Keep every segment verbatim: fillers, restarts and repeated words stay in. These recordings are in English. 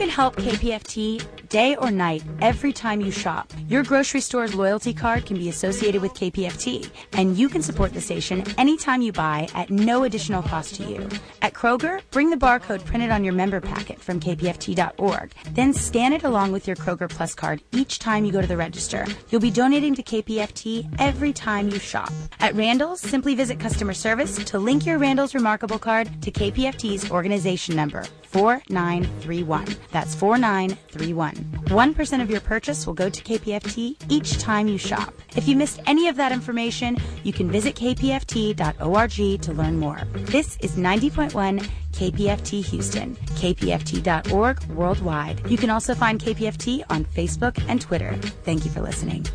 can help K P F T day or night every time you shop. Your grocery store's loyalty card can be associated with K P F T, and you can support the station anytime you buy at no additional cost to you. At Kroger, bring the barcode printed on your member packet from K P F T dot org. Then scan it along with your Kroger Plus card each time you go to the register. You'll be donating to K P F T every time you shop. At Randall's, simply visit customer service to link your Randall's Remarkable card to K P F T's organization number, four nine three one. That's four nine three one. one percent of your purchase will go to K P F T each time you shop. If you missed any of that information, you can visit K P F T dot org to learn more. This is ninety point one K P F T Houston, K P F T dot org worldwide. You can also find K P F T on Facebook and Twitter. Thank you for listening.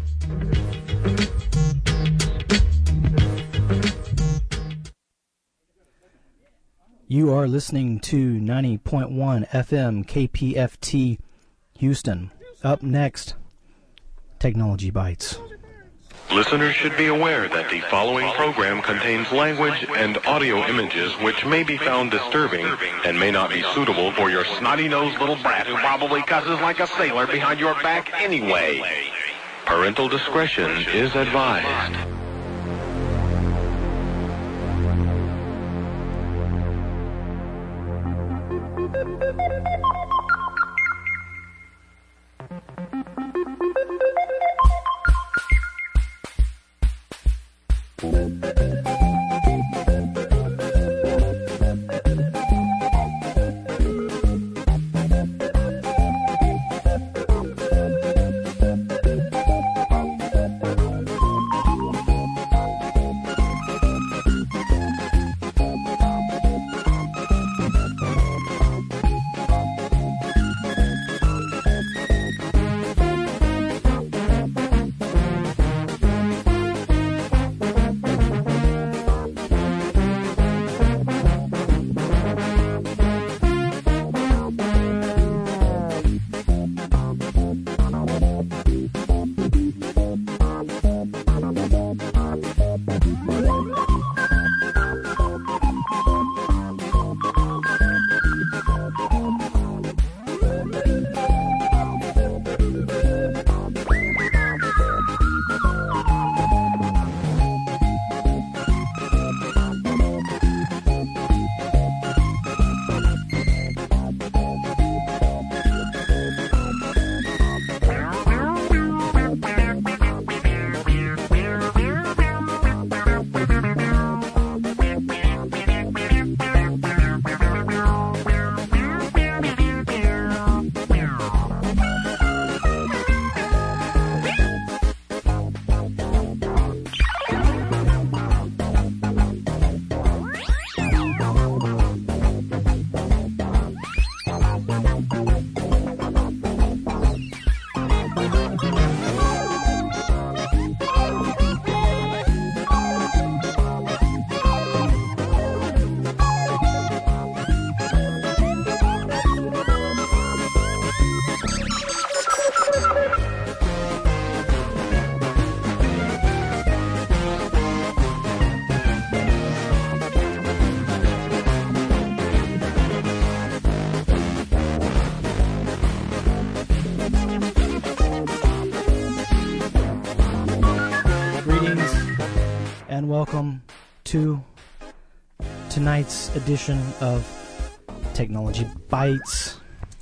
You are listening to ninety point one F M K P F T Houston. Up next, Technology Bites. Listeners should be aware that the following program contains language and audio images which may be found disturbing and may not be suitable for your snotty-nosed little brat who probably cusses like a sailor behind your back anyway. Parental discretion is advised. Welcome to tonight's edition of Technology Bites.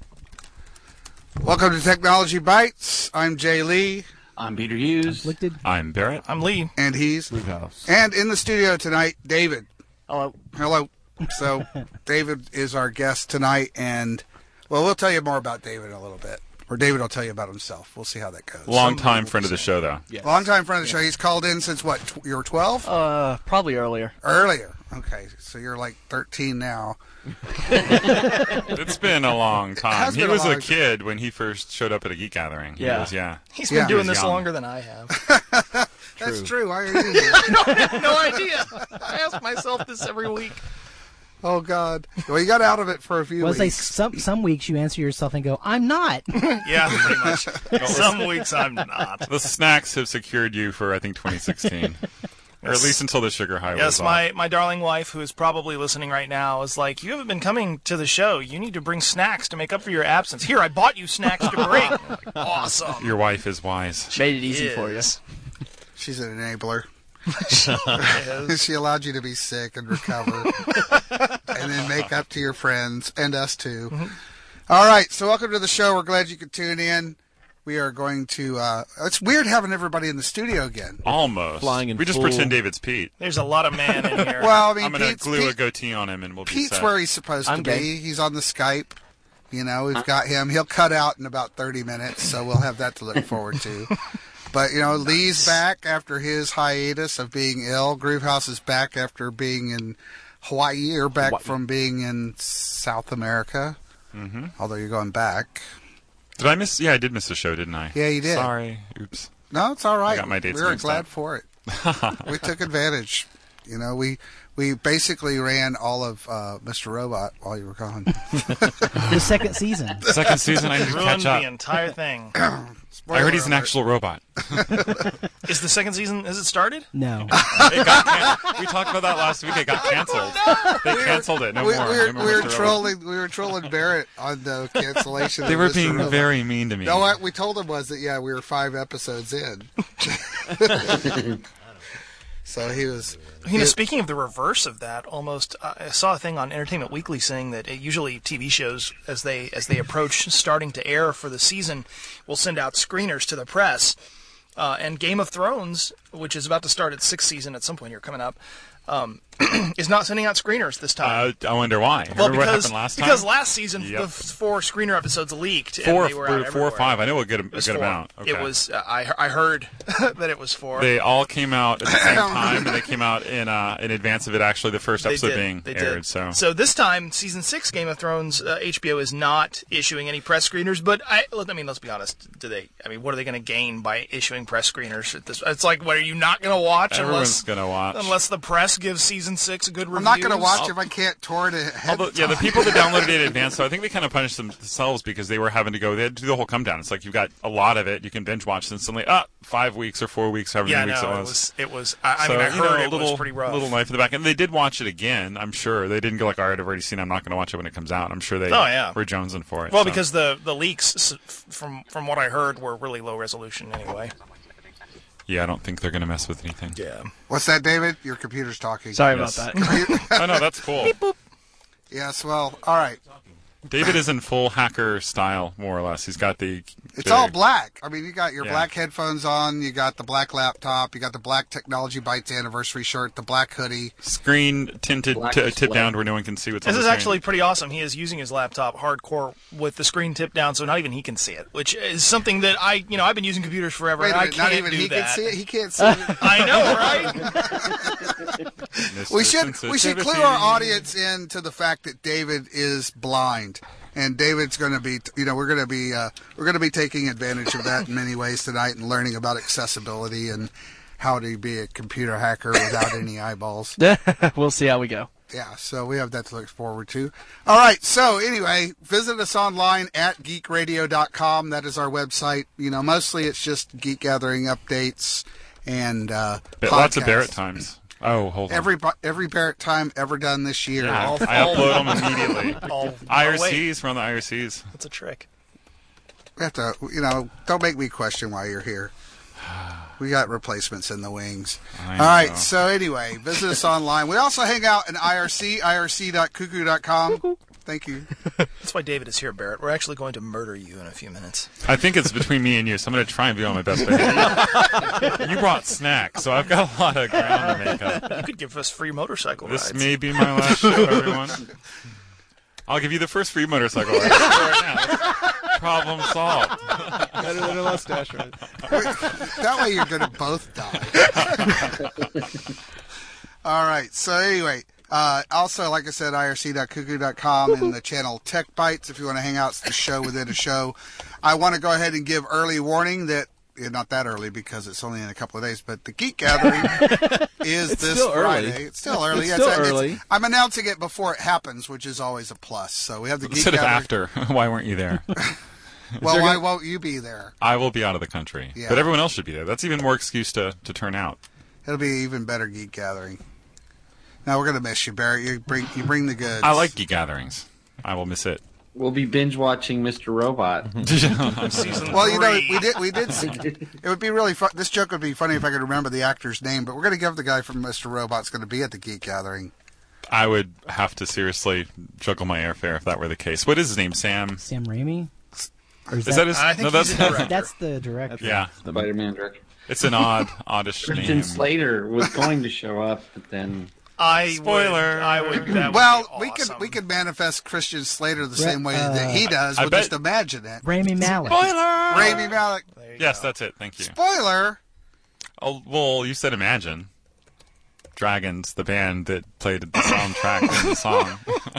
Welcome to Technology Bites. I'm Jay Lee. I'm Peter Hughes. Afflicted. I'm Barrett. I'm Lee. And he's Luke House. And in the studio tonight, David. Hello. Hello. So David is our guest tonight, and well, we'll tell you more about David in a little bit. Or David will tell you about himself. We'll see how that goes. Long time friend of the show, though. Yes. Long time friend of the show. He's called in since, what, tw- you were twelve? Uh, probably earlier. Earlier. Okay, so you're like thirteen now. It's been a long time. He was a, a kid time. when he first showed up at a geek gathering. He yeah. Was, yeah. He's been yeah. doing he this young. longer than I have. That's true. true. Why are you here? I have no idea. I ask myself this every week. Oh, God. Well, you got out of it for a few well, weeks. Say some, some weeks you answer yourself and go, I'm not. Yeah, pretty much. Some weeks I'm not. The snacks have secured you for, I think, twenty sixteen. Or at least until the sugar high Yes, was my, off. my darling wife, who is probably listening right now, is like, you haven't been coming to the show. You need to bring snacks to make up for your absence. Here, I bought you snacks to bring. Like, awesome. Your wife is wise. Made it easy Is. for you. She's an enabler. Yes. She allowed you to be sick and recover, and then make up to your friends and us too. Mm-hmm. All right, so welcome to the show. We're glad you could tune in. We are going to. Uh, it's weird having everybody in the studio again. Almost. Flying in we just full- pretend David's Pete. There's a lot of man in here. Well, I mean, I'm going to Pete's, glue a Pete, goatee on him and we'll be Pete's set. where he's supposed I'm to gay. be. He's on the Skype. You know, we've got him. He'll cut out in about thirty minutes, so we'll have that to look forward to. But, you know, Lee's back after his hiatus of being ill. Groovehouse is back after being in Hawaii or back Hawaii. from being in South America. Mm-hmm. Although you're going back. Did I miss? Yeah, I did miss the show, didn't I? Yeah, you did. Sorry. Oops. No, it's all right. I got my dates we were mixed glad up. for it. We took advantage. You know, we we basically ran all of uh, Mister Robot while you were gone. The second season. Second season, I need to Ruined catch the up. entire thing. I heard he's an Spoiler actual robot. Is the second season, has it started? No. It got can- we talked about that last week. It got canceled. They canceled it. No we, more. we No were, more we were Mister Robot. trolling. We were trolling Barrett on the cancellation. They of were Mister being Robot. very mean to me. No, what we told him was that yeah, we were five episodes in. So he was. You know, he- speaking of the reverse of that, almost, uh, I saw a thing on Entertainment Weekly saying that it, usually T V shows, as they as they approach starting to air for the season, will send out screeners to the press. Uh, and Game of Thrones, which is about to start its sixth season at some point here coming up, um, is not sending out screeners this time. Uh, I wonder why. well, Remember what because happened last time? because last season Yep. the f- four screener episodes leaked. four, and they were out four or everywhere. five. I know a good, a It was good four. amount. Okay. It was. Uh, I I heard that it was four. They all came out at the same time, and they came out in uh, in advance of it. Actually, the first They episode did. being They aired. did. So, so this time, season six, Game of Thrones, uh, H B O is not issuing any press screeners. But I, let- I mean, let's be honest. Do they? I mean, what are they going to gain by issuing press screeners? At this, it's like, what are you not going to watch everyone's unless gonna watch. unless the press gives season six a good review? I'm not going to watch if I can't tour it ahead Although, of yeah, the time. people that downloaded it in advance, so I think they kind of punished themselves because they were having to go. They had to do the whole come down. It's like you've got a lot of it, you can binge watch instantly. Ah, five weeks or four weeks, however Yeah, many weeks no, it it was. was. It was. I, I So, mean, I you heard know, a it little, was pretty rough. little knife in the back, and they did watch it again. I'm sure they didn't go like, "All right, I've already seen it. I'm not going to watch it when it comes out." I'm sure they Oh, yeah. were jonesing for it. Well, so. because the the leaks, s- from from what I heard, were really low resolution anyway. yeah, I don't think they're going to mess with anything. Yeah. What's that, David? Your computer's talking. Sorry Yes. about that. Oh no, that's cool. Yes. Well, all right. David is in full hacker style, more or less. He's got the. It's the- all black. I mean, you got your Yeah. black headphones on, you got the black laptop, you got the black Technology Bytes anniversary shirt, the black hoodie. screen tinted Black t- is tip black. down where no one can see what's This on is the screen. actually pretty awesome. He is using his laptop hardcore with the screen tipped down, so not even he can see it, which is something that I, you know, I've been using computers forever, Wait a and I minute, can't not even do he that. can see it. He can't see it. I know, right? Mister We should we should clue Sensitivity. our audience in to the fact that David is blind, and David's going to be, you know, we're going to be uh, we're going to be taking advantage of that in many ways tonight, and learning about accessibility and how to be a computer hacker without any eyeballs. We'll see how we go. Yeah, so we have that to look forward to. All right, so anyway, visit us online at geek radio dot com. That is our website. You know, mostly it's just Geek Gathering updates and uh, But lots of podcasts. Barrett times. Oh, hold on. Every bo- every Barrett time ever done this year. Yeah, all- I all- upload them immediately. Oh, I R oh, wait. Cs, we're on the I R Cs. That's a trick. We have to, you know, don't make me question why you're here. We got replacements in the wings. I All right, know. so anyway, visit us online. We also hang out in I R C, I R C dot cuckoo dot com. Thank you. That's why David is here, Barrett. We're actually going to murder you in a few minutes. I think it's between me and you, so I'm going to try and be on my best behavior. You brought snacks, so I've got a lot of ground to make up. You could give us free motorcycle This rides. may be my last show, everyone. I'll give you the first free motorcycle ride right now. Problem solved. Better than a mustache ride. That way you're going to both die. All right, so anyway, uh, also, like I said, I R C dot cuckoo dot com and the channel Tech Bites if you want to hang out. It's the show within a show. I want to go ahead and give early warning that, yeah, not that early because it's only in a couple of days, but the Geek Gathering is It's this still early. Friday. It's still early. It's Yeah, still it's- early. I'm announcing it before it happens, which is always a plus. So we have the Geek Instead of Gathering. after. Why weren't you there? Well, there why gonna- won't you be there? I will be out of the country. Yeah. But everyone else should be there. That's even more excuse to, to turn out. It'll be an even better geek gathering. Now we're gonna miss you, Barrett. You bring you bring the goods. I like geek gatherings. I will miss it. We'll be binge watching Mister Robot. Season Well, you know, three. we did we did. See, it would be really fun. This joke would be funny if I could remember the actor's name. But we're gonna give the guy from Mister Robot's going to be at the geek gathering. I would have to seriously juggle my airfare if that were the case. What is his name? Sam? Sam Raimi? Or Is that his? I think no, he's that's the director. That's the director. yeah. Spider-Man director. It's an odd, oddish Christian name. Slater was going to show up, but then I Spoiler. Would, I would. That Well, would be we could awesome. we could manifest Christian Slater the Ra- same way uh, that he does. I We'll bet- just imagine it. Rami Malek. Spoiler. Rami Malek. There you Yes, go. that's it. Thank you. Spoiler. Oh, well, you said Imagine Dragons, the band that played the soundtrack in the song.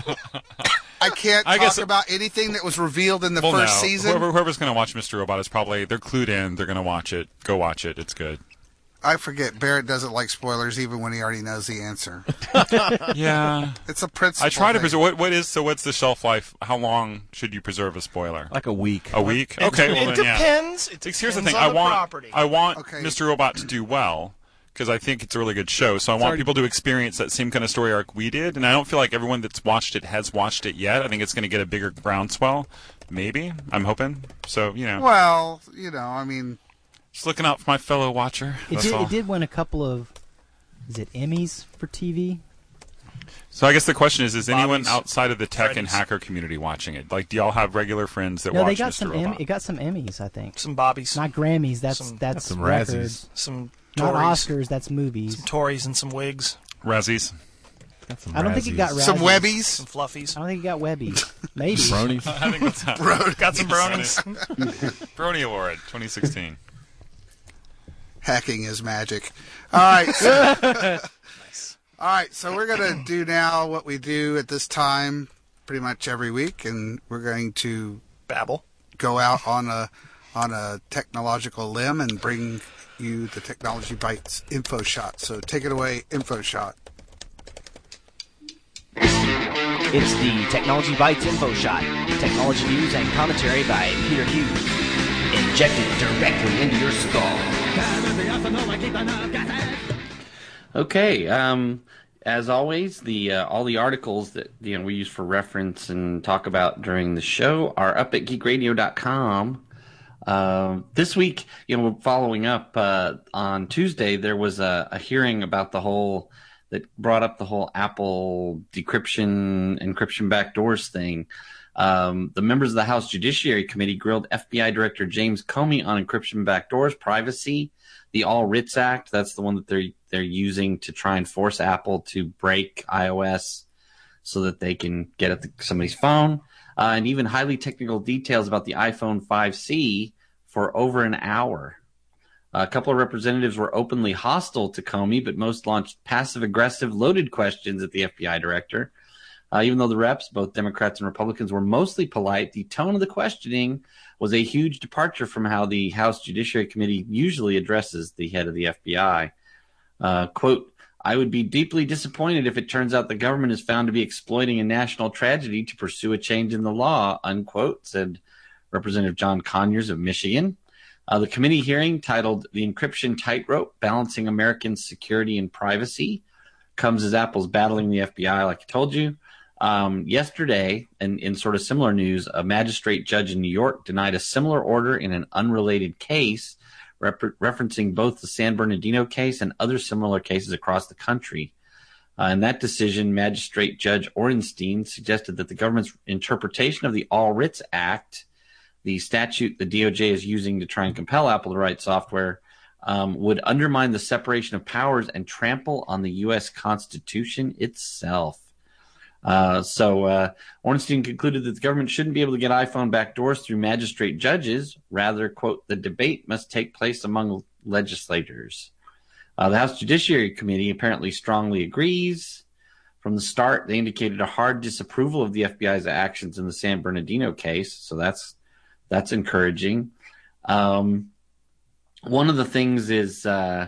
I can't I talk guess- about anything that was revealed in the Well, first no. season. Whoever, whoever's going to watch Mister Robot is probably they're clued in. They're going to watch it. Go watch it. It's good. I forget. Barrett doesn't like spoilers even when he already knows the answer. Yeah. It's a principle. I try to thing. preserve. What, what is so? What's the shelf life? How long should you preserve a spoiler? Like a week. A week? It, Okay. it Well, then, yeah. depends. It Here's the depends thing. on I the want. property. I want Okay. Mister Robot to do well because I think it's a really good show. So I want already- people to experience that same kind of story arc we did, and I don't feel like everyone that's watched it has watched it yet. I think it's going to get a bigger groundswell. Maybe I'm hoping. So you know, Well, you know, I mean, just looking out for my fellow watcher. It That's did, all. it did win a couple of, is it Emmys for T V? So I guess the question is: Is anyone Bobby's, outside of the tech and Freddy's. hacker community watching it? Like, do y'all have regular friends that No, watch they got Mister some. Robot? Em- it got some Emmys, I think. Some bobbies, Not Grammys. That's Some- that's some records. Razzies. some Not Tories, Oscars. That's movies. some Tories, and some wigs, Razzies. Got some I don't think it got Razzies. Razzies. some some Webbies. fluffies. I don't think it got Webbies. Maybe. Bronies. I think that's how- Got some bronies. Brony Award twenty sixteen. Hacking is magic. All right. So, all right. So we're going to do now what we do at this time pretty much every week, and we're going to Babble. go out on a on a technological limb and bring you the Technology Bites info shot. So take it away, info shot. It's the Technology Bites Info Shot. Technology news and commentary by Peter Hughes. Injected directly into your skull. okay. Um, as always, the uh, all the articles that you know we use for reference and talk about during the show are up at geek radio dot com. Uh, this week, you know, following up uh, on Tuesday, there was a, a hearing about the whole that brought up the whole Apple decryption, encryption backdoors thing. Um, the members of the House Judiciary Committee grilled F B I Director James Comey on encryption backdoors, privacy, the All Writs Act. That's the one that they're they're using to try and force Apple to break iOS so that they can get at the, somebody's phone, uh, and even highly technical details about the iPhone five C for over an hour. A couple of representatives were openly hostile to Comey, but most launched passive-aggressive, loaded questions at the F B I director. Uh, even though the reps, both Democrats and Republicans, were mostly polite, the tone of the questioning was a huge departure from how the House Judiciary Committee usually addresses the head of the F B I. Uh, quote, "I would be deeply disappointed if it turns out the government is found to be exploiting a national tragedy to pursue a change in the law," unquote, said Representative John Conyers of Michigan. Uh, the committee hearing, titled "The Encryption Tightrope: Balancing American Security and Privacy," comes as Apple's battling the F B I, like I told you. Um, yesterday, and in sort of similar news, a magistrate judge in New York denied a similar order in an unrelated case, rep- referencing both the San Bernardino case and other similar cases across the country. Uh, in that decision, Magistrate Judge Orenstein suggested that the government's interpretation of the All Writs Act, the statute the D O J is using to try and compel Apple to write software, um, would undermine the separation of powers and trample on the U S Constitution itself. Uh, so uh, Ornstein concluded that the government shouldn't be able to get iPhone backdoors through magistrate judges. Rather, quote, "the debate must take place among legislators." Uh, the House Judiciary Committee apparently strongly agrees. From the start, they indicated a hard disapproval of the F B I's actions in the San Bernardino case, so that's that's encouraging. Um, one of the things is uh,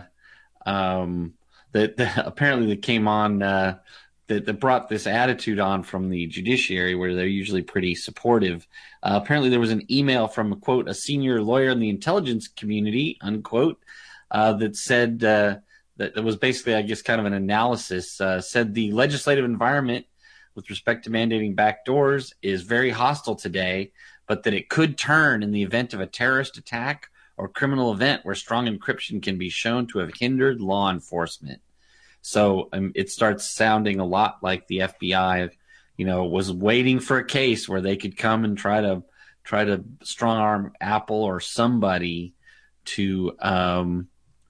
um, that, that apparently that came on uh, that, that brought this attitude on from the judiciary, where they're usually pretty supportive. Uh, apparently, there was an email from, quote, "a senior lawyer in the intelligence community," unquote, uh, that said uh, that, that was basically, I guess, kind of an analysis, uh, said the legislative environment with respect to mandating backdoors is very hostile today, but that it could turn in the event of a terrorist attack or criminal event where strong encryption can be shown to have hindered law enforcement. So um, it starts sounding a lot like the F B I, you know, was waiting for a case where they could come and try to try to strong arm Apple or somebody to um,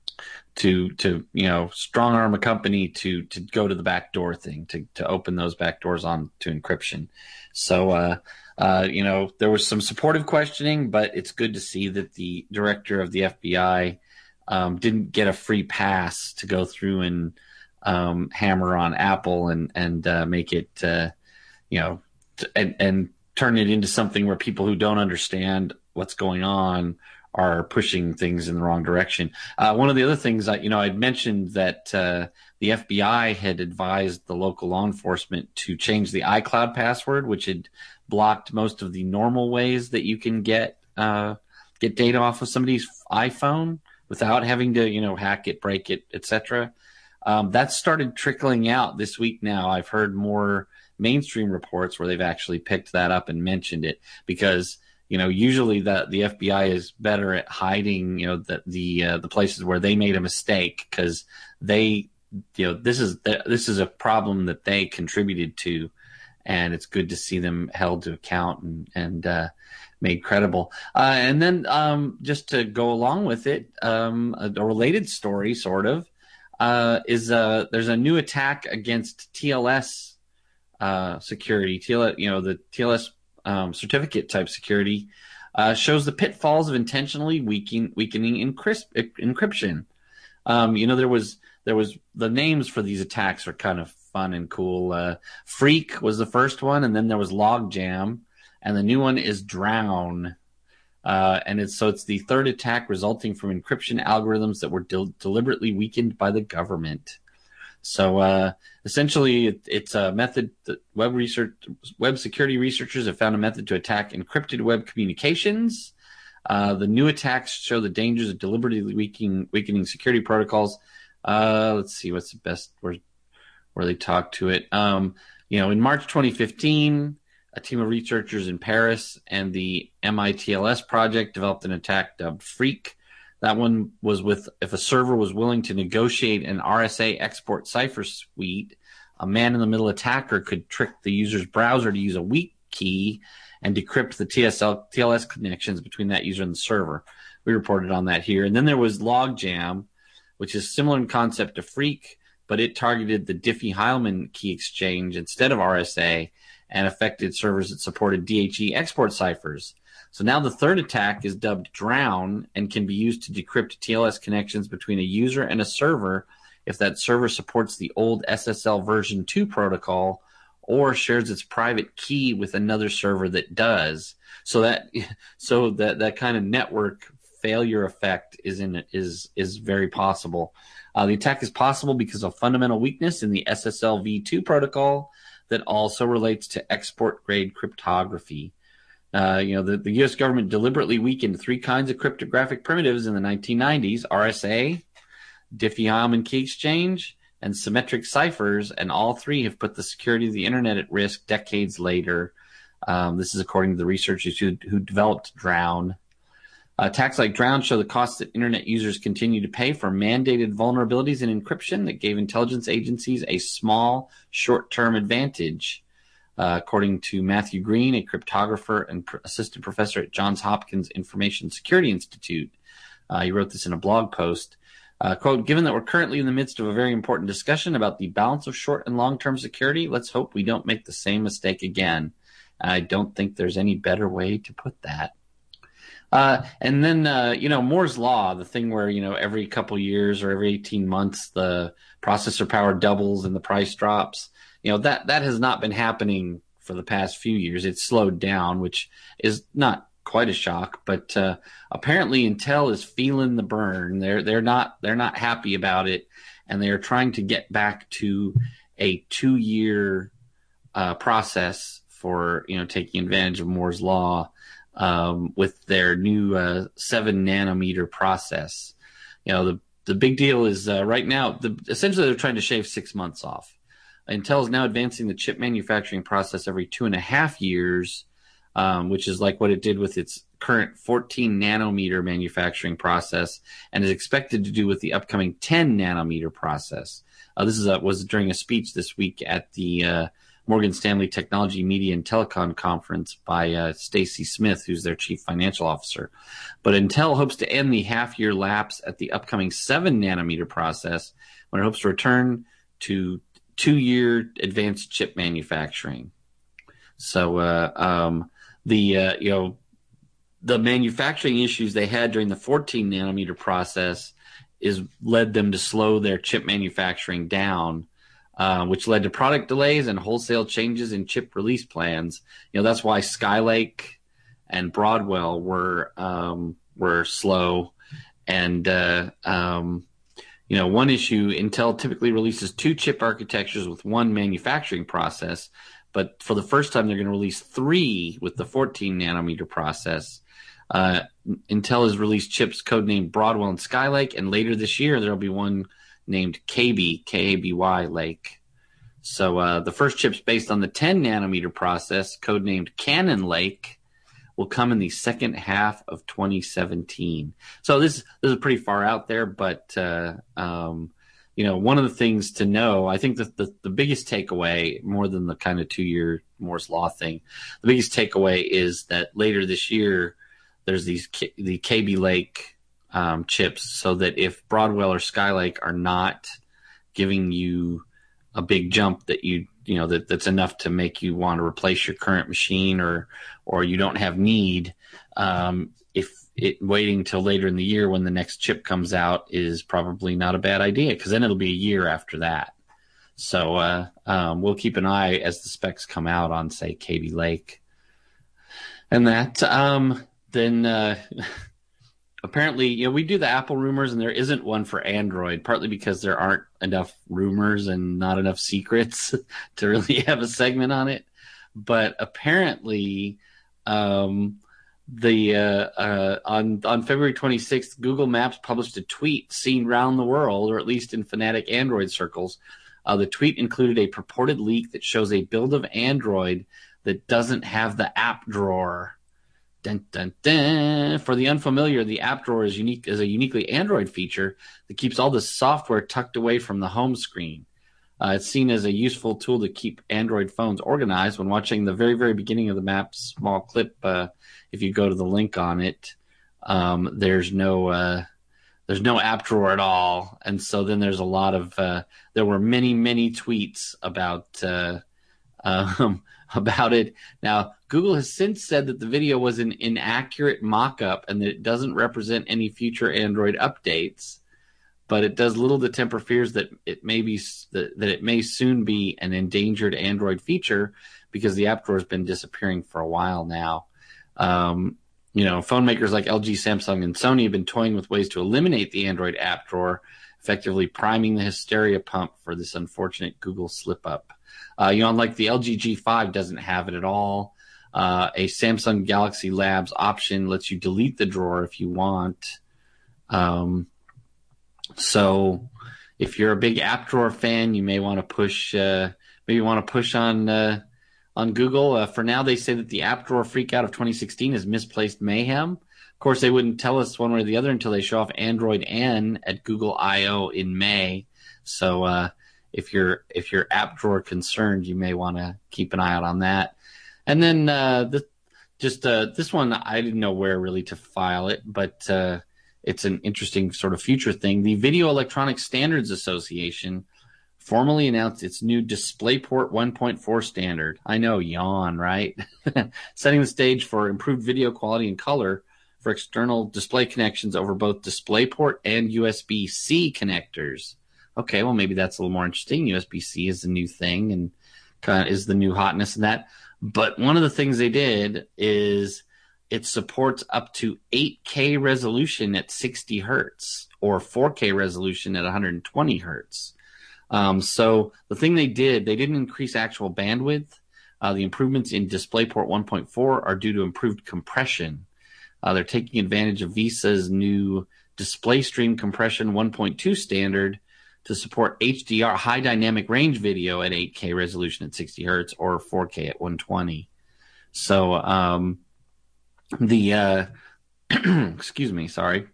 to to you know strong arm a company to to go to the backdoor thing, to to open those back doors on to encryption. So uh, uh, you know there was some supportive questioning, but it's good to see that the director of the F B I um, didn't get a free pass to go through and um, hammer on Apple and and uh, make it uh, you know t- and and turn it into something where people who don't understand what's going on are pushing things in the wrong direction. Uh, one of the other things, I, you know, I'd mentioned that uh, the F B I had advised the local law enforcement to change the iCloud password, which had blocked most of the normal ways that you can get uh, get data off of somebody's iPhone without having to, you know, hack it, break it, et cetera. Um, that started trickling out this week now. I've heard more mainstream reports where they've actually picked that up and mentioned it, because you know, usually the the F B I is better at hiding, you know, the the uh, the places where they made a mistake, because they, you know, this is this is a problem that they contributed to, and it's good to see them held to account and and uh, made credible. Uh, and then um, just to go along with it, um, a, a related story, sort of, uh, is uh, there's a new attack against T L S uh, security. T L S, you know, the T L S. Um, certificate type security uh, shows the pitfalls of intentionally weakening, weakening encrypt, encryption. Um, you know, there was there was the names for these attacks are kind of fun and cool. Uh, Freak was the first one, and then there was Logjam, and the new one is Drown. Uh, and it's so it's the third attack resulting from encryption algorithms that were del- deliberately weakened by the government. So uh, essentially, it, it's a method that web research, web security researchers have found a method to attack encrypted web communications. Uh, the new attacks show the dangers of deliberately weakening, weakening security protocols. Uh, let's see, what's the best where where they talk to it. Um, you know, in March twenty fifteen, a team of researchers in Paris and the M I T L S project developed an attack dubbed Freak. That one was with, if a server was willing to negotiate an R S A export cipher suite, a man-in-the-middle attacker could trick the user's browser to use a weak key and decrypt the T S L, T L S connections between that user and the server. We reported on that here. And then there was Logjam, which is similar in concept to Freak, but it targeted the Diffie-Hellman key exchange instead of R S A and affected servers that supported D H E export ciphers. So now the third attack is dubbed Drown and can be used to decrypt T L S connections between a user and a server if that server supports the old S S L version two protocol or shares its private key with another server that does. So that so that, that kind of network failure effect is in is is very possible. Uh, the attack is possible because of fundamental weakness in the S S L v two protocol that also relates to export-grade cryptography. Uh, you know, the, the U S government deliberately weakened three kinds of cryptographic primitives in the nineteen nineties, R S A, Diffie-Hellman key exchange, and symmetric ciphers, and all three have put the security of the internet at risk decades later. Um, this is according to the researchers who, who developed Drown. Uh, attacks like Drown show the costs that internet users continue to pay for mandated vulnerabilities in encryption that gave intelligence agencies a small, short-term advantage. Uh, according to Matthew Green, a cryptographer and pr- assistant professor at Johns Hopkins Information Security Institute. Uh, he wrote this in a blog post. Uh, quote, given that we're currently in the midst of a very important discussion about the balance of short and long-term security, let's hope we don't make the same mistake again. I don't think there's any better way to put that. Uh, and then, uh, you know, Moore's Law, the thing where, you know, every couple years or every eighteen months, the processor power doubles and the price drops. You know, that, that has not been happening for the past few years. It's slowed down, which is not quite a shock, but uh, apparently Intel is feeling the burn. They're they're not they're not happy about it, and they are trying to get back to a two-year uh, process for, you know, taking advantage of Moore's Law um, with their new uh, seven nanometer process. You know, the the big deal is uh, right now, the, essentially they're trying to shave six months off. Intel is now advancing the chip manufacturing process every two and a half years, um, which is like what it did with its current fourteen nanometer manufacturing process, and is expected to do with the upcoming ten nanometer process. Uh, this is a, was during a speech this week at the uh, Morgan Stanley Technology, Media, and Telecom Conference by uh, Stacy Smith, who's their chief financial officer. But Intel hopes to end the half-year lapse at the upcoming seven nanometer process, when it hopes to return to two-year advanced chip manufacturing. So uh, um, the uh, you know the manufacturing issues they had during the fourteen nanometer process is led them to slow their chip manufacturing down, uh, which led to product delays and wholesale changes in chip release plans. You know that's why Skylake and Broadwell were um, were slow, and uh, um, you know one issue: Intel typically releases two chip architectures with one manufacturing process, but for the first time they're going to release three with the fourteen nanometer process. Uh, Intel has released chips codenamed Broadwell and Skylake, and later this year there will be one named K B, K A B Y Lake. So uh, the first chips based on the ten nanometer process, codenamed Cannon Lake, will come in the second half of twenty seventeen. So this, this is pretty far out there, but uh, um, you know, one of the things to know, I think that the, the biggest takeaway, more than the kind of two-year Moore's Law thing, the biggest takeaway is that later this year there's these K, the K B Lake um, chips, so that if Broadwell or Skylake are not giving you a big jump that you you know that, that's enough to make you want to replace your current machine, or or you don't have need, um, if it waiting till later in the year when the next chip comes out is probably not a bad idea, because then it'll be a year after that. So uh, um, we'll keep an eye as the specs come out on, say, K B Lake and that. Um, then uh, apparently, you know, we do the Apple rumors, and there isn't one for Android, partly because there aren't enough rumors and not enough secrets to really have a segment on it. But apparently, um, the uh, uh, on on February twenty-sixth, Google Maps published a tweet seen around the world, or at least in fanatic Android circles. Uh, the tweet included a purported leak that shows a build of Android that doesn't have the app drawer. Dun, dun, dun. For the unfamiliar, the app drawer is unique is a uniquely Android feature that keeps all the software tucked away from the home screen. Uh, it's seen as a useful tool to keep Android phones organized. When watching the very, very beginning of the Maps small clip, uh, if you go to the link on it, um, there's no uh, there's no app drawer at all. And so then there's a lot of uh, there were many, many tweets about uh, um, about it. Now, Google has since said that the video was an inaccurate mock-up and that it doesn't represent any future Android updates, but it does little to temper fears that it may be that, that it may soon be an endangered Android feature, because the app drawer has been disappearing for a while now. Um, you know, phone makers like L G, Samsung, and Sony have been toying with ways to eliminate the Android app drawer, effectively priming the hysteria pump for this unfortunate Google slip-up. Uh, you know, unlike the L G G five doesn't have it at all. Uh, a Samsung Galaxy Labs option lets you delete the drawer if you want. Um, so if you're a big app drawer fan, you may want to push, uh, maybe want to push on, uh, on Google. Uh, for now, they say that the app drawer freakout of twenty sixteen is misplaced mayhem. Of course, they wouldn't tell us one way or the other until they show off Android N at Google I O in May. So, uh, If you're if you're app drawer concerned, you may want to keep an eye out on that. And then uh, the, just uh, this one, I didn't know where really to file it, but uh, it's an interesting sort of future thing. The Video Electronics Standards Association formally announced its new DisplayPort one point four standard. I know, yawn, right? Setting the stage for improved video quality and color for external display connections over both DisplayPort and U S B C connectors. Okay, well, maybe that's a little more interesting. U S B C is the new thing and kind of is the new hotness in that. But one of the things they did is it supports up to eight K resolution at sixty hertz or four K resolution at one hundred twenty hertz. Um, so the thing they did, they didn't increase actual bandwidth. Uh, the improvements in DisplayPort one point four are due to improved compression. Uh, they're taking advantage of Visa's new display stream compression one point two standard to support H D R, high dynamic range video at eight K resolution at sixty hertz or four K at one twenty. So um, the uh, excuse me, sorry.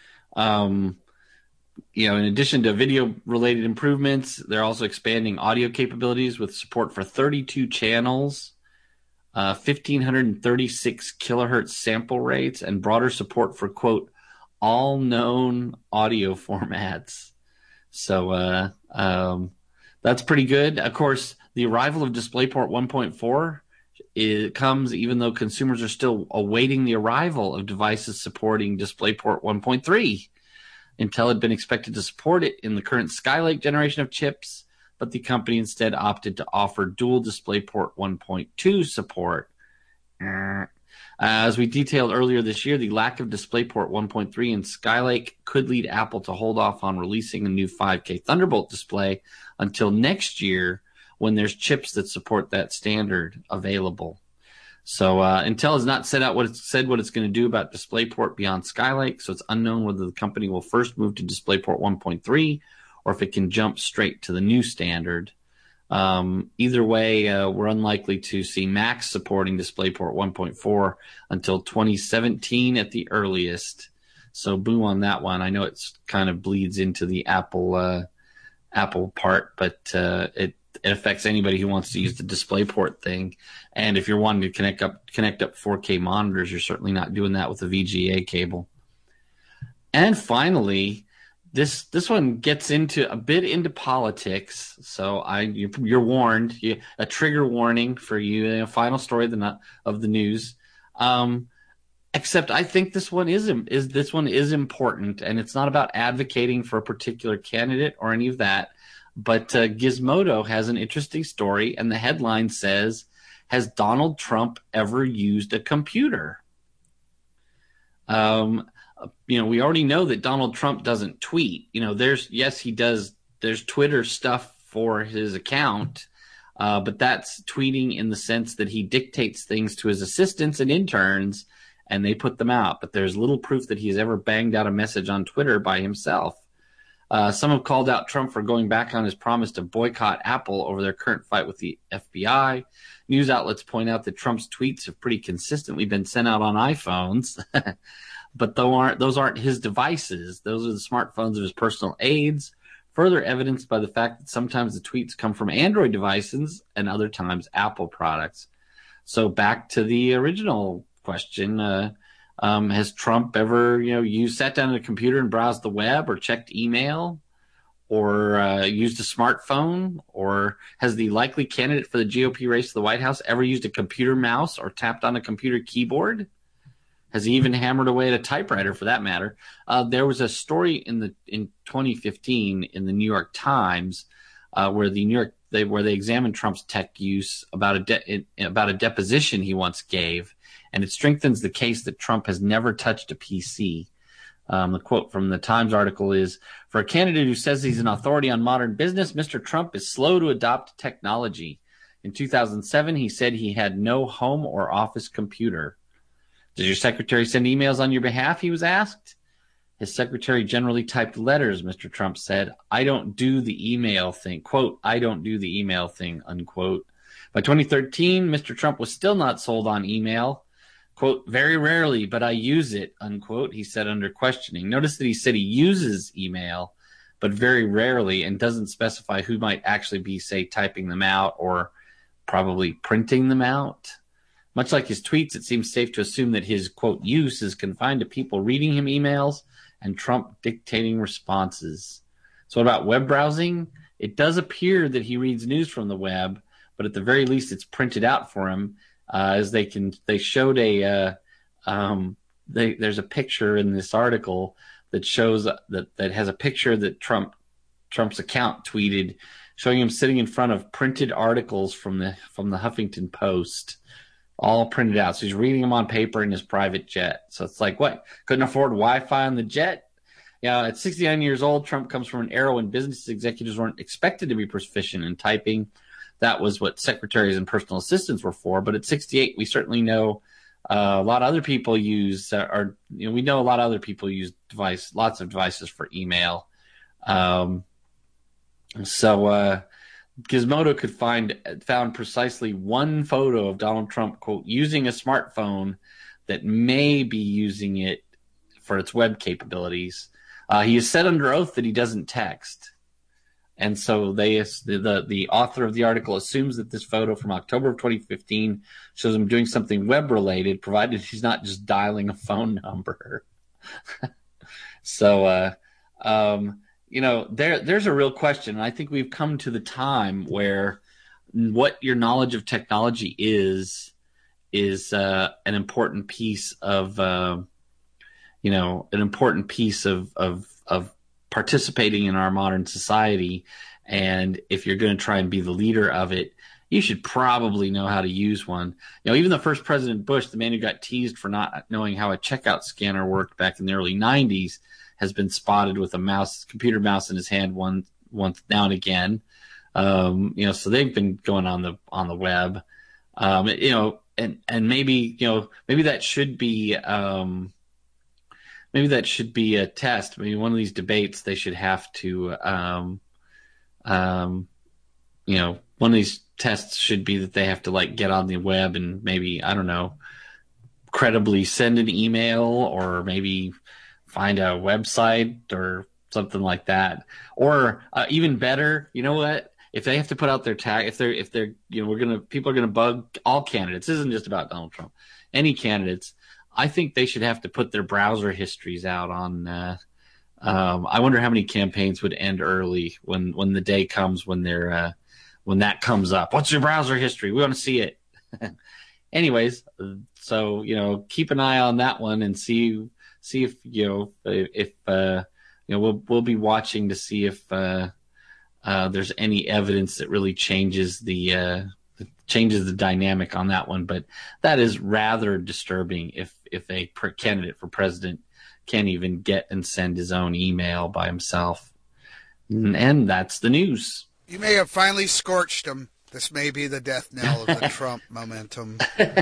Um, you know, in addition to video-related improvements, they're also expanding audio capabilities with support for thirty-two channels, uh, one thousand five hundred thirty-six kilohertz sample rates, and broader support for, quote, all known audio formats. So uh, um, that's pretty good. Of course, the arrival of DisplayPort one point four it comes even though consumers are still awaiting the arrival of devices supporting DisplayPort one point three. Intel had been expected to support it in the current Skylake generation of chips, but the company instead opted to offer dual DisplayPort one point two support. Uh, as we detailed earlier this year, the lack of DisplayPort one point three in Skylake could lead Apple to hold off on releasing a new five K Thunderbolt display until next year when there's chips that support that standard available. So uh, Intel has not set out what it's said what it's going to do about DisplayPort beyond Skylake, so it's unknown whether the company will first move to DisplayPort one point three or if it can jump straight to the new standard. Um, either way, uh, we're unlikely to see Macs supporting DisplayPort one point four until twenty seventeen at the earliest. So boo on that one. I know it's kind of bleeds into the Apple uh, Apple part, but uh, it It affects anybody who wants to use the DisplayPort thing. And if you're wanting to connect up connect up four K monitors, you're certainly not doing that with a V G A cable. And finally, this this one gets into a bit into politics. So I you, you're warned. You, a trigger warning for you. A final story of the of the news. Um, except I think this one is is this one is important, and it's not about advocating for a particular candidate or any of that. But uh, Gizmodo has an interesting story, and the headline says, "Has Donald Trump ever used a computer?" Um, you know, we already know that Donald Trump doesn't tweet. You know, there's yes, he does. There's Twitter stuff for his account, uh, but that's tweeting in the sense that he dictates things to his assistants and interns, and they put them out. But there's little proof that he's ever banged out a message on Twitter by himself. Uh, some have called out Trump for going back on his promise to boycott Apple over their current fight with the F B I. News outlets point out that Trump's tweets have pretty consistently been sent out on iPhones, but those aren't, those aren't his devices. Those are the smartphones of his personal aides, further evidenced by the fact that sometimes the tweets come from Android devices and other times Apple products. So back to the original question, uh, Um, has Trump ever, you know, you sat down at a computer and browsed the web or checked email or uh, used a smartphone? Or has the likely candidate for the G O P race to the White House ever used a computer mouse or tapped on a computer keyboard? Has he even hammered away at a typewriter, for that matter? Uh, there was a story in the in twenty fifteen in the New York Times uh, where the New York they where they examined Trump's tech use about a de- about a deposition he once gave. And it strengthens the case that Trump has never touched a P C. Um, the quote from the Times article is, "For a candidate who says he's an authority on modern business, Mister Trump is slow to adopt technology. In two thousand seven, he said he had no home or office computer. Does your secretary send emails on your behalf?" he was asked. His secretary generally typed letters, Mister Trump said. "I don't do the email thing." Quote, "I don't do the email thing," unquote. By twenty thirteen, Mister Trump was still not sold on email. Quote, "Very rarely, but I use it," unquote, he said under questioning. Notice that he said he uses email, but very rarely, and doesn't specify who might actually be, say, typing them out or probably printing them out. Much like his tweets, it seems safe to assume that his, quote, use is confined to people reading him emails and Trump dictating responses. So what about web browsing? It does appear that he reads news from the web, but at the very least it's printed out for him. Uh, as they can, they showed a, uh, um, they, there's a picture in this article that shows that, that has a picture that Trump, Trump's account tweeted, showing him sitting in front of printed articles from the, from the Huffington Post, all printed out. So he's reading them on paper in his private jet. So it's like, what? Couldn't afford Wi-Fi on the jet? Yeah, at sixty-nine years old, Trump comes from an era when business executives weren't expected to be proficient in typing. That was what secretaries and personal assistants were for. But at sixty-eight, we certainly know Uh, a lot of other people use, uh, or you know, we know a lot of other people use device, lots of devices for email. Um, so uh, Gizmodo could find found precisely one photo of Donald Trump, quote, using a smartphone that may be using it for its web capabilities. Uh, he has said under oath that he doesn't text. And so they, the, the the author of the article assumes that this photo from October of twenty fifteen shows him doing something web-related, provided he's not just dialing a phone number. so, uh, um, you know, there there's a real question. And I think we've come to the time where what your knowledge of technology is, is uh, an important piece of, uh, you know, an important piece of of of participating in our modern society. And if you're going to try and be the leader of it, you should probably know how to use one. You know, even the first President Bush, the man who got teased for not knowing how a checkout scanner worked back in the early nineties, has been spotted with a mouse, computer mouse in his hand one once now and again. Um, you know, so they've been going on the on the web. Um, you know, and and maybe you know maybe that should be. Um, Maybe that should be a test. Maybe one of these debates, they should have to, um, um, you know, one of these tests should be that they have to like get on the web and maybe, I don't know, credibly send an email or maybe find a website or something like that. Or uh, even better, you know what? If they have to put out their tag, if they're, if they're, you know, we're going to, people are going to bug all candidates. This isn't just about Donald Trump. Any candidates. I think they should have to put their browser histories out on. Uh, um, I wonder how many campaigns would end early when, when the day comes when they're uh, when that comes up. What's your browser history? We want to see it. Anyways, so you know, keep an eye on that one and see see if you know if uh, you know we'll we'll be watching to see if uh, uh, there's any evidence that really changes the. Uh, changes the dynamic on that one, but that is rather disturbing if if a per candidate for president can't even get and send his own email by himself. And that's the news. You may have finally scorched him. This may be the death knell of the Trump momentum.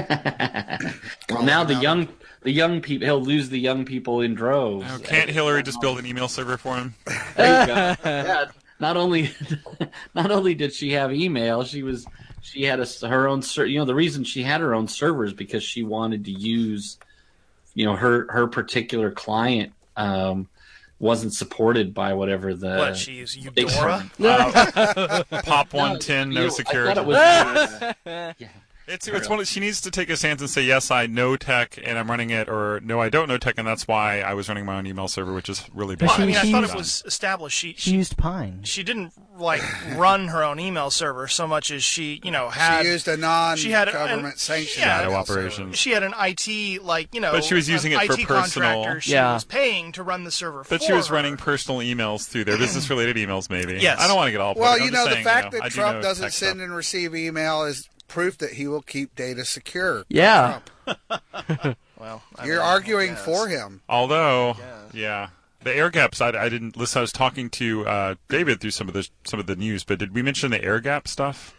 Well, now the young the young people, he'll lose the young people in droves. Oh, can't Hillary just build an email server for him? There you go. Yeah. Not only not only did she have email, she was She had a, her own, you know, the reason she had her own server is because she wanted to use, you know, her, her particular client um, wasn't supported by whatever the. What, she used Eudora? Uh, Pop one ten, no, you know, security. I thought it was, uh, yeah. It's it's one. Of, she needs to take a stance and say, yes, I know tech and I'm running it, or no, I don't know tech and that's why I was running my own email server, which is really bad. Well, I mean, I She thought used- it was established. She, She used Pine. she didn't like run her own email server so much as she, you know, had She used a she had an- non-government sanctioned yeah, Shadow email operations. she had an I T like you know, But she was using an it for I T personal- contractor she Yeah. was paying to run the server for But she was her. running personal emails through their business-related emails, maybe. Yes. I don't want to get all. Well, political. you I'm know, just the saying, fact you know, I that do Trump know doesn't tech send stuff. and receive email is proof that he will keep data secure. Yeah. Well, I You're mean, arguing I guess. for him. Although, yeah, the air gaps. I, I didn't listen. I was talking to uh, David through some of the some of the news, but did we mention the air gap stuff?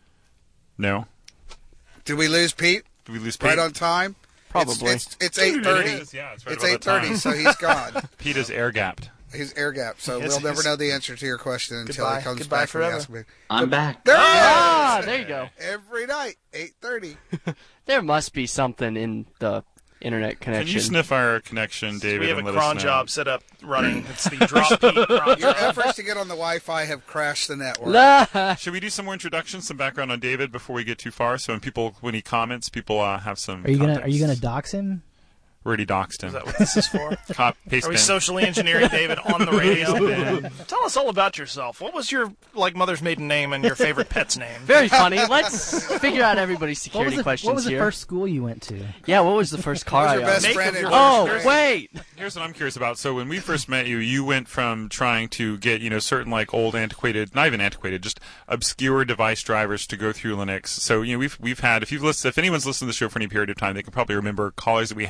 No. Did we lose Pete? Did we lose Pete? Right on time? Probably. It's, it's, it's eight thirty. It is, yeah, it's right It's about eight that thirty, time. so he's gone. Pete is air gapped. He's air gap, so Yes, we'll never yes. know the answer to your question until Goodbye. he comes Goodbye back. and forever. asks me. I'm back. There he Ah, is! there you go. Every night, eight thirty. There must be something in the internet Can connection. you sniff our connection, David? We have a and let cron us know? job set up running. It's the drop Pete cron Your job. efforts to get on the Wi-Fi have crashed the network. Ah, Should we do some more introductions, some background on David before we get too far? So when people, when he comments, people uh, have some. Are you gonna Are context. you gonna dox him? Already doxed him. Is that what this is for? Cop, paste Are we bin. socially engineering David on the radio? Tell us all about yourself. What was your like mother's maiden name and your favorite pet's name? very funny. Let's figure out everybody's What was security the, questions what was the here. first school you went to? Yeah, what was the first car Who's I your best owned? friend of in your- Oh, first grade? wait. Here's what I'm curious about. So when we first met you, you went from trying to get, you know, certain like old antiquated, not even antiquated, just obscure device drivers to go through Linux. So, you know, we've we've had, if you've listened, if anyone's listened to the show for any period of time, they can probably remember callers that we had in that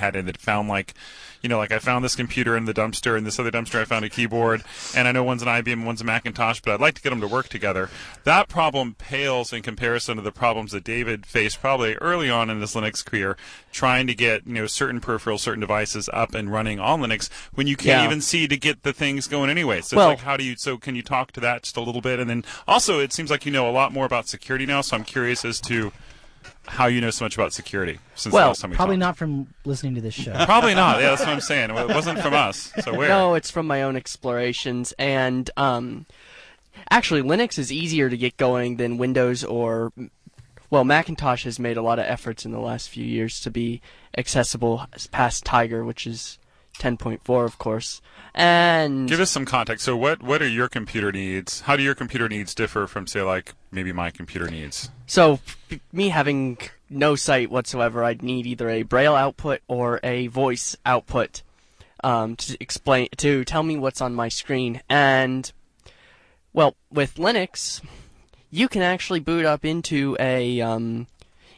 found like, you know, like I found this computer in the dumpster, and this other dumpster I found a keyboard, and I know one's an I B M, one's a Macintosh, but I'd like to get them to work together. That problem pales in comparison to the problems that David faced probably early on in his Linux career, trying to get, you know, certain peripherals, certain devices up and running on Linux when you can't Yeah. even see to get the things going anyway. So Well- it's like, how do you? So can you talk to that just a little bit? And then also, it seems like you know a lot more about security now. So I'm curious as to how you know so much about security since Well, the last time we Probably talked. not from listening to this show. Probably not. Yeah, that's what I'm saying. It wasn't from us. So where? No, it's from my own explorations, and um, actually, Linux is easier to get going than Windows or, well, Macintosh has made a lot of efforts in the last few years to be accessible past Tiger, which is ten point four, of course. And Give us some context. So what what are your computer needs? How do your computer needs differ from, say, like maybe my computer needs? so, f- me having no sight whatsoever, I'd need either a Braille output or a voice output um, to explain to tell me what's on my screen. And well, with Linux, you can actually boot up into a um,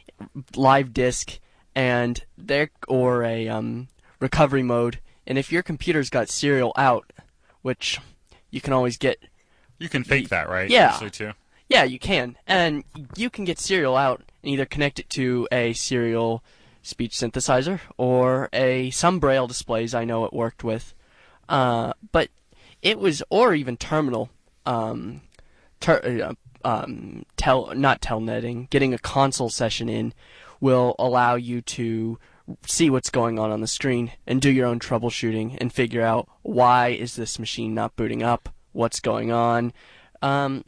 live disk and there or a um, recovery mode. And if your computer's got serial out, which you can always get, You can fake that, right? Yeah. Usually too. yeah, you can, and you can get serial out and either connect it to a serial speech synthesizer or a some Braille displays. I know it worked with, uh, but it was or even terminal. Um, ter- uh, um, tel not telnetting. Getting a console session in will allow you to see what's going on on the screen and do your own troubleshooting and figure out why is this machine not booting up, what's going on. Um,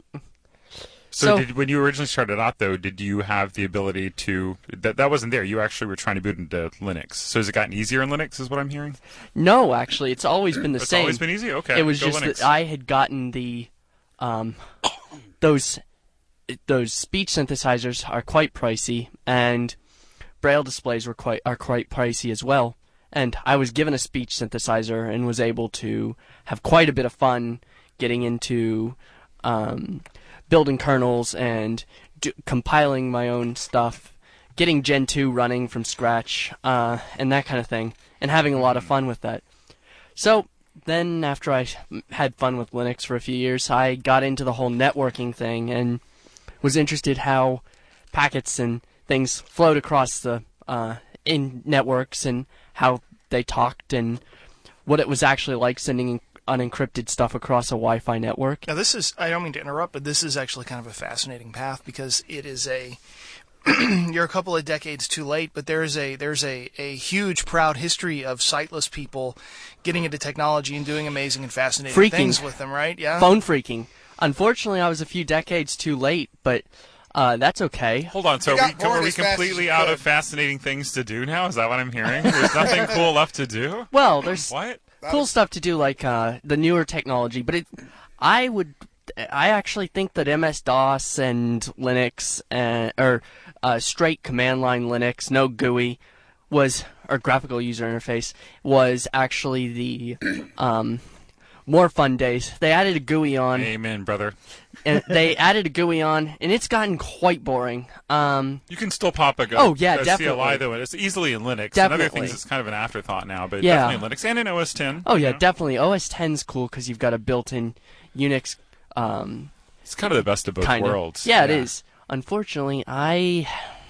So, So- did, when you originally started out, though, did you have the ability to that? That wasn't there. You actually were trying to boot into Linux. So has it gotten easier in Linux? Is what I'm hearing. no, actually, it's always been the It's same. always been easy. Okay, It was go just Linux. that I had gotten the um, those those speech synthesizers are quite pricey, and Braille displays were quite are quite pricey as well. And I was given a speech synthesizer and was able to have quite a bit of fun getting into um, building kernels and do, compiling my own stuff, getting Gen two running from scratch, uh, and that kind of thing, and having a lot of fun with that. So then after I had fun with Linux for a few years, I got into the whole networking thing and was interested how packets and things flowed across the uh, in networks and how they talked and what it was actually like sending unencrypted stuff across a Wi-Fi network. Now this is, I don't mean to interrupt, but this is actually kind of a fascinating path because it is a, you're a couple of decades too late, but there's a there's a, a huge proud history of sightless people getting into technology and doing amazing and fascinating Freaking. things with them, right? Yeah. Phone freaking. Unfortunately, I was a few decades too late, but uh, that's okay. Hold on. So You are we, got bored are we as fast as completely you out could. of fascinating things to do now? Is that what I'm hearing? There's nothing cool left to do. Well, there's What? cool stuff to do like uh, the newer technology, but it, I would, I actually think that M S DOS and Linux and or uh, straight command line Linux, no G U I, was or graphical user interface was actually the um, more fun days. They added a G U I on, Amen, brother. and they added a G U I on, and it's gotten quite boring. Um, You can still pop a go. Oh, yeah, a definitely. C L I though. It's easily in Linux. And other Definitely. things, it's kind of an afterthought now, but Yeah. definitely in Linux and in O S ten. oh yeah, you know? definitely. O S ten's cool because you've got a built-in Unix. Um, It's kind of the best of both kind worlds. of. Yeah, it is. Unfortunately, I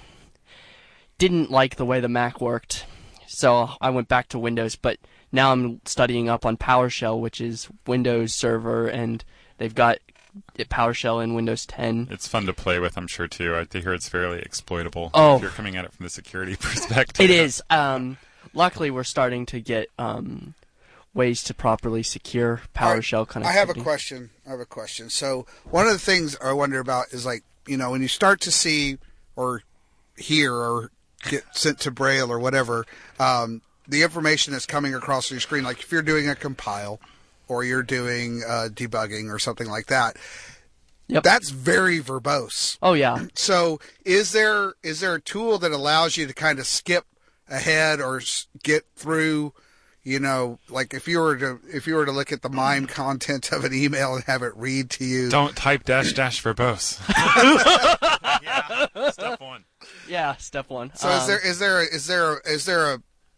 didn't like the way the Mac worked, so I went back to Windows. But now I'm studying up on PowerShell, which is Windows Server, and they've got PowerShell in Windows ten. It's fun to play with, I'm sure, too. I hear it's fairly exploitable Oh. if you're coming at it from the security perspective. It is. Um, luckily, we're starting to get um, ways to properly secure PowerShell connectivity. I have a question. I have a question. So one of the things I wonder about is like, you know, when you start to see or hear or get sent to Braille or whatever, um, the information that's coming across your screen, like if you're doing a compile or you're doing uh, debugging or something like that, Yep. that's very verbose. Oh yeah. So is there is there a tool that allows you to kind of skip ahead or s- get through, you know, like if you were to if you were to look at the MIME content of an email and have it read to you? Don't type dash dash verbose. yeah, step one. Yeah. Step one. So Um, is there is there is there is there a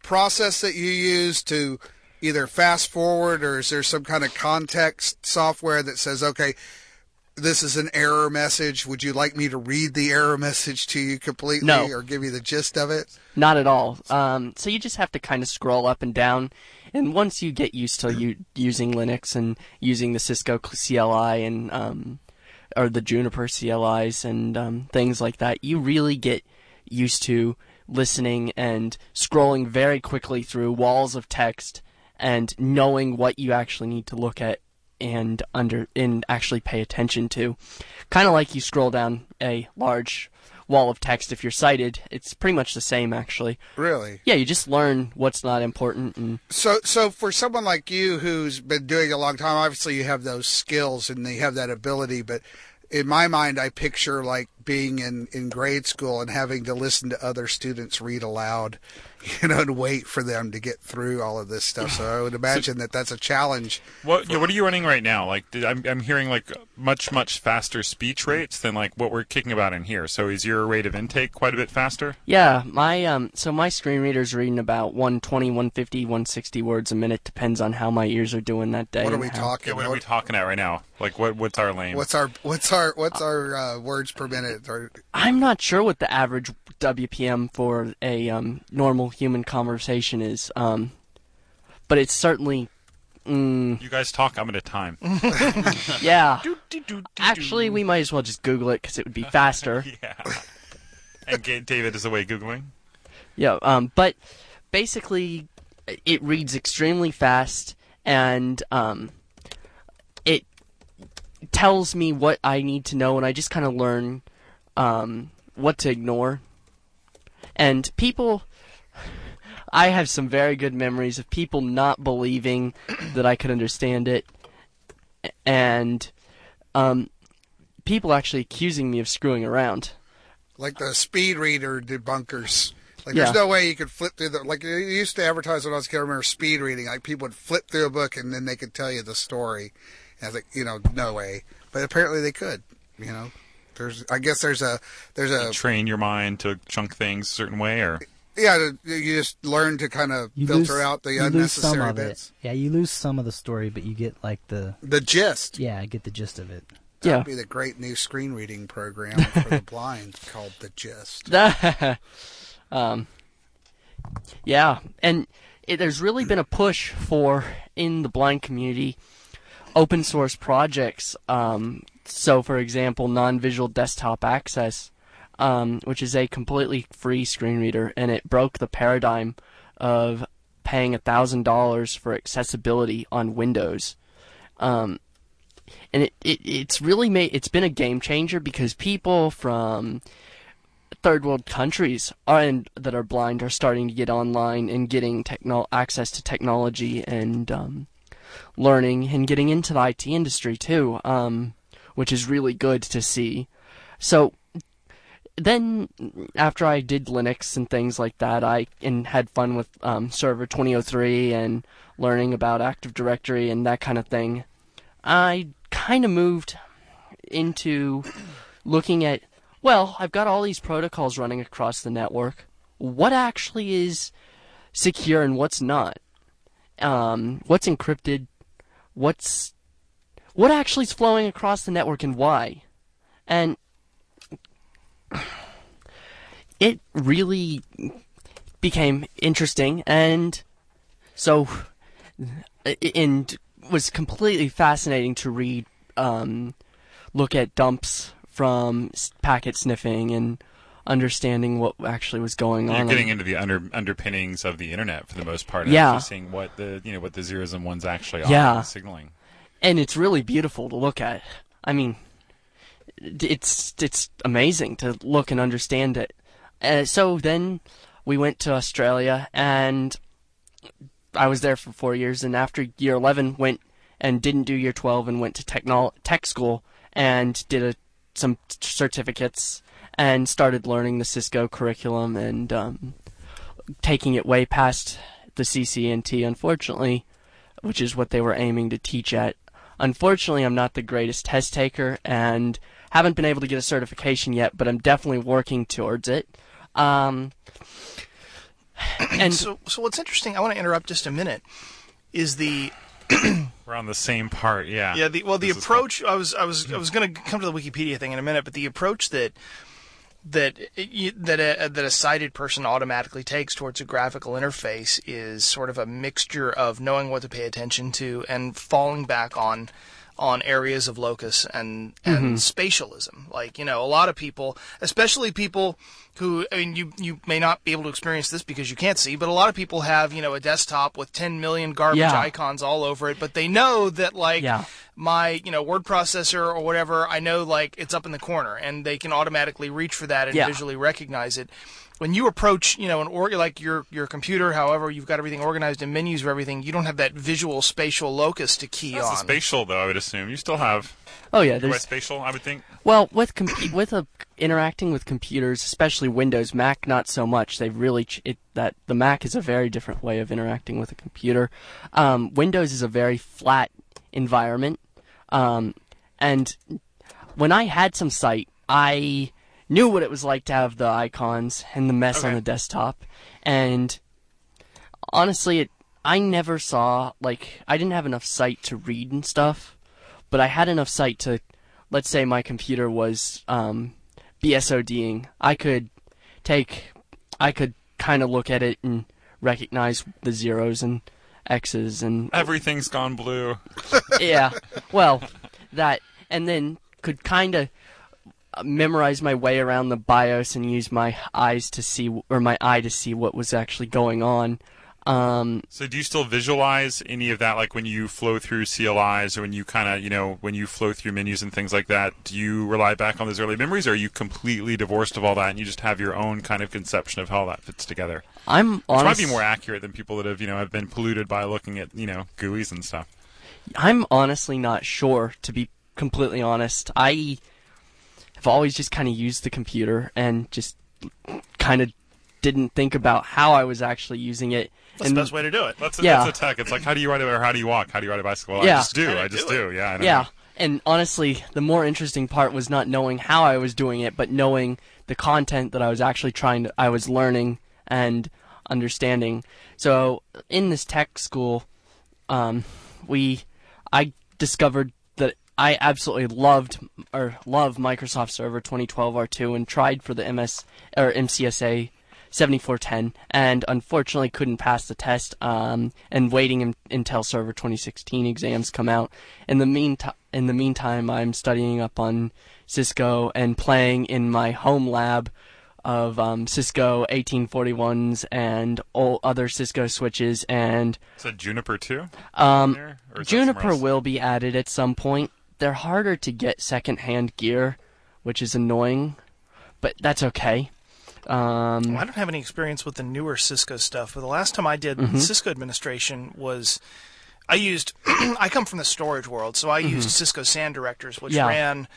process that you use to either fast forward, or is there some kind of context software that says, okay, this is an error message. Would you like me to read the error message to you completely No. or give you the gist of it? Not at all. Um, so you just have to kind of scroll up and down. And once you get used to you, using Linux and using the Cisco C L I and um, or the Juniper C L Is and um, things like that, you really get used to listening and scrolling very quickly through walls of text and knowing what you actually need to look at and under and actually pay attention to. Kind of like you scroll down a large wall of text if you're sighted. It's pretty much the same, actually. Really? Yeah, you just learn what's not important. And So, so for someone like you who's been doing it a long time, obviously you have those skills and you have that ability, but in my mind, I picture like being in, in grade school and having to listen to other students read aloud, you know, and wait for them to get through all of this stuff. So I would imagine that that's a challenge. What yeah, what are you running right now? Like did, I'm I'm hearing like much much faster speech rates than like what we're kicking about in here. So is your rate of intake quite a bit faster? yeah, my um, so my screen reader's reading about one twenty, one fifty, one sixty words a minute. Depends on how my ears are doing that day. What are and we how- talking? Yeah, what are we talking at right now? Like what what's our lane? What's our what's our what's our uh, words per minute? Or, I'm not sure what the average W P M for a um, normal human conversation is, um, but it's certainly, mm, You guys talk, I'm at a time. yeah. Actually, we might as well just Google it because it would be faster. Yeah. And Ga- David is away Googling. Yeah, um, but basically, it reads extremely fast, and um, it tells me what I need to know, and I just kind of learn um, what to ignore. And people, I have some very good memories of people not believing that I could understand it, and um, people actually accusing me of screwing around. like the speed reader debunkers. Like, Yeah. there's no way you could flip through the, like, it used to advertise when I was a kid, I remember speed reading, like, people would flip through a book and then they could tell you the story. And I was like, you know, no way. But apparently they could, you know. There's, I guess there's a, there's a, Train your mind to chunk things a certain way, or yeah, you just learn to kind of You filter lose, out the you lose unnecessary some of bits. it. Yeah, you lose some of the story, but you get like the The gist. yeah, get the gist of it. That Yeah. would be the great new screen reading program for the blind called The Gist. um, yeah, and it, there's really been a push for, in the blind community, open source projects. Um, so, for example, non-visual desktop access, um, which is a completely free screen reader, and it broke the paradigm of paying one thousand dollars for accessibility on Windows. Um, and it, it it's really made, it's been a game changer because people from third world countries are and that are blind are starting to get online and getting techno- access to technology and um, learning and getting into the I T industry too, um, which is really good to see. So then after I did Linux and things like that, I and had fun with um, Server twenty oh three and learning about Active Directory and that kind of thing, I kind of moved into looking at, well, I've got all these protocols running across the network. What actually is secure and what's not? Um, what's encrypted? What's what actually is flowing across the network and why? And it really became interesting, and so and was completely fascinating to read, um, look at dumps from packet sniffing and understanding what actually was going you're on. getting into the under underpinnings of the internet for the most part. Yeah. Actually seeing what the you know what the zeros and ones actually are Yeah. signaling. And it's really beautiful to look at. I mean, it's it's amazing to look and understand it. Uh, so then we went to Australia, and I was there for four years. And after year eleven, went and didn't do year twelve, and went to technol tech school and did a, some certificates and started learning the Cisco curriculum and um, taking it way past the C C N T, unfortunately, which is what they were aiming to teach at. Unfortunately, I'm not the greatest test taker and haven't been able to get a certification yet, but I'm definitely working towards it. Um, And so, so what's interesting, I want to interrupt just a minute, is the... We're on the same part, yeah. Yeah, the, well, the This is approach, I was I was, I was going to come to the Wikipedia thing in a minute, but the approach that that that a, that a sighted person automatically takes towards a graphical interface is sort of a mixture of knowing what to pay attention to and falling back on on areas of locus and and Mm-hmm. spatialism. Like, you know, a lot of people, especially people who, I mean, you you may not be able to experience this because you can't see, but a lot of people have, you know, a desktop with ten million garbage Yeah. icons all over it, but they know that, like, Yeah. my, you know, word processor or whatever, I know, like, it's up in the corner, and they can automatically reach for that and Yeah. visually recognize it. When you approach, you know, an or like your your computer, however, you've got everything organized in menus or everything, you don't have that visual spatial locus to key That's on. the spatial, though, I would assume. You still have... oh yeah, By there's spatial, I would think. well with com- with a, interacting with computers, especially Windows, Mac not so much. They've really ch- it, that the Mac is a very different way of interacting with a computer. Um, Windows is a very flat environment, um, and when I had some sight, I knew what it was like to have the icons and the mess on Okay. the desktop, and honestly, it I never saw, like, I didn't have enough sight to read and stuff, but I had enough sight to, let's say my computer was um, BSODing. I could take, I could kind of look at it and recognize the zeros and X's and Everything's gone blue. yeah, well, that, and then could kind of memorize my way around the BIOS and use my eyes to see, or my eye to see what was actually going on. Um, So do you still visualize any of that, like when you flow through C L Is or when you kind of, you know, when you flow through menus and things like that, do you rely back on those early memories, or are you completely divorced of all that and you just have your own kind of conception of how that fits together? I'm Which might honest, be more accurate than people that have, you know, have been polluted by looking at, you know, G U Is and stuff. I'm honestly not sure, to be completely honest. I have always just kind of used the computer and just kind of didn't think about how I was actually using it. That's and the best way to do it. That's a, Yeah. that's a tech. It's like, how do you ride a, or how do you walk? How do you ride a bicycle? Yeah. I just do. Kinda I just do do. it. Yeah. I know. Yeah, and honestly, the more interesting part was not knowing how I was doing it, but knowing the content that I was actually trying to, I was learning and understanding. So in this tech school, um, we, I discovered that I absolutely loved or love Microsoft Server twenty twelve R two and tried for the M S or M C S A seventy-four ten and unfortunately couldn't pass the test, um, and waiting in, until Server twenty sixteen exams come out. In the meantime, in the meantime, I'm studying up on Cisco and playing in my home lab of um, Cisco eighteen forty-ones and all other Cisco switches, and Is that Juniper too? um, There? Or is that somewhere Juniper else? will be added at some point. They're harder to get second-hand gear, which is annoying, but that's okay. Um, Well, I don't have any experience with the newer Cisco stuff, but the last time I did Mm-hmm. Cisco administration was I used I come from the storage world, so I used Cisco SAN directors, which Mm-hmm. Yeah. ran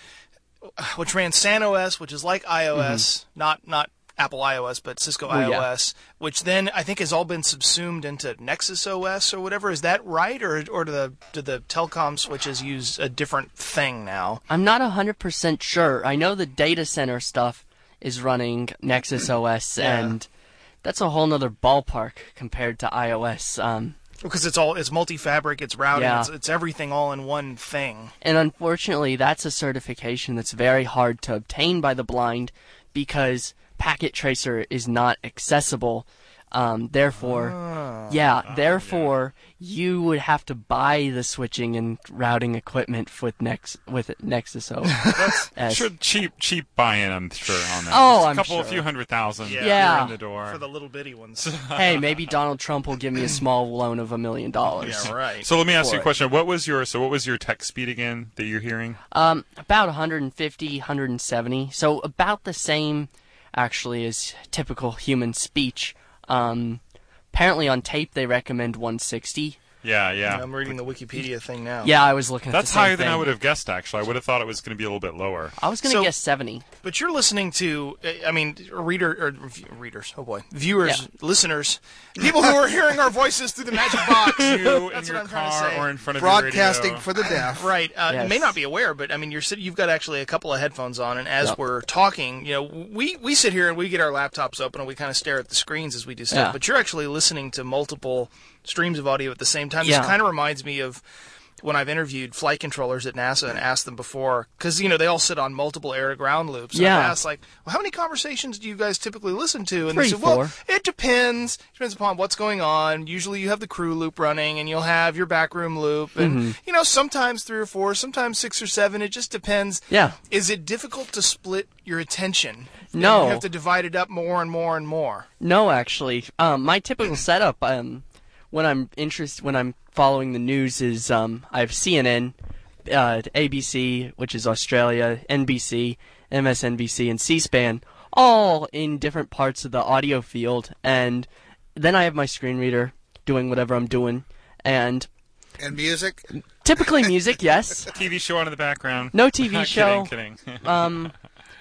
which ran SAN-O-S, which is like iOS, not not Apple iOS, but Cisco Mm-hmm. Oh, yeah. iOS, which then I think has all been subsumed into Nexus O S or whatever. Is that right, or or do the do the telecom switches use a different thing now? I'm not one hundred percent sure. I know the data center stuff is running Nexus O S, Yeah. and that's a whole nother ballpark compared to iOS. Um, Because it's all it's multi-fabric, it's routing, Yeah. it's, it's everything all in one thing. and unfortunately, that's a certification that's very hard to obtain by the blind because Packet Tracer is not accessible. Um, therefore, yeah, therefore you would have to buy the switching and routing equipment with Nex with Nexus O S. That's sure cheap, cheap buy-in. I'm sure on that. Oh, Just a I'm couple, a sure. few hundred thousand. Yeah. Yeah. You're in the door. For the little bitty ones. Hey, maybe Donald Trump will give me a small loan of a million dollars. Yeah, right. So let me ask for you a it. question. What was your so what was your text speed again that you're hearing? Um, about one fifty, one seventy. So about the same, actually, as typical human speech. Um, apparently on tape they recommend one sixty. Yeah, yeah. I'm reading the Wikipedia thing now. Yeah, I was looking at That's the same higher than I thing. would have guessed, actually. I would have thought it was going to be a little bit lower. I was going to So- guess seventy. But you're listening to, I mean, reader or v- readers. Oh boy, viewers, Yeah. listeners, people who are hearing our voices through the magic box. You in That's your what I'm trying to car say. or in front of Broadcasting your for the deaf. Right. Uh, Yes. You may not be aware, but I mean, you're sit- you've got actually a couple of headphones on, and as Yep. we're talking, you know, we, we sit here and we get our laptops open and we kind of stare at the screens as we do stuff. Yeah. But you're actually listening to multiple streams of audio at the same time. Yeah. This kind of reminds me of when I've interviewed flight controllers at NASA and asked them before, because, you know, they all sit on multiple air-to-ground loops. And Yeah. I've asked, like, well, how many conversations do you guys typically listen to? And Three, they said, well, four. it depends. Depends upon what's going on. Usually you have the crew loop running, and you'll have your backroom loop. And, Mm-hmm. you know, sometimes three or four, sometimes six or seven. It just depends. Yeah. Is it difficult to split your attention? No. You have to divide it up more and more and more. No, actually, um, my typical setup, um, when I'm interested, when I'm following the news, is um, I have C N N, uh, A B C, which is Australia, N B C, M S N B C, and C-SPAN, all in different parts of the audio field, and then I have my screen reader doing whatever I'm doing, and And music. typically music, yes, T V show on in the background. no T V Kidding, show. kidding. um,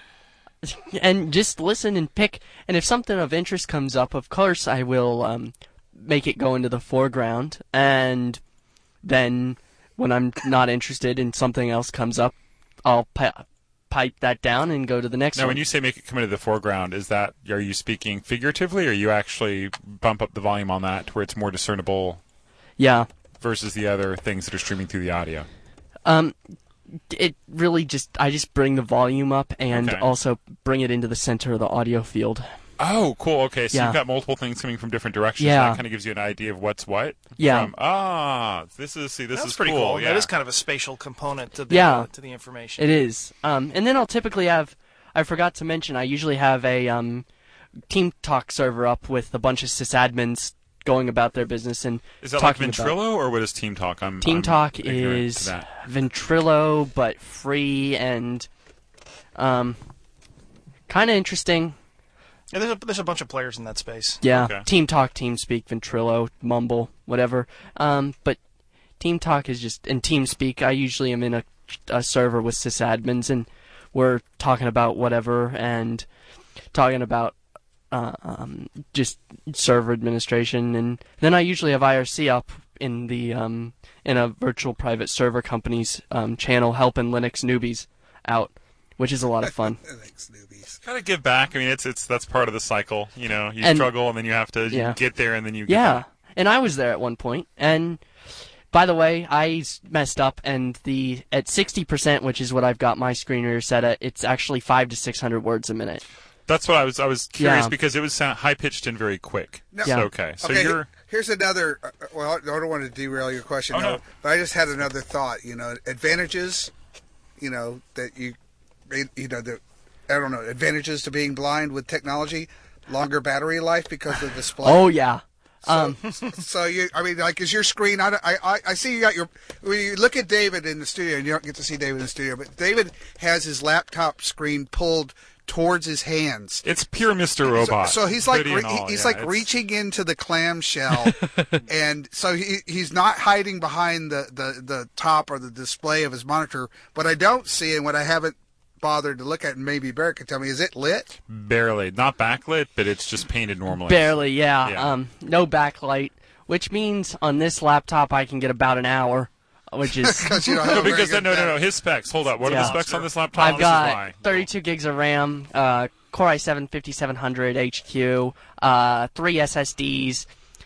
and just listen and pick. And if something of interest comes up, of course I will um, make it go into the foreground. And then when I'm not interested and something else comes up, I'll pi- pipe that down and go to the next Now, one. when you say make it come into the foreground, is that, are you speaking figuratively, or you actually bump up the volume on that to where it's more discernible yeah. versus the other things that are streaming through the audio? Um, it really just I just bring the volume up and Okay. also bring it into the center of the audio field. Oh, cool. Okay, so Yeah. you've got multiple things coming from different directions. Yeah. That kind of gives you an idea of what's what. Yeah. From, ah, this is see, this That's is pretty cool. cool. Yeah. That is kind of a spatial component to the, Yeah. uh, to the information. It is. Um, and then I'll typically have, I forgot to mention, I usually have a um, Team Talk server up with a bunch of sysadmins going about their business and Is that like talking about. Ventrilo, or what is Team Talk? I'm Team I'm Talk ignorant to is that. Ventrilo, but free and um, kind of interesting. Yeah, there's, a, there's a bunch of players in that space. Yeah, Okay. Team Talk, TeamSpeak, Ventrilo, Mumble, whatever. Um, but Team Talk is just, and TeamSpeak, I usually am in a, a server with sysadmins, and we're talking about whatever, and talking about uh, um, just server administration, and then I usually have I R C up in the um, in a virtual private server company's um, channel, helping Linux newbies out, which is a lot of fun. Thanks, newbies. Gotta give back. I mean, it's it's that's part of the cycle. You know, you And- struggle, and then you have to Yeah. get there, and then you get Yeah, there. and I was there at one point, and by the way, I s- messed up, and the at sixty percent, which is what I've got my screen reader set at, it's actually five to six hundred words a minute. That's what I was. I was curious Yeah. because it was high pitched and very quick. No. So, Yeah. okay, so okay, you're. here's another. uh, Well, I don't want to derail your question, Oh, no, no. but I just had another thought. You know, advantages. You know that you, you know the, I don't know advantages to being blind with technology, longer battery life because of the display. Oh yeah, So, um, so you, I mean, like, is your screen? I, I, I see you got your. When you look at David in the studio, and you don't get to see David in the studio, but David has his laptop screen pulled towards his hands. It's pure Mister Robot. So, so he's like Hoodie re- and all, he's yeah, like it's- reaching into the clamshell, and so he he's not hiding behind the, the, the top or the display of his monitor. What I don't see, and what I haven't bothered to look at, and maybe Barrett can tell me, is it lit? barely not backlit, but it's just painted normally. barely. Yeah, Yeah. um, no backlight, which means on this laptop I can get about an hour, which is. Because you don't have No, a very because good no, no, no. battery. His specs. Hold up. What are Yeah. the specs on this laptop? I've This is got why. thirty-two gigs of RAM, uh, Core i seven fifty-seven hundred H Q, uh, three S S Ds,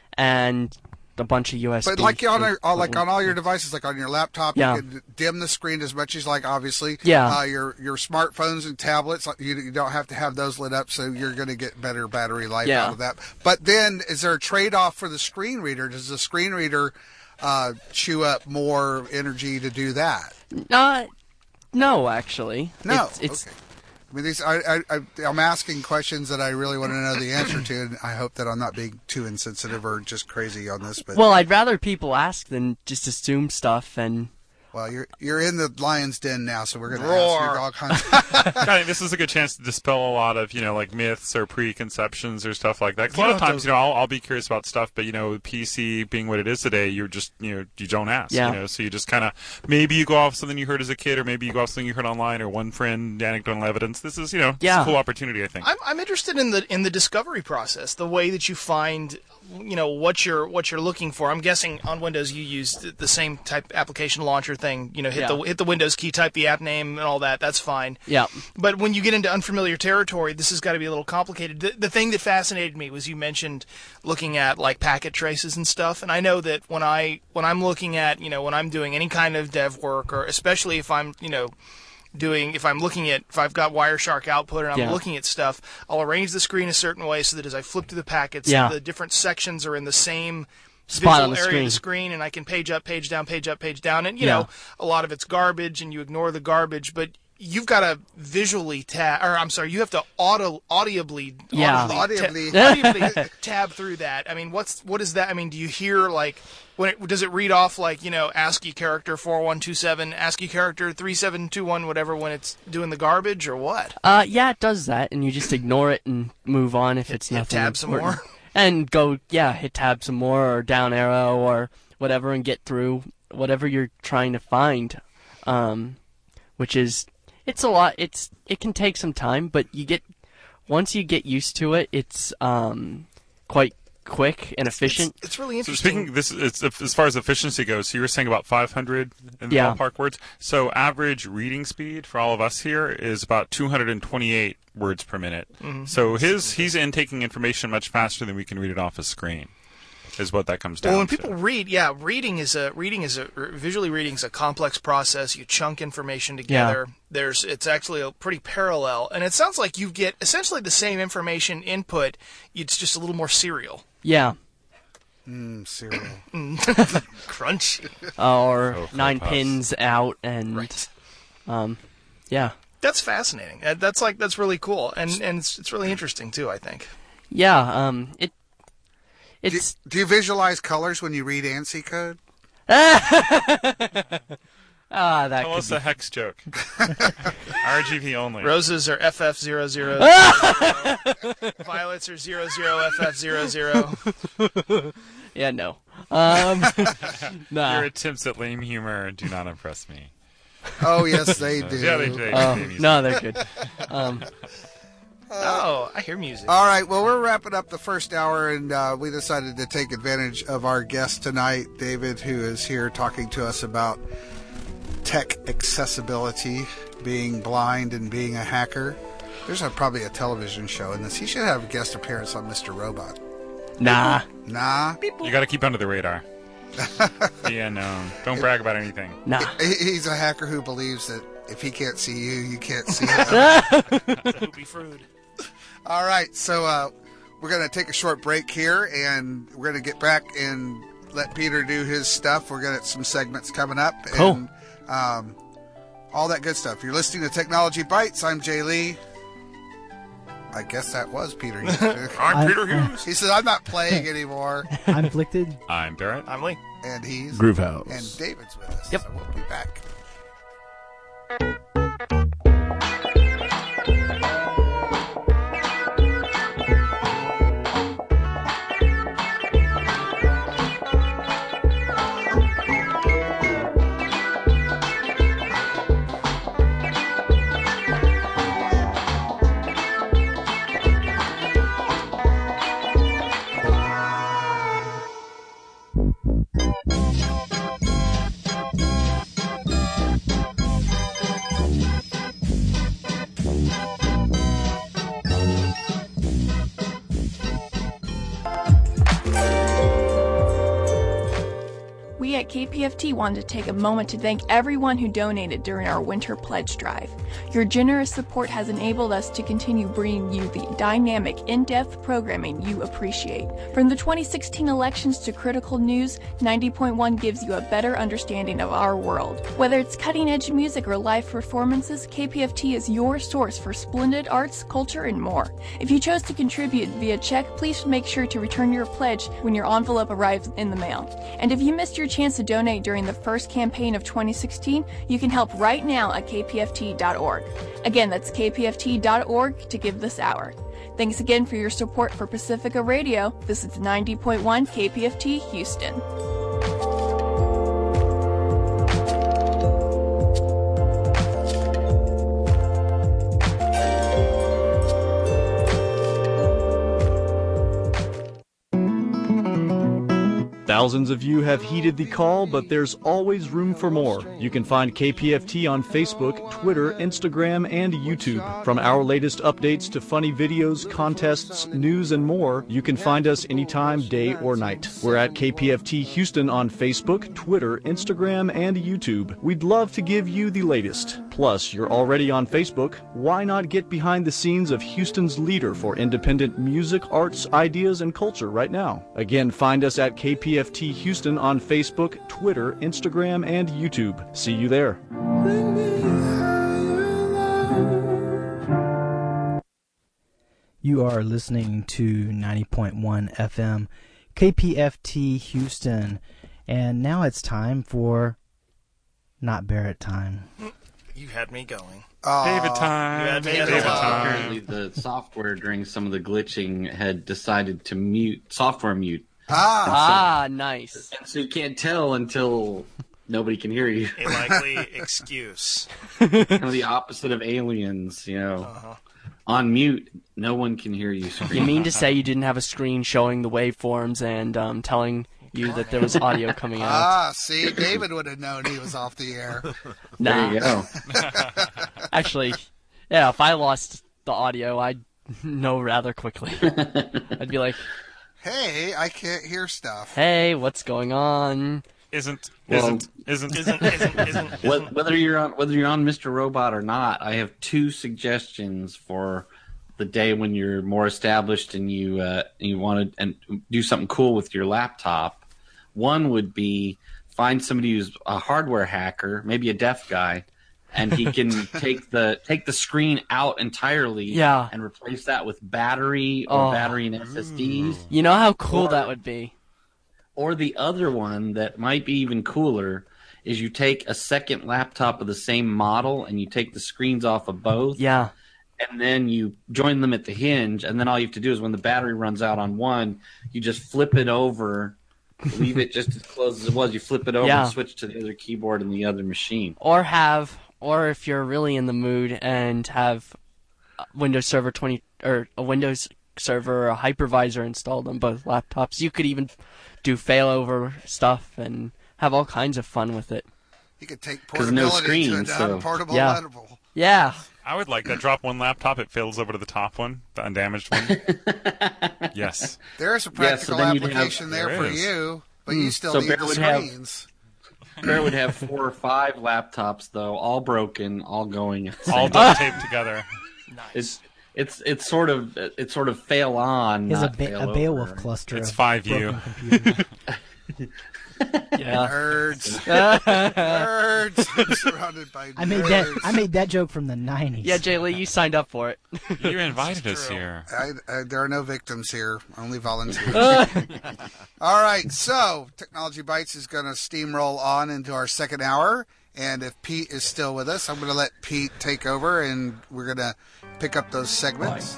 and a bunch of U S B. But like on our, all, like on all your devices, like on your laptop, Yeah. you can dim the screen as much as like obviously. Yeah. Uh, your your smartphones and tablets, you, you don't have to have those lit up, so you're going to get better battery life Yeah. out of that. But then, is there a trade off for the screen reader? Does the screen reader uh, chew up more energy to do that? Uh, no, actually. No. It's, it's okay. I mean, these I, I, I I'm asking questions that I really want to know the answer to, and I hope that I'm not being too insensitive or just crazy on this. But Well, I'd rather people ask than just assume stuff, and Well, you're you're in the lion's den now, so we're going to Roar. ask you all kinds. I think this is a good chance to dispel a lot of, you know, like myths or preconceptions or stuff like that. 'Cause a lot of times, you know, I'll, I'll be curious about stuff, but, you know, P C being what it is today, you're just, you know, you don't ask. Yeah. You know, so you just kind of, maybe you go off something you heard as a kid, or maybe you go off something you heard online, or one friend, anecdotal evidence. This is, you know, Yeah. it's a cool opportunity, I think. I'm I'm interested in the in the discovery process, the way that you find, you know, what you're what you're looking for. I'm guessing on Windows you use the, the same type application launcher thing. You know, hit Yeah. the hit the Windows key, type the app name, and all that. That's fine. Yeah. But when you get into unfamiliar territory, this has got to be a little complicated. The, the thing that fascinated me was you mentioned looking at like packet traces and stuff. And I know that when I when I'm looking at, you know, when I'm doing any kind of dev work, or especially if I'm, you know, doing if I'm looking at if I've got Wireshark output and I'm Yeah. looking at stuff, I'll arrange the screen a certain way so that as I flip through the packets, Yeah. the different sections are in the same Spot visual on the area screen. of the screen, and I can page up, page down, page up, page down, and you Yeah. know, a lot of it's garbage, and you ignore the garbage, but you've got to visually tab, or I'm sorry, you have to auto, audibly, Yeah. audibly, Audibly. ta- audibly tab through that. I mean, what's what is that? I mean, do you hear like when it does it read off like, you know, ASCII character four one two seven, ASCII character three seven two one, whatever, when it's doing the garbage, or what? Uh, yeah, it does that, and you just ignore it and move on if it's hit nothing tab some important. more? And go, yeah, hit tab some more, or down arrow, or whatever, and get through whatever you're trying to find. Um, which is, it's a lot, it's, it can take some time, but you get, once you get used to it, it's, um, quite quick and efficient. It's, it's really So interesting. speaking, this it's as far as efficiency goes. So you were saying about five hundred in the Yeah. ballpark words. So average reading speed for all of us here is about two hundred twenty-eight words per minute. Mm-hmm. So his he's intaking information much faster than we can read it off a screen. Is what that comes down Well, when to. people read, yeah, reading is a reading is a visually reading is a complex process. You chunk information together. There's it's actually a pretty parallel, and it sounds like you get essentially the same information input. It's just a little more serial. Yeah. Mm, cereal. Crunch. Or Oh, nine Puffs. pins out, and, Right. um, yeah. That's fascinating. Uh, That's like that's really cool, and and it's, it's really interesting too. I think. Yeah, um, it, Do, it's, do you visualize colors when you read ANSI code? ah, that Tell could us be a hex joke. R G B only. Roses are F F zero zero. Violets are zero zero F F zero zero. Yeah, no. Um, nah. Your attempts at lame humor do not impress me. Oh, yes, they do. Yeah, they do. Oh, They do. no, they're good. Um, Oh, I hear music. All right, well, we're wrapping up the first hour, and uh, we decided to take advantage of our guest tonight, David, who is here talking to us about tech accessibility, being blind and being a hacker. There's a, probably a television show in this. He should have a guest appearance on Mister Robot. nah. Nah, You got to keep under the radar. Yeah, no. Don't brag about anything. Nah. he- he's a hacker who believes that if he can't see you, you can't see him. Poopy fruit. All right, so uh, we're going to take a short break here, and we're going to get back and let Peter do his stuff. We're going to have some segments coming up. Cool. And um, all that good stuff. You're listening to Technology Bites. I'm Jay Lee. I guess that was Peter Hughes. I'm I- Peter Hughes. He says, I'm not playing anymore. I'm Inflicted. I'm Barrett. I'm Lee. And he's... Groovehouse. And David's with us. Yep. So we'll be back. We at K P F T wanted to take a moment to thank everyone who donated during our winter pledge drive. Your generous support has enabled us to continue bringing you the dynamic, in-depth programming you appreciate. From the twenty sixteen elections to critical news, ninety point one gives you a better understanding of our world. Whether it's cutting-edge music or live performances, K P F T is your source for splendid arts, culture, and more. If you chose to contribute via check, please make sure to return your pledge when your envelope arrives in the mail. And if you missed your chance chance to donate during the first campaign of twenty sixteen, you can help right now at k p f t dot org. Again, that's k p f t dot org to give this hour. Thanks again for your support for Pacifica Radio. This is ninety point one K P F T Houston. Thousands of you have heeded the call, but there's always room for more. You can find K P F T on Facebook, Twitter, Instagram, and YouTube. From our latest updates to funny videos, contests, news, and more, you can find us anytime, day or night. We're at K P F T Houston on Facebook, Twitter, Instagram, and YouTube. We'd love to give you the latest. Plus, you're already on Facebook. Why not get behind the scenes of Houston's leader for independent music, arts, ideas, and culture right now? Again, find us at K P F T Houston on Facebook, Twitter, Instagram, and YouTube. See you there. You are listening to ninety point one F M K P F T Houston, and now it's time for Not Barrett time. You had me going. Aww. David time. You had me David going. time. Apparently, the software during some of the glitching had decided to mute software mute. Ah, Ah, nice. And so you can't tell until nobody can hear you. A likely excuse. Kind of the opposite of aliens, you know. Uh-huh. On mute, no one can hear you scream. You mean to say you didn't have a screen showing the waveforms and um, telling you that there was audio coming out? ah, see, David would have known he was off the air. Nah. There you go. Actually, yeah, if I lost the audio, I'd know rather quickly. I'd be like, Hey, I can't hear stuff. hey, what's going on? Isn't Well, isn't isn't Isn't, isn't, isn't, Wh- isn't. Whether you're on whether you're on Mister Robot or not, I have two suggestions for the day when you're more established and you uh, you want to and do something cool with your laptop. One would be find somebody who's a hardware hacker, maybe a deaf guy, and he can take the take the screen out entirely, Yeah. and replace that with battery or Oh. battery and S S Ds. You know how cool Or- that would be? Or the other one that might be even cooler is you take a second laptop of the same model and you take the screens off of both. Yeah. And then you join them at the hinge, and then all you have to do is when the battery runs out on one, you just flip it over, leave it just as close as it was. You flip it over Yeah. and switch to the other keyboard in the other machine. Or have, or if you're really in the mood and have Windows Server twenty or a Windows Server or a hypervisor installed on both laptops, you could even do failover stuff and have all kinds of fun with it. You could take 'Cause no portability screen, to a so- portable Yeah. level. Yeah. I would like that. Drop one laptop, it fails over to the top one, the undamaged one. Yes. There's a Yeah, so practical then you'd have- application there There for is. you, but you still So need Bear the would have- screens. Bear would have four or five laptops, though, all broken, all going. at the same All duct taped together. It's it's it's sort of it's sort of fail on. He has a, not ba- fail a Beowulf over. cluster. It's of five U. broken computers. Yeah. Nerds. Nerds. Surrounded by nerds. I made that. I made that joke from the nineties. Yeah, Jay Lee, you signed up for it. You invited us here. I, I, there are no victims here, only volunteers. All right, so Technology Bites is going to steamroll on into our second hour, and if Pete is still with us, I'm going to let Pete take over, and we're going to pick up those segments.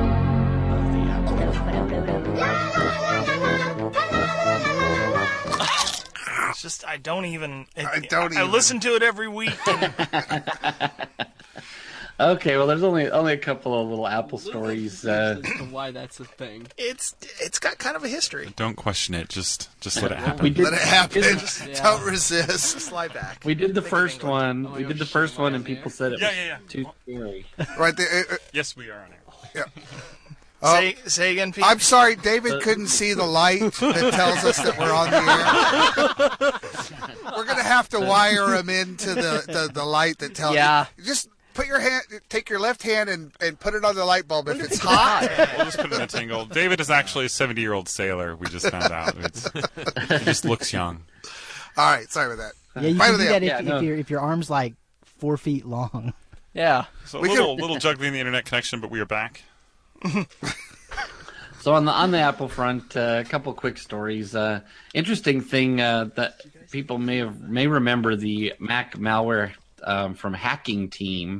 It's just, I don't even. It, I don't I even. listen to it every week. And Okay, well, there's only only a couple of little Apple stories. Uh, Why that's a thing. it's it's got kind of a history. Don't question it. Just just let it happen. we did Let it happen. Yeah. Don't resist. Slide back. we did the Think first of England. one. We did the first one, and people said it Yeah, was yeah, yeah. too scary. Right there. uh, uh, Yes, we are on air. Oh, Say say again, Pete. I'm sorry, David couldn't see the light that tells us that we're on the air. We're going to have to wire him into the, the, the light that tells Yeah. you. Just put your hand, take your left hand and, and put it on the light bulb. If it's hot, We'll just put it in a tingle. David is actually a seventy-year-old sailor. We just found out. It's, he just looks young. all right, sorry about that. Yeah, you Right can with do the- that if, Yeah, if no. your if your arm's like four feet long. Yeah. So a We little could- little juggling the internet connection, but we are back. So on the on the Apple front, uh, a couple quick stories. Uh, interesting thing uh, that people may have, may remember the Mac malware um, from Hacking Team.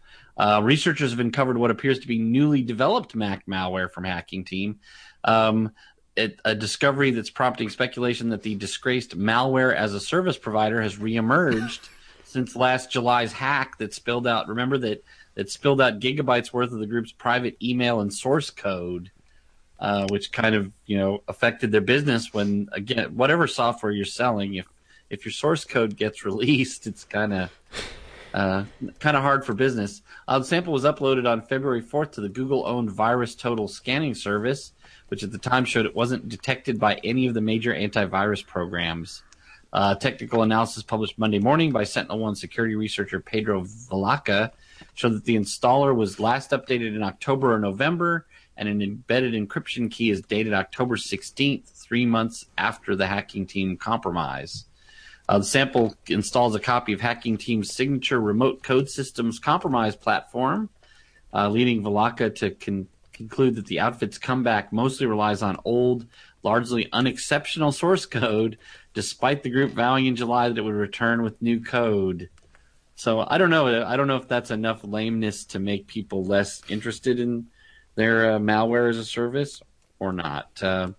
Uh, researchers have uncovered what appears to be newly developed Mac malware from Hacking Team. Um, it, a discovery that's prompting speculation that the disgraced malware as a service provider has reemerged since last July's hack that spilled out. Remember that that spilled out gigabytes worth of the group's private email and source code, uh, which kind of you know affected their business. When again, whatever software you're selling, if if your source code gets released, it's kind of Uh, kind of hard for business. Uh, the sample was uploaded on February fourth to the Google-owned VirusTotal scanning service, which at the time showed it wasn't detected by any of the major antivirus programs. Uh, technical analysis published Monday morning by SentinelOne security researcher Pedro Valaca showed that the installer was last updated in October or November, and an embedded encryption key is dated October sixteenth, three months after the Hacking Team compromise. Uh, the sample installs a copy of Hacking Team's signature remote code systems compromise platform, uh, leading Valaca to con- conclude that the outfit's comeback mostly relies on old, largely unexceptional source code, despite the group vowing in July that it would return with new code. So I don't know. I don't know if that's enough lameness to make people less interested in their uh, malware as a service or not. Uh,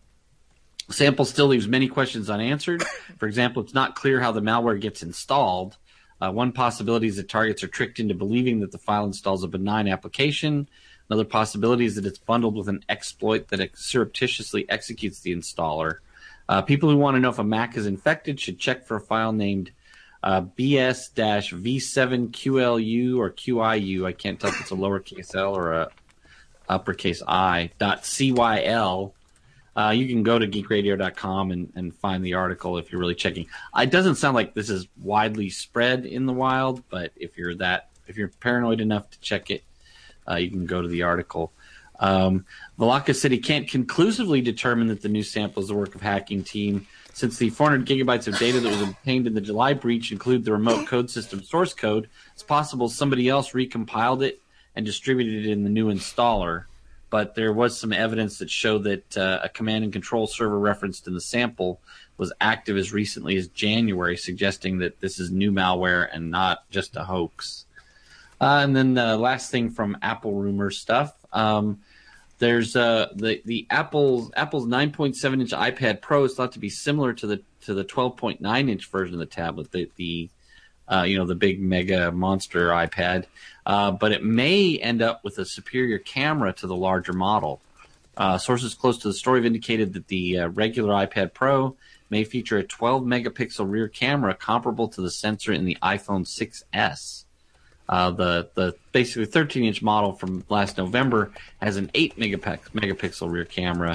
Sample still leaves many questions unanswered. For example, it's not clear how the malware gets installed. Uh, one possibility is that targets are tricked into believing that the file installs a benign application. Another possibility is that it's bundled with an exploit that surreptitiously executes the installer. Uh, people who want to know if a Mac is infected should check for a file named uh, B S V seven Q L U or Q I U. I can't tell if it's a lowercase L or a uppercase I, dot C Y L. Uh, you can go to geek radio dot com and, and find the article if you're really checking. It doesn't sound like this is widely spread in the wild, but if you're that, if you're paranoid enough to check it, uh, you can go to the article. Um, Valaca said he can't conclusively determine that the new sample is the work of Hacking Team, since the four hundred gigabytes of data that was obtained in the July breach include the remote code system source code. It's possible somebody else recompiled it and distributed it in the new installer. But there was some evidence that showed that uh, a command and control server referenced in the sample was active as recently as January, suggesting that this is new malware and not just a hoax. Uh, and then the last thing from Apple rumor stuff. Um, there's uh, the the Apple's Apple's nine point seven inch iPad Pro is thought to be similar to the to the twelve point nine inch version of the tablet, the the uh, you know the big mega monster iPad. Uh, but it may end up with a superior camera to the larger model. Uh, sources close to the story have indicated that the uh, regular iPad Pro may feature a twelve megapixel rear camera comparable to the sensor in the iPhone six S. Uh, the the basically thirteen inch model from last November has an eight megapixel rear camera.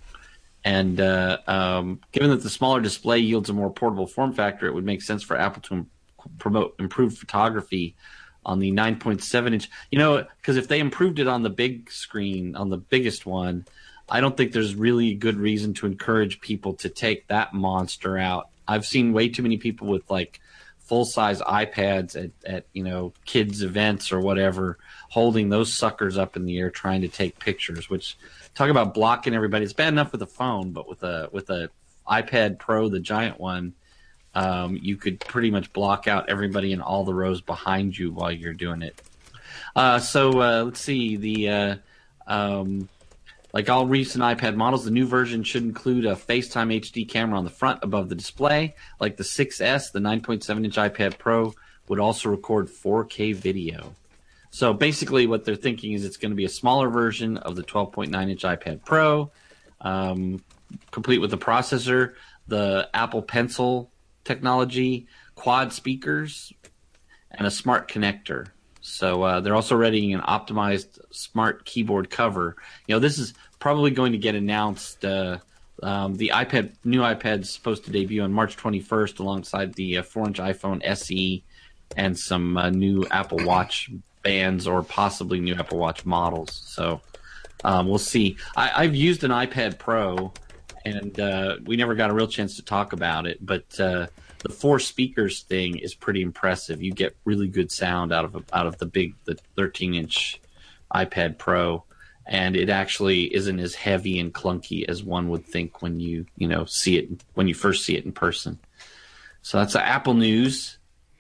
And uh, um, given that the smaller display yields a more portable form factor, it would make sense for Apple to im- promote improved photography on the nine point seven inch, you know, because if they improved it on the big screen, on the biggest one, I don't think there's really good reason to encourage people to take that monster out. I've seen way too many people with like full-size iPads at, at you know, kids' events or whatever, holding those suckers up in the air trying to take pictures, which, talk about blocking everybody. It's bad enough with a phone, but with a with a iPad Pro, the giant one, Um, you could pretty much block out everybody in all the rows behind you while you're doing it. Uh, so uh, let's see. The uh, um, like all recent iPad models, the new version should include a FaceTime H D camera on the front above the display. Like the six S, the nine point seven inch iPad Pro would also record four K video. So basically what they're thinking is it's going to be a smaller version of the twelve point nine inch iPad Pro, um, complete with the processor, the Apple Pencil technology, quad speakers, and a smart connector. So uh, they're also readying an optimized smart keyboard cover. You know, this is probably going to get announced. Uh, um, the iPad, new iPad is supposed to debut on March twenty-first alongside the uh, four inch iPhone S E and some uh, new Apple Watch bands or possibly new Apple Watch models. So um, we'll see. I, I've used an iPad Pro, and uh, we never got a real chance to talk about it, but uh, the four speakers thing is pretty impressive. You get really good sound out of out of the big, the thirteen inch iPad Pro, and it actually isn't as heavy and clunky as one would think when you you know see it when you first see it in person. So that's the Apple news.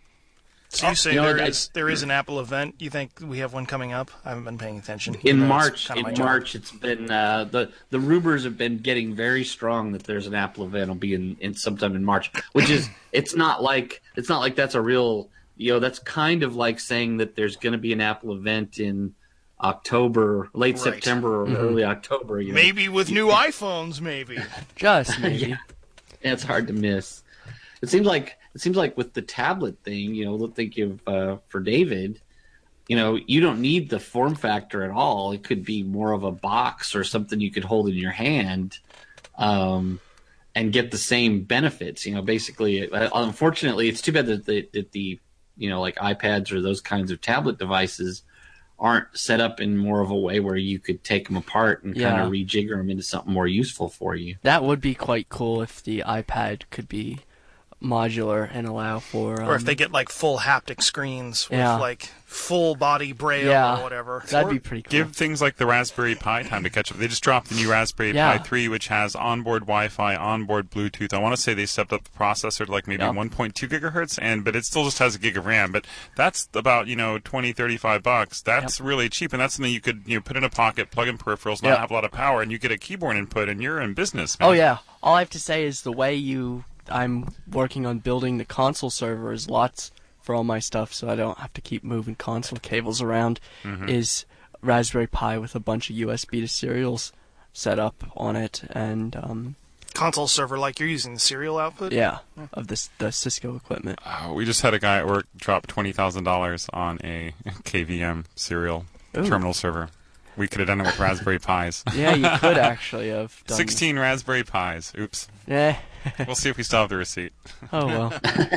So you say You know, there I- is there is an Apple event? You think we have one coming up? I haven't been paying attention. In Even though it's March, kind of in my job. March, it's been uh, the the rumors have been getting very strong that there's an Apple event. Will be in, in sometime in March, which is it's not like it's not like that's a real you know that's kind of like saying that there's going to be an Apple event in October, late Right. September or Mhm. early October. You know? Maybe with new iPhones, maybe. Just maybe. Yeah. Yeah, it's hard to miss. It seems like it seems like with the tablet thing, you know, think of uh, for David, you know, you don't need the form factor at all. It could be more of a box or something you could hold in your hand, um, and get the same benefits. You know, basically, uh, unfortunately, it's too bad that the, that the you know like iPads or those kinds of tablet devices aren't set up in more of a way where you could take them apart and kind Yeah. of rejigger them into something more useful for you. That would be quite cool if the iPad could be modular and allow for. Um, Or if they get like full haptic screens with Yeah. like full body braille Yeah. or whatever. That'd Or be pretty cool. Give things like the Raspberry Pi time to catch up. They just dropped the new Raspberry Yeah. Pi three, which has onboard Wi-Fi, onboard Bluetooth. I want to say they stepped up the processor to like maybe Yeah. one point two gigahertz, and but it still just has a gig of RAM. But that's about you know twenty, thirty-five bucks. That's really cheap, and that's something you could you know put in a pocket, plug in peripherals, not Yep. have a lot of power, and you get a keyboard input, and you're in business. Man. Oh yeah. All I have to say is the way you. I'm working on building the console server is lots for all my stuff, so I don't have to keep moving console cables around. Mhm. Is Raspberry Pi with a bunch of U S B to serials set up on it, and um, Console server, like you're using the serial output? yeah, of this the Cisco equipment. Uh, we just had a guy at work drop twenty thousand dollars on a K V M serial Ooh. terminal server. We could have done it with Raspberry Pis. Yeah, you could actually have done. Sixteen Raspberry Pis. Oops. Yeah. We'll see if we still have the receipt. Oh well.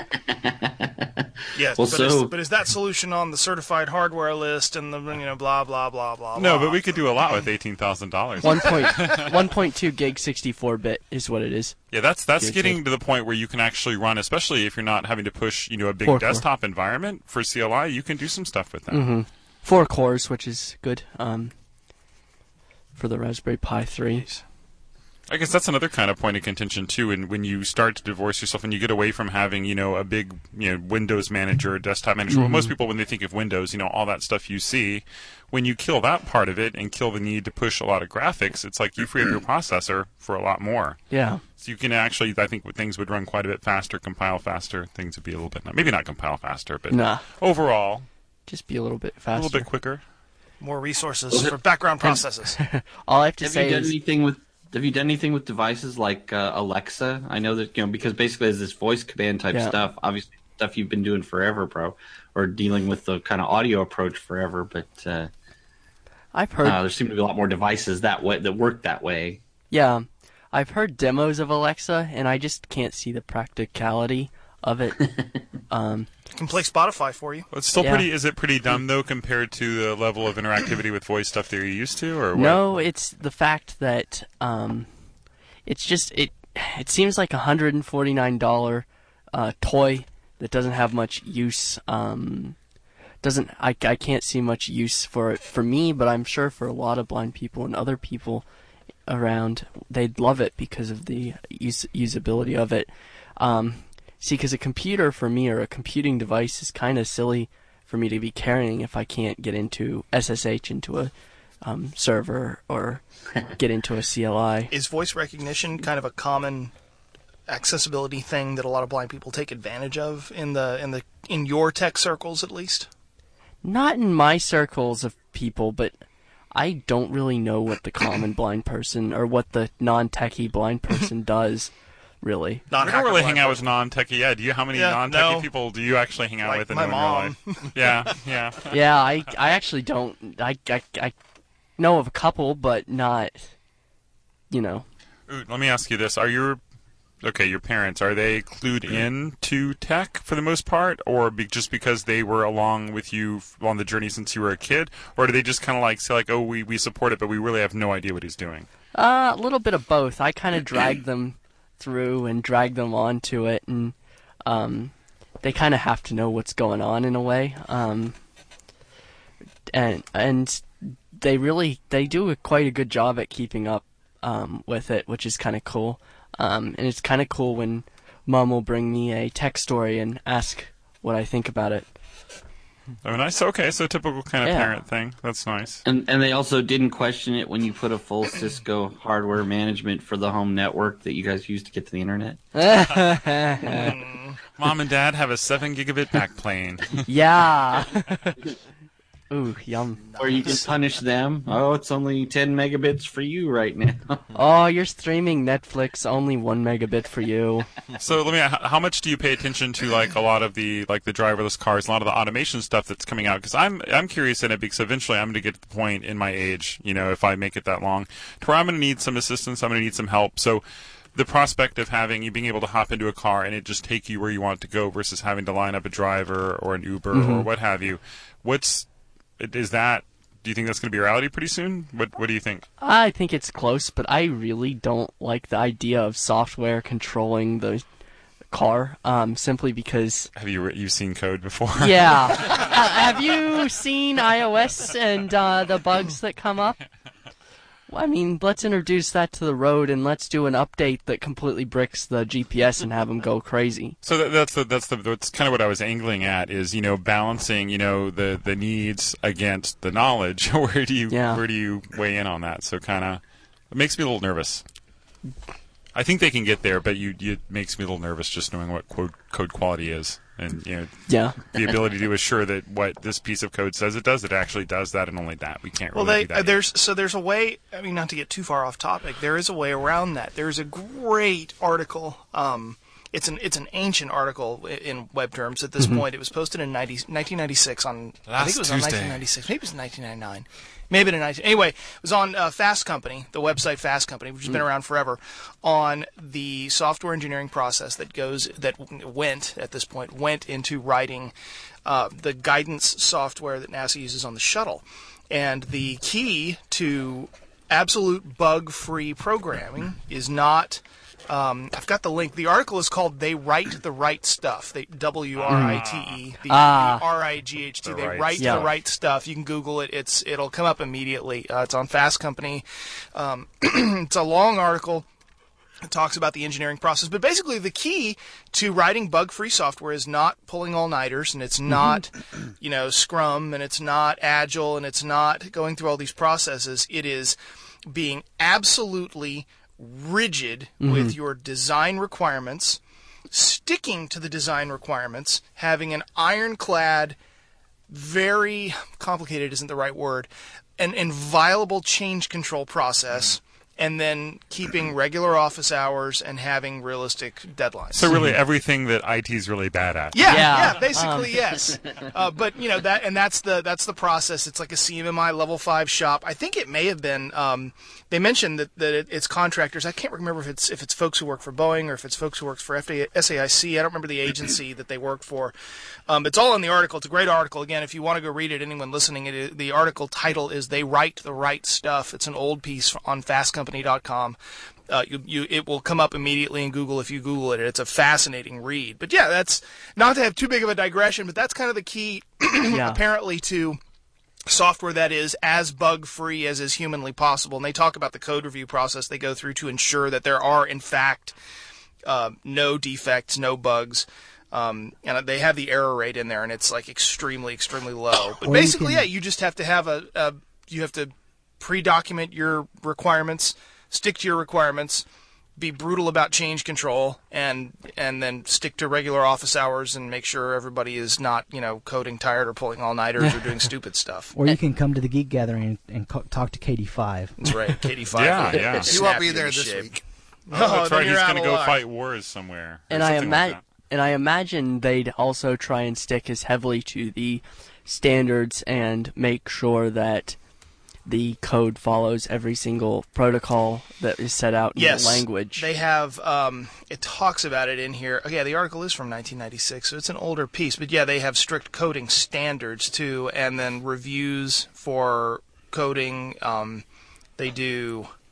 Yes, Well, but, so- is, but is that solution on the certified hardware list and the you know blah blah blah blah? No, blah? but we could do a lot with eighteen thousand dollars. One point one point two gig sixty-four bit is what it is. Yeah, that's that's Good getting tip. to the point where you can actually run, especially if you're not having to push, you know, a big Four core. desktop environment for C L I. You can do some stuff with that. Mm-hmm. Four cores, which is good. Um, for the Raspberry Pi three. I guess that's another kind of point of contention too. And when you start to divorce yourself and you get away from having, you know, a big, you know, Windows manager, or desktop manager. Well, Mhm. most people when they think of Windows, you know, all that stuff you see. When you kill that part of it and kill the need to push a lot of graphics, it's like you free up your processor for a lot more. Yeah. So you can actually, I think, things would run quite a bit faster, compile faster. Things would be a little bit, maybe not compile faster, but Nah. overall, Just be a little bit a faster. little bit quicker. More resources for background processes. All I have to Have say you done is anything with Have you done anything with devices like uh, Alexa? I know that you know because basically it's this voice command type Yeah. stuff. Obviously, stuff you've been doing forever, bro, or dealing with the kind of audio approach forever. But uh, I've heard. uh, there seem to be a lot more devices that way that work that way. Yeah, I've heard demos of Alexa, and I just can't see the practicality of it. um, Can play Spotify for you. It's still Yeah. pretty. Is it pretty dumb though compared to the level of interactivity with voice stuff that you're used to, or what? no, it's the fact that um, it's just it. It seems like a hundred and forty nine dollar uh, toy that doesn't have much use. Um, doesn't I? I can't see much use for it for me, but I'm sure for a lot of blind people and other people around, they'd love it because of the use, usability of it. Um, see, because a computer for me or a computing device is kind of silly for me to be carrying if I can't get into S S H into a um, server or get into a C L I. Is voice recognition kind of a common accessibility thing that a lot of blind people take advantage of in the in the in your tech circles at least? Not in my circles of people, but I don't really know what the common blind person or what the non-techie blind person does, really. We don't really hang out with non-techie. Yeah, do you? How many Yeah, non-techie no. people do you actually hang out Like with in my your mom. life? Yeah, yeah. Yeah, I I actually don't. I, I, I know of a couple, but not, you know. Ooh, let me ask you this: Are your okay? Your parents, are they clued in to tech for the most part, or be, just because they were along with you f- on the journey since you were a kid, or do they just kind of like say like, "Oh, we we support it, but we really have no idea what he's doing"? Uh, a little bit of both. I kind of drag them through and drag them onto it, and um, they kind of have to know what's going on in a way. Um, and and they really they do a, quite a good job at keeping up um, with it, which is kind of cool. Um, and it's kind of cool when Mom will bring me a tech story and ask what I think about it. Oh, nice. Okay, so typical kind of Yeah. parent thing. That's nice. And and they also didn't question it when you put a full Cisco hardware management for the home network that you guys use to get to the internet. Mom and Dad have a seven gigabit backplane. Yeah. Ooh, yum. Or you can punish them. Oh, it's only ten megabits for you right now. Oh, you're streaming Netflix, only one megabit for you. So let me. h- How much do you pay attention to like a lot of the like the driverless cars, a lot of the automation stuff that's coming out? Because I'm I'm curious in it because eventually I'm going to get to the point in my age, you know, if I make it that long, to where I'm going to need some assistance. I'm going to need some help. So the prospect of having you being able to hop into a car and it just take you where you want it to go versus having to line up a driver or an Uber or Mhm. what have you. What's is that? Do you think that's going to be reality pretty soon? What What do you think? I think it's close, but I really don't like the idea of software controlling the car, um, simply because... Have you you seen code before? Yeah. uh, have you seen iOS and uh, the bugs that come up? Well, I mean, let's introduce that to the road and let's do an update that completely bricks the G P S and have them go crazy. So that, that's the, that's the that's kind of what I was angling at is you know balancing you know the, the needs against the knowledge. Where do you Yeah. where do you weigh in on that? So kind of it makes me a little nervous. I think they can get there, but you, you it makes me a little nervous just knowing what code code quality is, and you know Yeah. the ability to assure that what this piece of code says it does, it actually does that, and only that. We can't Well, really they, do that. uh, there's so there's a way. I mean, not to get too far off topic, there is a way around that. There's a great article. Um, it's an it's an ancient article i- in web terms. At this Mhm. point, it was posted in ninety, nineteen ninety-six on. I Last think it was Tuesday. on nineteen ninety-six. Maybe it was nineteen ninety-nine. Maybe in nineteen. Anyway, it was on uh, Fast Company, the website Fast Company, which has been Mm. around forever, on the software engineering process that goes that w- went at this point went into writing uh, the guidance software that NASA uses on the shuttle. And the key to absolute bug-free programming is not. Um, I've got the link. The article is called "They Write the Right Stuff." They W R I T E, the, Ah. the R I G H T. The They right write stuff. the right stuff. You can Google it. It's it'll come up immediately. Uh, it's on Fast Company. Um, it's a long article. It talks about the engineering process, but basically the key to writing bug-free software is not pulling all-nighters, and it's not, you know, Scrum, and it's not Agile, and it's not going through all these processes. It is being absolutely rigid Mhm. with your design requirements, sticking to the design requirements, having an ironclad, very complicated isn't the right word, an inviolable change control process, and then keeping regular office hours and having realistic deadlines. so really everything that I T is really bad at. Yeah, Yeah, yeah, basically um, yes. Uh, but you know that, and that's the that's the process. It's like a C M M I level five shop. I think it may have been. Um, they mentioned that, that it, it's contractors. I can't remember if it's if it's folks who work for Boeing or if it's folks who work for F A, S A I C. I don't remember the agency that they worked for. Um, it's all in the article. It's a great article. Again, if you want to go read it, anyone listening, it is, the article title is "They Write the Right Stuff." It's an old piece on fast company dot com. Uh, you, you, it will come up immediately in Google if you Google it. It's a fascinating read. But yeah, that's not to have too big of a digression, but that's kind of the key, Yeah. apparently, to software that is as bug-free as is humanly possible. And they talk about the code review process they go through to ensure that there are, in fact, uh, no defects, no bugs. Um, and they have the error rate in there, and it's like extremely, extremely low. But Or you basically, can- yeah, you just have to have a, a you have to pre-document your requirements, stick to your requirements, be brutal about change control, and and then stick to regular office hours and make sure everybody is not, you know, coding tired or pulling all-nighters or doing stupid stuff. Or you can come to the Geek Gathering and, and co- talk to K D five. That's right, Katie Five. Yeah, yeah. You won't be there this week. Oh, that's then right. He's you're out going to of go luck. fight wars somewhere. or And I something like imagine, that. and I imagine they'd also try and stick as heavily to the standards and make sure that the code follows every single protocol that is set out in Yes, the language. they have. Um, it talks about it in here. Okay, the article is from nineteen ninety-six, so it's an older piece. But yeah, they have strict coding standards too, and then reviews for coding. Um, they do.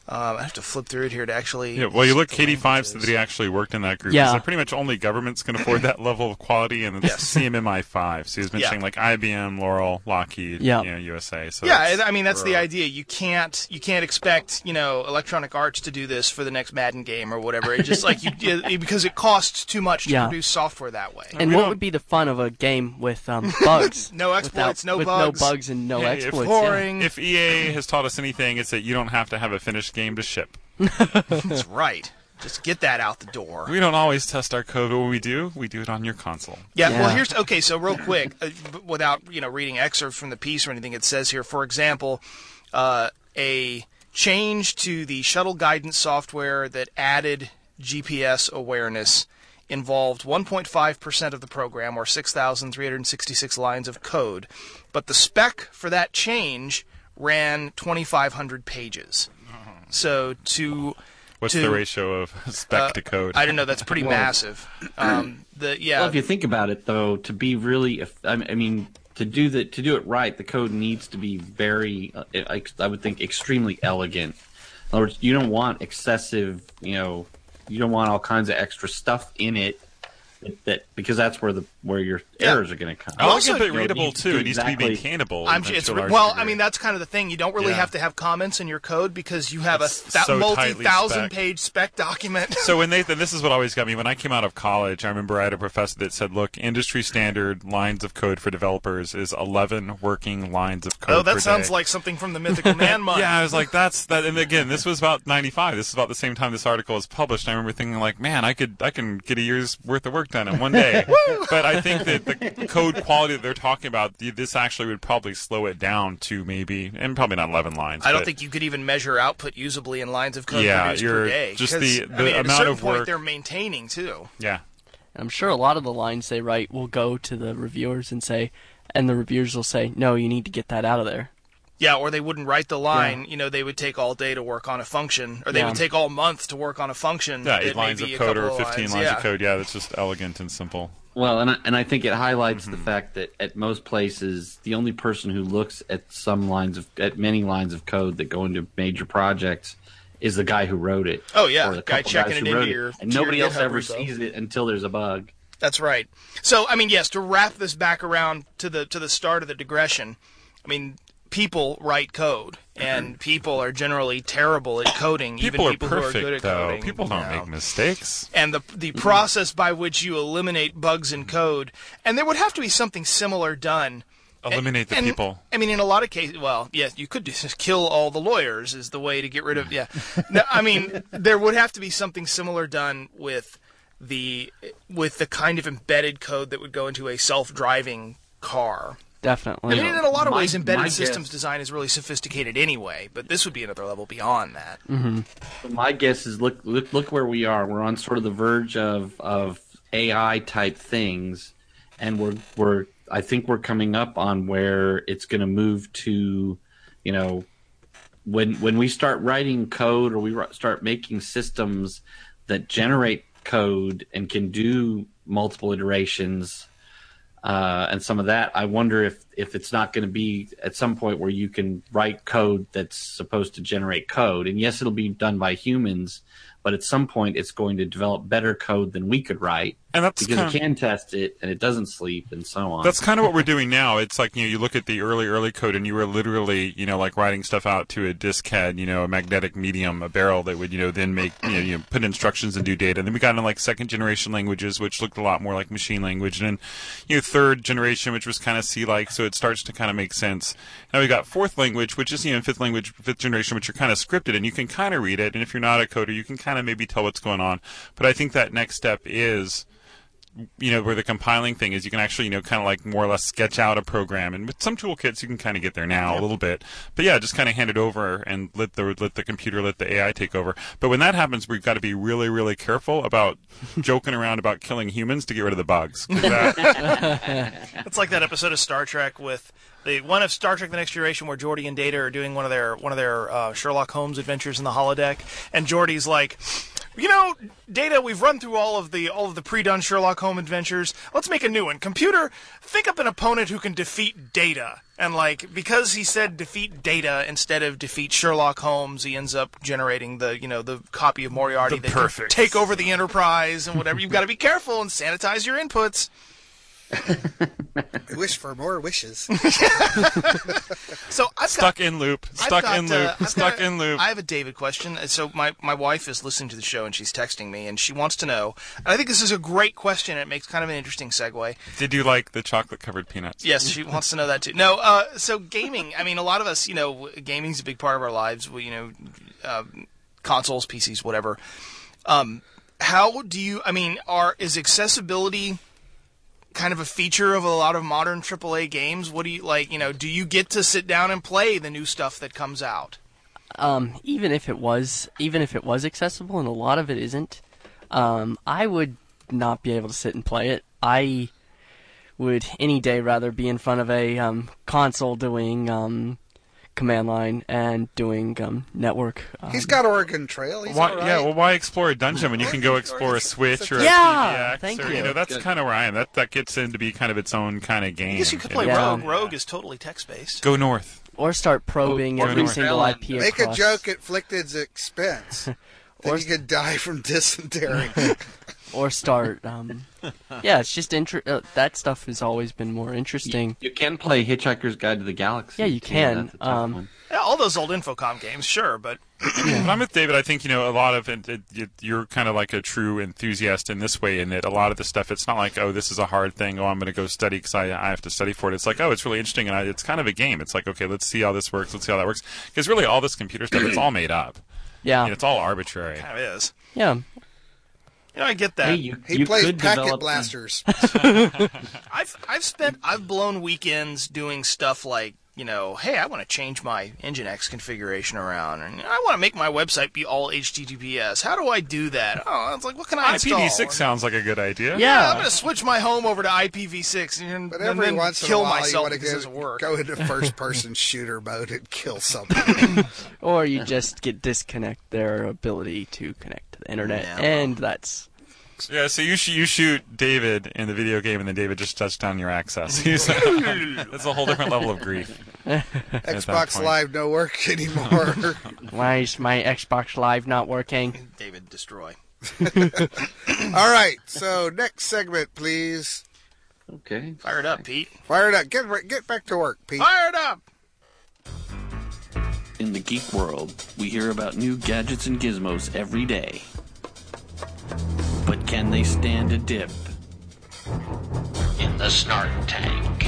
Um, I have to flip through it here to actually... Yeah, well, you look, K D five said that he actually worked in that group. Yeah. So pretty much only governments can afford that level of quality, and it's Yes. C M M I five. So he was mentioning Yeah. like I B M, Loral, Lockheed, Yeah. you know, U S A. So Yeah, it's- I mean that's the uh, idea. You can't you can't expect you know Electronic Arts to do this for the next Madden game or whatever. It's just like you it, because it costs too much to Yeah. produce software that way. And we what don't- would be the fun of a game with um, bugs? No exploits, Without- no with bugs. no bugs and no Yeah, if exploits. yeah. Boring. If E A has taught us anything, it's that you don't have to have a finished game to ship. That's right. Just get that out the door. We don't always test our code, but when we do, we do it on your console. Yeah, well, Yeah. here's okay. So real quick, uh, b- without you know reading excerpts from the piece or anything, it says here, for example, uh, a change to the shuttle guidance software that added G P S awareness involved one point five percent of the program, or six thousand three hundred sixty-six lines of code, but the spec for that change ran twenty-five hundred pages. So to What's to, the ratio of spec uh, to code? I don't know. That's pretty Well- massive. Um, the yeah. Well, if you think about it, though, to be really, if, I mean, to do the to do it right, the code needs to be very, uh, I, I would think, extremely elegant. In other words, you don't want excessive, you know, you don't want all kinds of extra stuff in it. That, that because that's where the where your Yeah. errors are going to come. Elegant also, but you know, it readable needs to too. do It needs to be exactly- maintainable. I'm, to it's, a large well, degree. I mean, that's kind of the thing. You don't really Yeah. have to have comments in your code because you have It's a th- so multi-thousand tightly spec'd. page spec document. So when Nathan, this is what always got me. When I came out of college, I remember I had a professor that said, "Look, industry standard lines of code for developers is eleven working lines of code." Oh, that per sounds day. like something from the Mythical Man month. Yeah, I was like, "That's that." And again, this was about ninety-five. This is about the same time this article was published. And I remember thinking, like, "Man, I could, I can get a year's worth of work done in one day." But I think that the code quality that they're talking about, this actually would probably slow it down to maybe, and probably not eleven lines. I don't but- think you could even measure output usably in lines of code Yeah, produced per you're- day. just 'cause, the- I the mean, at a amount certain of point, work- they're maintaining too. Yeah. I'm sure a lot of the lines they write will go to the reviewers and say, and the reviewers will say, no, you need to get that out of there. Yeah, or they wouldn't write the line. You know, they would take all day to work on a function, or they Yeah. would take all month to work on a function. Yeah, that eight may lines of be a code couple or of fifteen lines. lines yeah. of code. Yeah, that's just elegant and simple. Well, and I, and I think it highlights Mm-hmm. the fact that at most places, the only person who looks at some lines of at many lines of code that go into major projects is the guy who wrote it. Oh, yeah, or the guy couple checking guys it who into wrote your- and to your nobody else GitHub ever repo. sees it until there's a bug. That's right. So, I mean, yes, to wrap this back around to the to the start of the digression, I mean, people write code, and people are generally terrible at coding. People, even people are perfect, who are good at though. coding. People don't you know. make mistakes. And the the process by which you eliminate bugs in code, and there would have to be something similar done. Eliminate the And, people. I mean, in a lot of cases, well, yes, you could just kill all the lawyers is the way to get rid of. Yeah, no, I mean, there would have to be something similar done with the with the kind of embedded code that would go into a self-driving car. Definitely. I mean, in a lot of my- ways, embedded my systems guess- design is really sophisticated anyway, but this would be another level beyond that. My guess is look look look where we are. We're on sort of the verge of of A I type things, and we're we're I think we're coming up on where it's going to move to, you know, when when we start writing code or we ri- start making systems that generate code and can do multiple iterations. Uh, and some of that, I wonder if, if it's not going to be at some point where you can write code that's supposed to generate code. And yes, it'll be done by humans, but at some point it's going to develop better code than we could write. And that's because kind it can test it and it doesn't sleep and so on. That's kind of what we're doing now. It's like, you know, you look at the early, early code and you were literally, you know, like writing stuff out to a disk head, you know, a magnetic medium, a barrel that would, you know, then make, you know, you know put instructions and do data. And then we got into like second generation languages, which looked a lot more like machine language. And then, you know, third generation, which was kind of C-like, so it starts to kind of make sense. Now we got fourth language, which is, you know, fifth language, fifth generation, which are kind of scripted and you can kind of read it. And if you're not a coder, you can kind of maybe tell what's going on. But I think that next step is, you know, where the compiling thing is, you can actually, you know, kind of like more or less sketch out a program. And with some toolkits, you can kind of get there now a little bit. But yeah, just kind of hand it over and let the let the computer, let the A I take over. But when that happens, we've got to be really, really careful about joking around about killing humans to get rid of the bugs. 'Cause that- It's like that episode of Star Trek with the one of Star Trek: The Next Generation where Geordi and Data are doing one of their one of their uh, Sherlock Holmes adventures in the holodeck, and Geordi's like, You know, Data, we've run through all of the all of the pre-done Sherlock Holmes adventures. Let's make a new one. Computer, think up an opponent who can defeat Data. And, like, because he said defeat Data instead of defeat Sherlock Holmes, he ends up generating the, you know, the copy of Moriarty The that perfect. can take over the Enterprise and whatever. You've got to be careful and sanitize your inputs. I wish for more wishes. So I've Stuck got, in loop. I've Stuck got, in uh, loop. I've Stuck got a- in loop. I have a David question. So my, my wife is listening to the show and she's texting me and she wants to know, and I think this is a great question. It makes kind of an interesting segue. Did you like the chocolate-covered peanuts? Yes, she wants to know that too. No, uh, so gaming, I mean, a lot of us, you know, gaming's a big part of our lives. We, you know, uh, consoles, P Cs, whatever. Um, how do you, I mean, are is accessibility kind of a feature of a lot of modern triple A games? What do you, like, you know, do you get to sit down and play the new stuff that comes out? Um, even if it was, even if it was accessible, and a lot of it isn't, um, I would not be able to sit and play it. I would any day rather be in front of a um, console doing um, command line and doing um, network. Um, He's got Oregon Trail. He's Why, all right. Yeah, well, why explore a dungeon when you can go explore a Switch or a Yeah, P D X? thank or, you. you know, that's kind of where I am. That that gets in to be kind of its own kind of game. I guess you could play Yeah. Rogue. Rogue is totally text-based. Go north. or start probing Or- or every North single Island. I P Make across. a joke at Flicted's expense. Then Or- you could die from dysentery. or start. Um, yeah, it's just inter- uh, that stuff has always been more interesting. You can play Hitchhiker's Guide to the Galaxy. Yeah, you too. can. That's a tough Um, one. Yeah, all those old Infocom games, sure, but But I'm with David. I think, you know, a lot of it, it, you're kind of like a true enthusiast in this way, in that a lot of the stuff, it's not like, oh, this is a hard thing, oh, I'm going to go study because I, I have to study for it. It's like, oh, it's really interesting, and I, it's kind of a game. It's like, okay, let's see how this works, let's see how that works. Because really, all this computer stuff, it's all made up. Yeah, I mean, it's all arbitrary. kind of is. yeah. You know, I get that. Hey, you, He you plays could packet develop blasters. I've I've spent I've blown weekends doing stuff like, you know, hey, I want to change my Nginx configuration around, and I want to make my website be all H T T P S. How do I do that? Oh, it's like, what can I I install? P v six sounds like a good idea. Yeah. I'm going to switch my home over to I P v six and, But and every then once in a kill while, you myself want to because it go, doesn't work. go into first-person shooter mode and kill something. Or you just get disconnect their ability to connect to the internet, Yeah. and that's Yeah, so you, sh- you shoot David in the video game, and then David just shuts down your access. He's- That's a whole different level of grief. Xbox point. Live no work anymore. why is my Xbox Live not working? David, destroy. All right, so next segment, please. Okay. Fire it up, Pete. Fire it up. Get get back to work, Pete. Fire it up! In the geek world, we hear about new gadgets and gizmos every day. But can they stand a dip in the snark tank?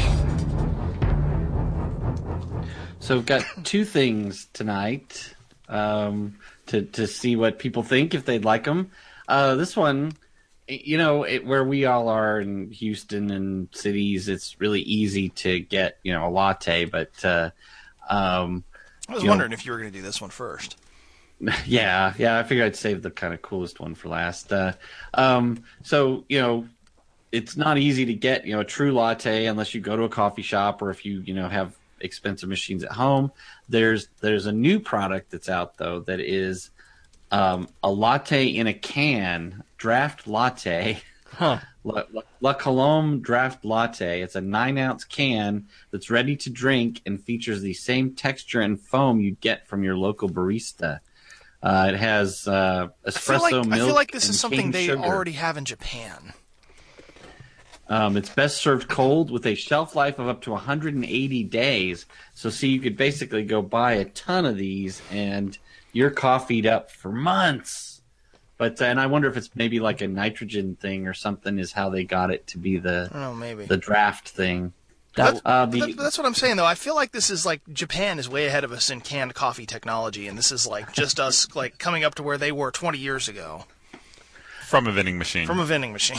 So we've got two things tonight um, to to see what people think, if they'd like them. Uh, this one, you know, it, where we all are in Houston and cities, it's really easy to get, you know, a latte. But uh, um, I was you know, wondering if you were going to do this one first. yeah, yeah, I figured I'd save the kind of coolest one for last. Uh, um, so, you know, it's not easy to get, you know, a true latte unless you go to a coffee shop or if you, you know, have expensive machines at home. There's there's a new product that's out, though, that is um, a latte in a can, draft latte. Huh. La, La, La Colombe Draft Latte. It's a nine-ounce can that's ready to drink and features the same texture and foam you'd get from your local barista. Uh, it has uh, I feel espresso like, milk I feel like this and is something cane they sugar. already have in Japan. Um, it's best served cold with a shelf life of up to one hundred eighty days. So, see, you could basically go buy a ton of these and you're coffeeed up for months. But and I wonder if it's maybe like a nitrogen thing or something is how they got it to be the I don't know, maybe. the draft thing. That, Uh, But the, that- but that's what I'm saying, though. I feel like this is like Japan is way ahead of us in canned coffee technology, and this is like just us like coming up to where they were twenty years ago From a vending machine. from a vending machine.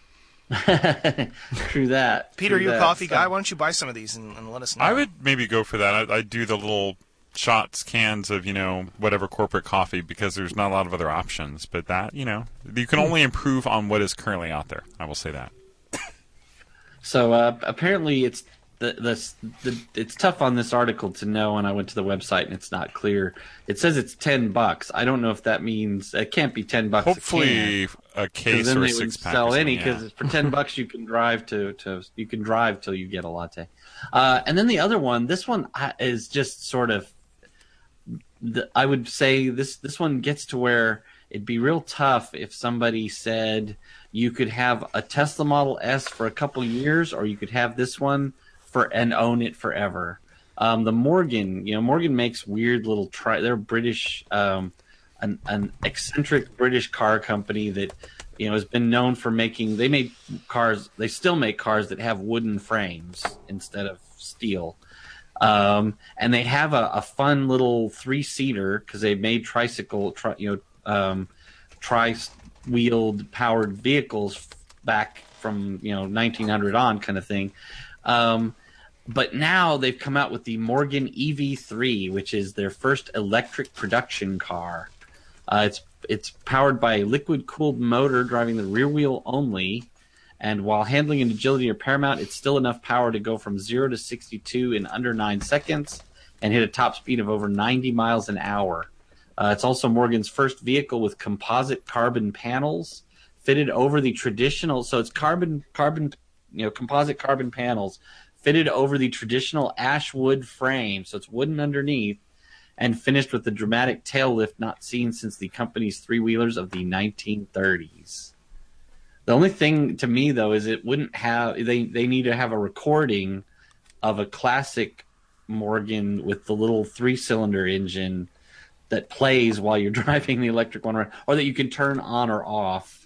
True that. Peter, true you a that. coffee So- guy? Why don't you buy some of these and, and let us know? I would maybe go for that. I, I do the little shots, cans of, you know, whatever corporate coffee because there's not a lot of other options. But that, you know, you can only improve on what is currently out there. I will say that. So uh, apparently, it's the, the the it's tough on this article to know, and I went to the website and it's not clear. It says it's ten bucks. I don't know if that means it can't be ten bucks. Hopefully, a, can, a case then or a they would six pack. sell any yeah. because for ten bucks you can drive to, to you can drive till you get a latte. Uh, and then the other one, this one is just sort of. The, I would say this this one gets to where it'd be real tough if somebody said you could have a Tesla Model S for a couple years, or you could have this one for and own it forever. Um, the Morgan, you know, Morgan makes weird little tri. They're British, um, an, an eccentric British car company that you know has been known for making. They made cars. They still make cars that have wooden frames instead of steel. Um, and they have a, a fun little three-seater because they made tricycle, tri, you know, um, tri-wheeled powered vehicles back from you know nineteen hundred on kind of thing. Um, but now they've come out with the Morgan E V three, which is their first electric production car. Uh, it's it's powered by a liquid-cooled motor driving the rear wheel only. And while handling and agility are paramount, it's still enough power to go from zero to sixty-two in under nine seconds and hit a top speed of over ninety miles an hour. Uh, it's also Morgan's first vehicle with composite carbon panels fitted over the traditional. So it's carbon, carbon, you know, composite carbon panels fitted over the traditional ash wood frame. So it's wooden underneath and finished with the dramatic tail lift not seen since the company's three-wheelers of the nineteen thirties. The only thing to me, though, is it wouldn't have they, – they need to have a recording of a classic Morgan with the little three-cylinder engine that plays while you're driving the electric one around, or that you can turn on or off.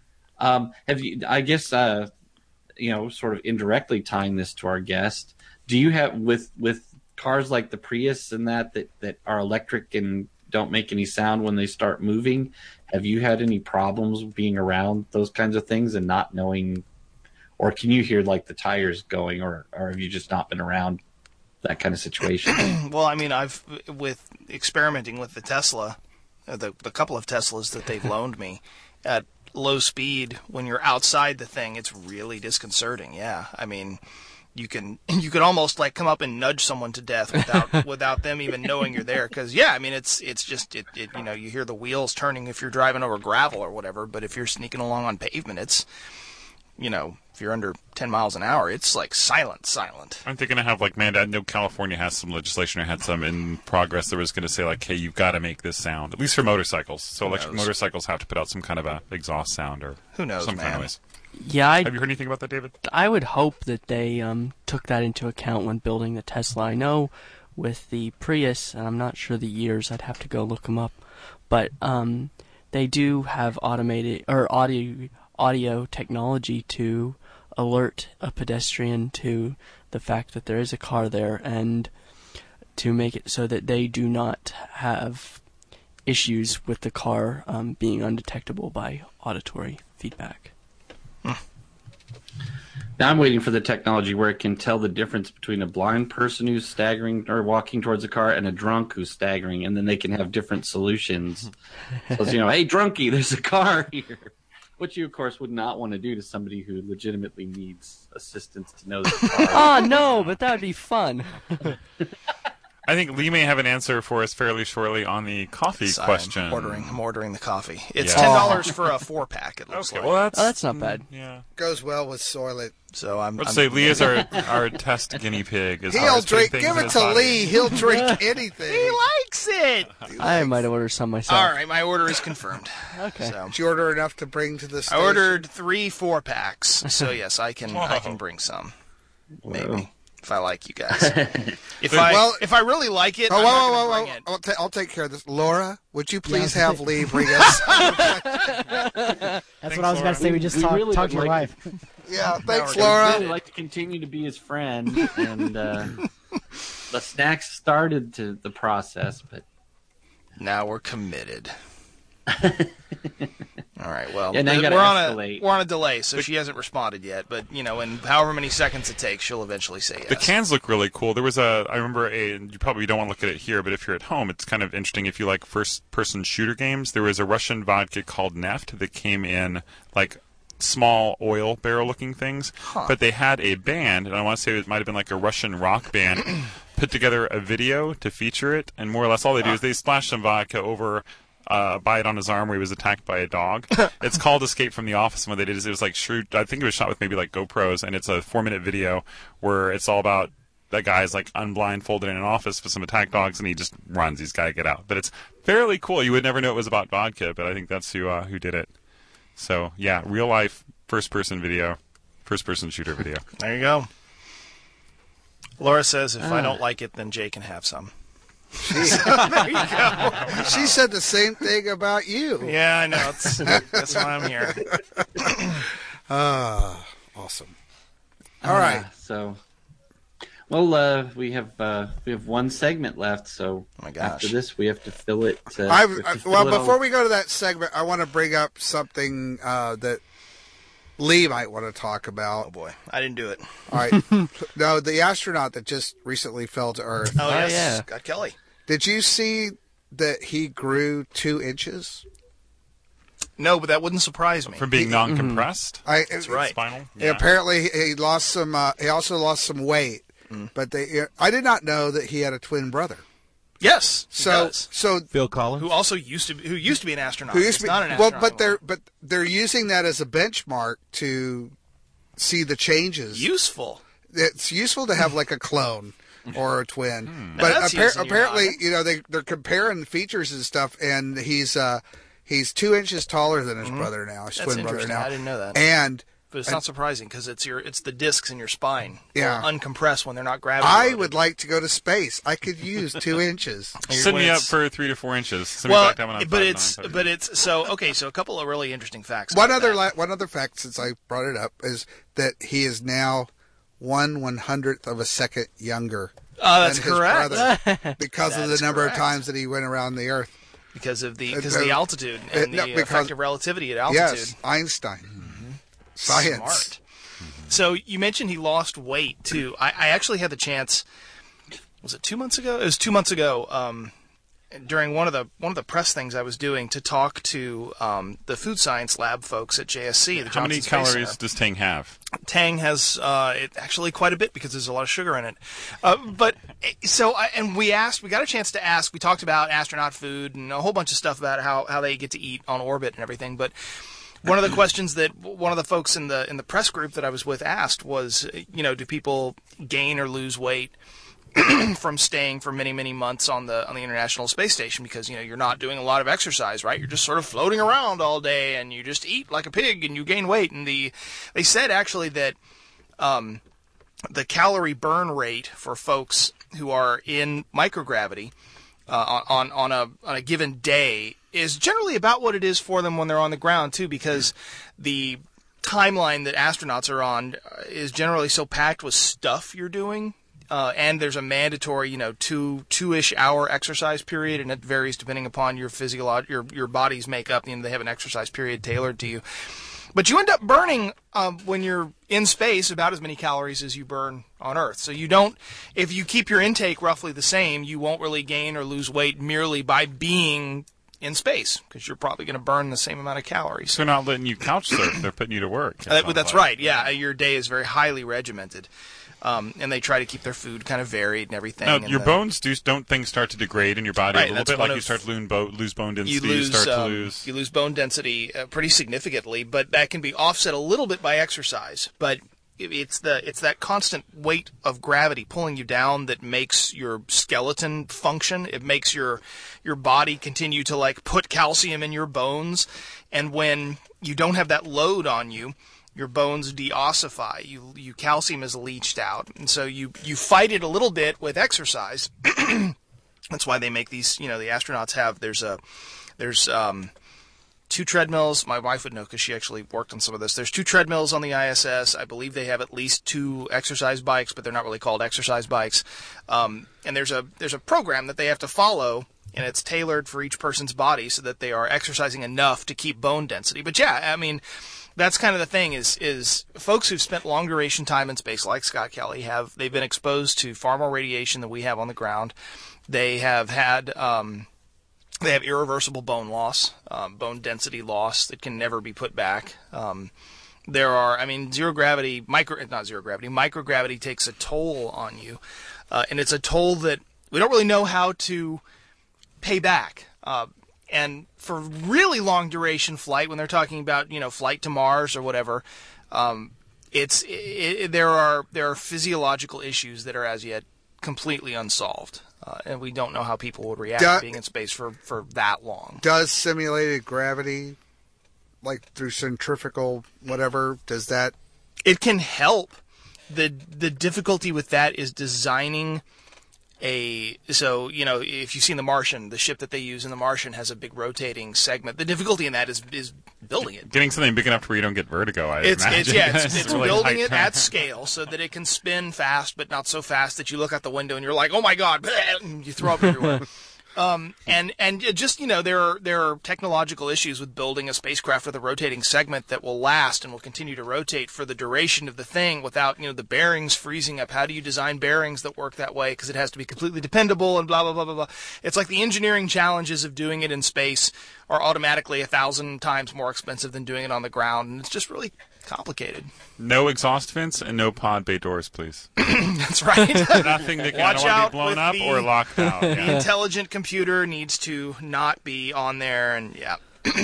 Um, have you? I guess, uh, you know, sort of indirectly tying this to our guest, do you have – with with cars like the Prius and that, that that are electric and don't make any sound when they start moving – have you had any problems being around those kinds of things and not knowing, or can you hear like the tires going, or, or have you just not been around that kind of situation? Well, I mean, I've with experimenting with the Tesla, uh, the the couple of Teslas that they've loaned me at low speed. When you're outside the thing, it's really disconcerting. Yeah, I mean. You can you could almost like come up and nudge someone to death without without them even knowing you're there. Because yeah, I mean it's it's just it, it you know you hear the wheels turning if you're driving over gravel or whatever. But if you're sneaking along on pavement, it's you know if you're under ten miles an hour, it's like silent, silent. Aren't they going to have like man? I know California has some legislation or had some in progress that was going to say like, hey, you've got to make this sound at least for motorcycles. So Who electric knows? motorcycles have to put out some kind of a exhaust sound or Who knows, some man? kind of noise. Yeah, I, have you heard anything about that, David? I would hope that they um, took that into account when building the Tesla. I know with the Prius, and I'm not sure the years, I'd have to go look them up, but um, they do have automated or audio audio technology to alert a pedestrian to the fact that there is a car there, and to make it so that they do not have issues with the car um, being undetectable by auditory feedback. Now I'm waiting for the technology where it can tell the difference between a blind person who's staggering or walking towards a car and a drunk who's staggering, and then they can have different solutions. So it's, you know, hey, drunkie, there's a car here. Which you, of course, would not want to do to somebody who legitimately needs assistance to know the car. Oh, no, but that would be fun. I think Lee may have an answer for us fairly shortly on the coffee So question. I'm ordering, I'm ordering the coffee. It's Yeah. ten dollars for a four pack. It looks Okay, like. well that's Oh, that's not bad. Yeah. Goes well with Soylent. So I'm. Let's I'm, say Lee is our our test guinea pig. As far He'll as putting drink. things Give in it his to body. Lee. He'll drink anything. He likes it. I might order some myself. All right, my order is confirmed. Okay. So Did you order enough to bring to the I station? ordered three four packs. So yes, I can. I can bring some. Maybe. If I like you guys. If I Well- if I really like it, Oh, I'm whoa, not whoa, gonna whoa, bring whoa. it. I'll, ta- I'll take care of this. Laura, would you please Yeah. have Lee bring us? That's what I was about to say. We just We talked really talk to would your like wife. yeah, thanks, I'd Laura. really like to continue to be his friend, and uh, the snacks started to the process, but Now we're committed. All right. Well, Yeah, now you we're gotta on a escalate. we're on a delay, so she hasn't responded yet. But you know, in however many seconds it takes, she'll eventually say yes. The cans look really cool. There was a, I remember a, you probably don't want to look at it here, but if you're at home, it's kind of interesting if you like first-person shooter games. There was a Russian vodka called Neft that came in like small oil barrel-looking things. Huh. But they had a band, and I want to say it might have been like a Russian rock band, put together a video to feature it, and more or less all they do is they splash some vodka over uh, by it on his arm where he was attacked by a dog. It's called Escape from the Office, and what they did is it was like shrewd, I think it was shot with maybe like GoPros, and it's a four-minute video where it's all about that guy's like unblindfolded in an office with some attack dogs, and he just runs. He's got to get out. But it's fairly cool. You would never know it was about vodka, but I think that's who uh, who did it. So, yeah, real-life first-person video, first-person shooter video. There you go. Laura says, if Ah. I don't like it, then Jay can have some. there you go. She said the same thing about you. Yeah, I know. It's, that's why I'm here. Ah, awesome. All right. Uh, so, well, uh, we have uh, we have one segment left. So oh my gosh. after this, we have to fill it. Uh, I've, we have to I, fill well, it before all. we go to that segment, I want to bring up something uh, that Lee might want to talk about. Oh, boy. I didn't do it. All right. No, the astronaut that just recently fell to Earth. Oh, yes. yeah. Scott Kelly. Did you see that he grew two inches? No, but that wouldn't surprise me. From being non-compressed? I, That's right. Spinal? Yeah. Apparently, he lost some. Uh, he also lost some weight. Mm. But they, I did not know that he had a twin brother. Yes, he So, does. so Phil Collins, who also used to be, who used to be an astronaut. who used to He's be not an well, astronaut but they're anymore. but they're using that as a benchmark to see the changes. Useful. It's useful to have like a clone or a twin, Hmm. but That's appar- using your apparently, noggin. you know, they they're comparing features and stuff, and he's uh he's two inches taller than his brother now, his That's twin brother interesting. now. I didn't know that. And But it's and not surprising because it's your it's the discs in your spine. Yeah. Will uncompress when they're not gravity. I loaded. would like to go to space. I could use two inches. Send me when up it's- for three to four inches. Send me Well, back down when I'm but five, it's nine, but it's so okay. So a couple of really interesting facts. One about other that. la- one other fact, since I brought it up, is that he is now one one hundredth of a second younger. Oh, that's than his correct. brother because of the That's number correct. of times that he went around the Earth. because of the Uh, because of the uh, altitude uh, and no, the because- effect of relativity at altitude. Yes, Einstein. Science. Smart. So you mentioned he lost weight too. I, I actually had the chance. Was it two months ago? It was two months ago. Um, during one of the one of the press things I was doing to talk to um, the food science lab folks at J S C. The How many Johnson Space calories Center. does Tang have? Tang has uh, it actually quite a bit because there's a lot of sugar in it. Uh, but so I, and we asked, we got a chance to ask. We talked about astronaut food and a whole bunch of stuff about how how they get to eat on orbit and everything. But one of the questions that one of the folks in the in the press group that I was with asked was, you know, do people gain or lose weight from staying for many many months on the on the International Space Station, because you know you're not doing a lot of exercise, right? You're just sort of floating around all day and you just eat like a pig and you gain weight. And the they said actually that um, the calorie burn rate for folks who are in microgravity uh, on on a on a given day is generally about what it is for them when they're on the ground too, because the timeline that astronauts are on is generally so packed with stuff you're doing. Uh, and there's a mandatory, you know, two two-ish hour exercise period, and it varies depending upon your physiolog- your your body's makeup. You know, they have an exercise period tailored to you. But you end up burning um, when you're in space about as many calories as you burn on Earth. So you don't, if you keep your intake roughly the same, you won't really gain or lose weight merely by being in space, because you're probably going to burn the same amount of calories. They're not letting you couch surf. They're putting you to work. it Uh, sounds that's like. right. Yeah, your day is very highly regimented, um, and they try to keep their food kind of varied and everything. Now, and your the- bones do don't things start to degrade in your body Right, a little that's bit? one Like you of- start to lose, bo- lose bone density. you lose start um, to lose. you lose bone density uh, pretty significantly, but that can be offset a little bit by exercise. But it- it's the it's that constant weight of gravity pulling you down that makes your skeleton function. It makes your your body continue to like put calcium in your bones, and when you don't have that load on you, your bones deossify. You you calcium is leached out, and so you you fight it a little bit with exercise. That's why they make these. You know, the astronauts have there's a there's um, two treadmills. My wife would know because she actually worked on some of this. There's two treadmills on the I S S. I believe they have at least two exercise bikes, but they're not really called exercise bikes. Um, and there's a there's a program that they have to follow, and it's tailored for each person's body so that they are exercising enough to keep bone density. But yeah, I mean, that's kind of the thing is is folks who've spent long duration time in space, like Scott Kelly, have they've been exposed to far more radiation than we have on the ground. They have had um, they have irreversible bone loss, um, bone density loss that can never be put back. Um, There are, I mean, zero gravity, micro, not zero gravity, microgravity takes a toll on you. Uh, and it's a toll that we don't really know how to pay back. Uh, and for really long duration flight, when they're talking about, you know, flight to Mars or whatever, um, it's, it, it, there are, there are physiological issues that are as yet completely unsolved. Uh, and we don't know how people would react Do- to being in space for, for that long. Does simulated gravity, like through centrifugal whatever, does that? It can help. The the difficulty with that is designing a, so, you know, if you've seen The Martian, the ship that they use in The Martian has a big rotating segment. The difficulty in that is is building it. Getting something big enough to where you don't get vertigo, I It's, imagine. it's yeah, it's, it's really building tight it turn. at scale so that it can spin fast, but not so fast that you look out the window and you're like, oh my god, and you throw up everywhere. Um, and and just, you know, there are there are technological issues with building a spacecraft with a rotating segment that will last and will continue to rotate for the duration of the thing without, you know, the bearings freezing up. How do you design bearings that work that way? Because it has to be completely dependable and blah blah blah blah blah. It's like the engineering challenges of doing it in space are automatically a thousand times more expensive than doing it on the ground, and it's just really complicated. No exhaust vents and no pod bay doors, please. That's right. Nothing that can Watch either out be blown with up the- or locked out. The Yeah. intelligent computer needs to not be on there, and yeah.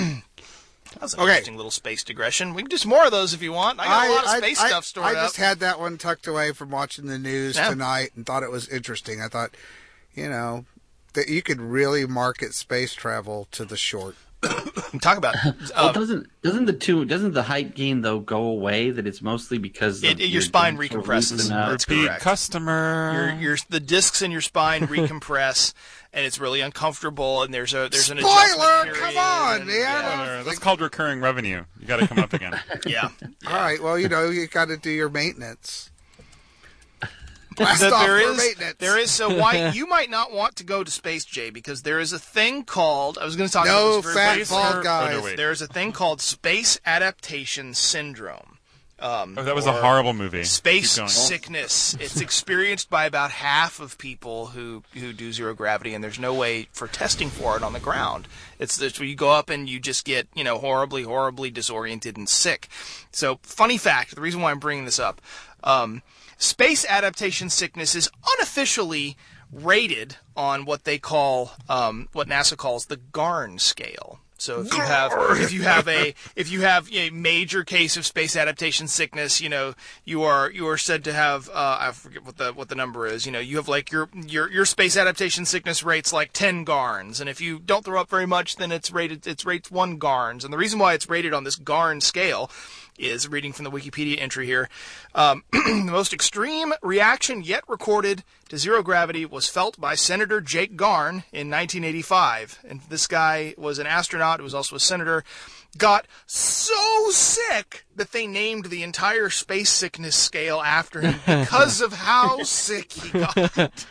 That was an Okay. interesting little space digression. We can do some more of those if you want. I got a lot of space I, stuff stored I up. just had that one tucked away from watching the news Yeah. tonight and thought it was interesting. I thought, you know, that you could really market space travel to the short. Talk about uh, well, doesn't doesn't the two doesn't the height gain though go away? That it's mostly because It- of your spine joints are recompresses. loosened up? That's Repeat correct. customer. your your the discs in your spine recompress, and it's really uncomfortable. And there's a there's an Spoiler! adjustment Come period, on, and- man! Yeah. That's called recurring revenue. You got to come up again. yeah. All right, well, you know, you got to do your maintenance. Blast That off there for is, maintenance. there is so why you might not want to go to space, Jay, because there is a thing called I was going to talk No about this very fat briefly. bald guys. Oh, no, wait. There's a thing called space adaptation syndrome. Um, Oh, that was a or horrible movie. Space Keep going. sickness. It's experienced by about half of people who, who do zero gravity, and there's no way for testing for it on the ground. It's this where you go up and you just get, you know, horribly, horribly disoriented and sick. So, funny fact, the reason why I'm bringing this up, um, space adaptation sickness is unofficially rated on what they call, um, what NASA calls the Garn scale. So if you have if you have a if you have a major case of space adaptation sickness, you know, you are you are said to have uh, I forget what the what the number is. You know, you have like your your your space adaptation sickness rates like ten Garns, and if you don't throw up very much, then it's rated it's rates one Garns. And the reason why it's rated on this Garn scale is, reading from the Wikipedia entry here, um, the most extreme reaction yet recorded to zero gravity was felt by Senator Jake Garn in nineteen eighty-five. And this guy was an astronaut who was also a senator, got so sick that they named the entire space sickness scale after him because of how sick he got.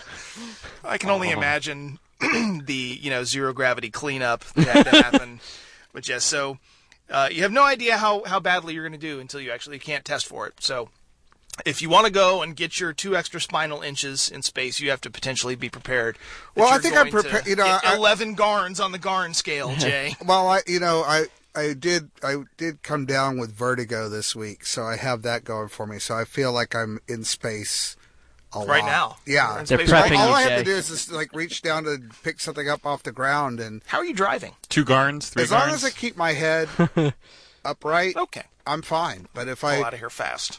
I can only imagine the, you know, zero gravity cleanup that had to happen. But yes, so uh, you have no idea how, how badly you're going to do until you actually can't test for it. So if you want to go and get your two extra spinal inches in space, you have to potentially be prepared. that Well, I you're think I'm going to prepared. You know, get I- eleven Garns on the Garn scale, Jay. Well, I you know I I did I did come down with vertigo this week, so I have that going for me. So I feel like I'm in space a Right lot. now. Yeah, You're in They're space all, right prepping now. all I you, have to Jay. do is just like reach down to pick something up off the ground, and How are you driving? Two Garns, three as Garns. long as I keep my head upright, Okay. I'm fine. But if Pull I out of here fast.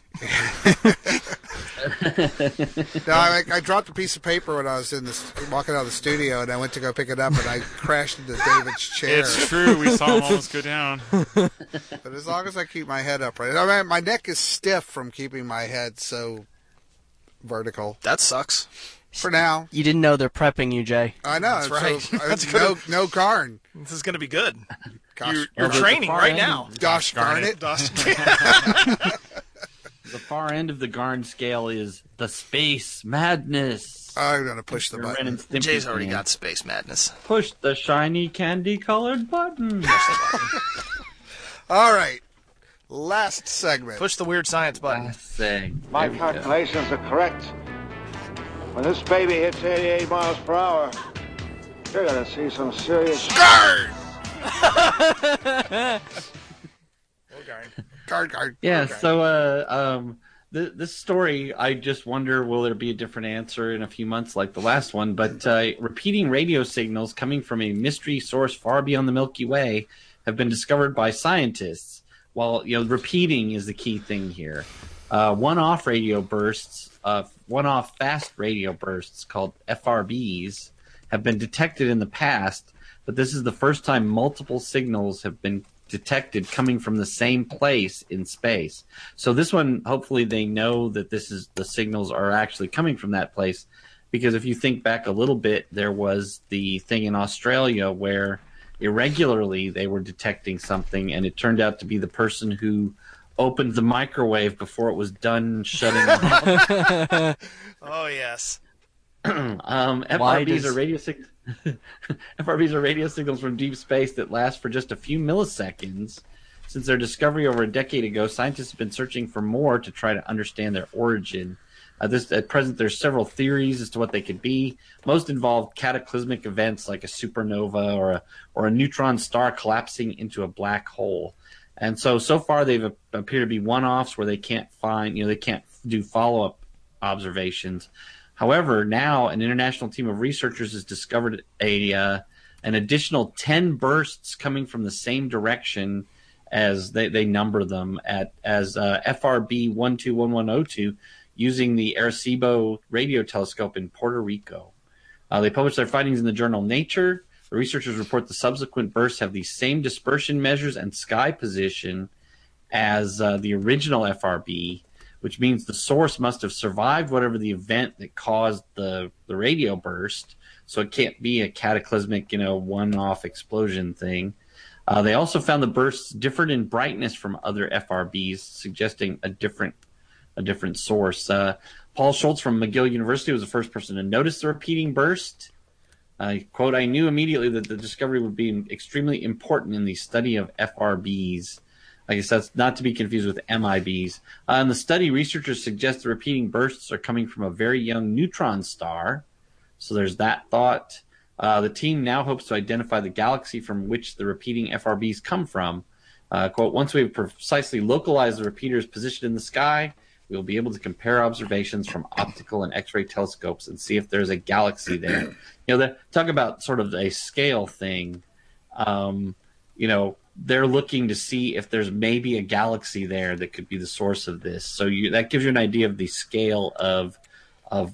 no, I, I dropped a piece of paper when I was in this walking out of the studio, and I went to go pick it up, and I crashed into David's chair. It's true. We saw him almost go down. But as long as I keep my head upright, I mean, my neck is stiff from keeping my head so vertical. That sucks. For now, You didn't know they're prepping you, Jay. I know. That's right. So, I- That's no, good. no Garn. This is going to be good. Gosh, You're, you're Well, the- training the far right end- now. gosh darn it. Dust. The far end of the Garn scale is the space madness. I'm gonna push the Your Ren button. and Stimpy Jay's already fan. got space madness. Push the shiny candy-colored button. All right, last segment. Push the weird science button. Thing. My There we go. calculations are correct. When this baby hits eighty-eight miles per hour, you're gonna see some serious. Garn. Oh, darn. Guard, guard. Yeah. guard. So, uh, um, th- this story, I just wonder, will there be a different answer in a few months like the last one? But uh, repeating radio signals coming from a mystery source far beyond the Milky Way have been discovered by scientists. While you know, repeating is the key thing here. Uh, one-off radio bursts, uh, one-off fast radio bursts called F R Bs have been detected in the past, but this is the first time multiple signals have been detected coming from the same place in space. So this one, hopefully they know that this is the signals are actually coming from that place, because if you think back a little bit, there was the thing in Australia where irregularly they were detecting something, and it turned out to be the person who opened the microwave before it was done shutting off. Oh, yes. um, F R Bs are radio sig- F R Bs are radio signals from deep space that last for just a few milliseconds. Since their discovery over a decade ago, scientists have been searching for more to try to understand their origin. Uh, this, at present, there's several theories as to what they could be. Most involve cataclysmic events like a supernova or a or a neutron star collapsing into a black hole. And so, so far, they've a, appear to be one-offs where they can't find, you know, they can't do follow-up observations. However, now an international team of researchers has discovered a uh, an additional ten bursts coming from the same direction as they, they number them at as uh, F R B one two one one zero two using the Arecibo radio telescope in Puerto Rico. Uh, they published their findings in the journal Nature. The researchers report the subsequent bursts have the same dispersion measures and sky position as uh, the original F R B, which means the source must have survived whatever the event that caused the, the radio burst. So it can't be a cataclysmic, you know, one-off explosion thing. Uh, they also found the bursts differed in brightness from other F R Bs, suggesting a different a different source. Uh, Paul Schultz from McGill University was the first person to notice the repeating burst. Uh, quote, I knew immediately that the discovery would be extremely important in the study of F R Bs. I guess that's not to be confused with M I Bs. Uh, in the study, researchers suggest the repeating bursts are coming from a very young neutron star. So there's that thought. Uh, the team now hopes to identify the galaxy from which the repeating F R Bs come from. Uh, quote, once we've precisely localized the repeater's position in the sky, we will be able to compare observations from optical and X-ray telescopes and see if there's a galaxy there. You know, the, talk about sort of a scale thing. Um, you know, they're looking to see if there's maybe a galaxy there that could be the source of this. So you, that gives you an idea of the scale of, of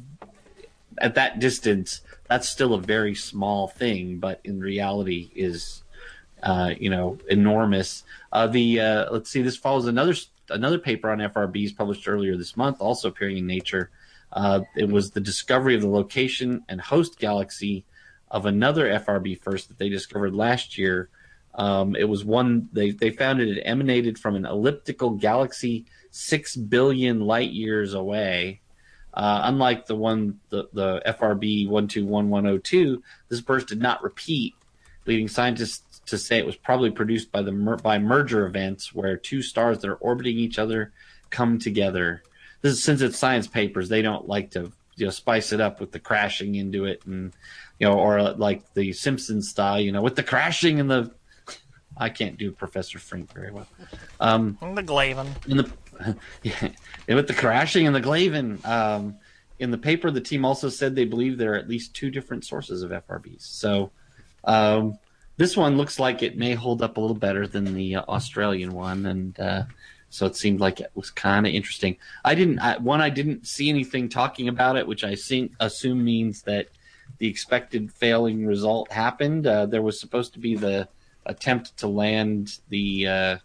at that distance, that's still a very small thing, but in reality is, uh, you know, enormous. Uh, the uh, let's see, this follows another another paper on F R Bs published earlier this month, also appearing in Nature. Uh, it was the discovery of the location and host galaxy of another F R B first that they discovered last year. Um, it was one they they found it, it emanated from an elliptical galaxy six billion light years away. Uh, unlike the one the, the F R B one two one one zero two, this burst did not repeat, leading scientists to say it was probably produced by the mer- by merger events where two stars that are orbiting each other come together. This is, since it's science papers, they don't like to you know spice it up with the crashing into it, and you know, or like the Simpsons style, you know, with the crashing and the. I can't do Professor Frink very well. Um, the Glaven. In the yeah, with the crashing and the Glaven. Um, in the paper, the team also said they believe there are at least two different sources of F R Bs. So. Um, This one looks like it may hold up a little better than the uh, Australian one, and uh, so it seemed like it was kind of interesting. I didn't I, one I didn't see anything talking about it, which I think, assume means that the expected failing result happened. Uh, there was supposed to be the attempt to land the uh,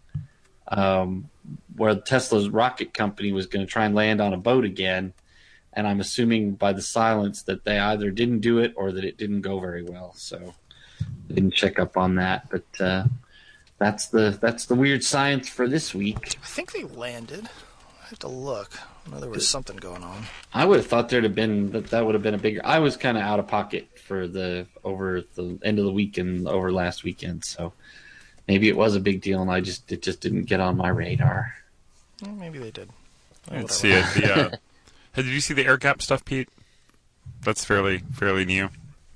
um, where Tesla's rocket company was going to try and land on a boat again, and I'm assuming by the silence that they either didn't do it or that it didn't go very well. So. Didn't check up on that, but uh, that's the that's the weird science for this week. I think they landed. I have to look. I know there was something going on. I would have thought there'd have been that that would have been a bigger. I was kind of out of pocket for the over the end of the week and over last weekend, so maybe it was a big deal, and I just it just didn't get on my radar. Well, maybe they did. I didn't see it. The, uh, hey, did you see the air gap stuff, Pete? That's fairly fairly new.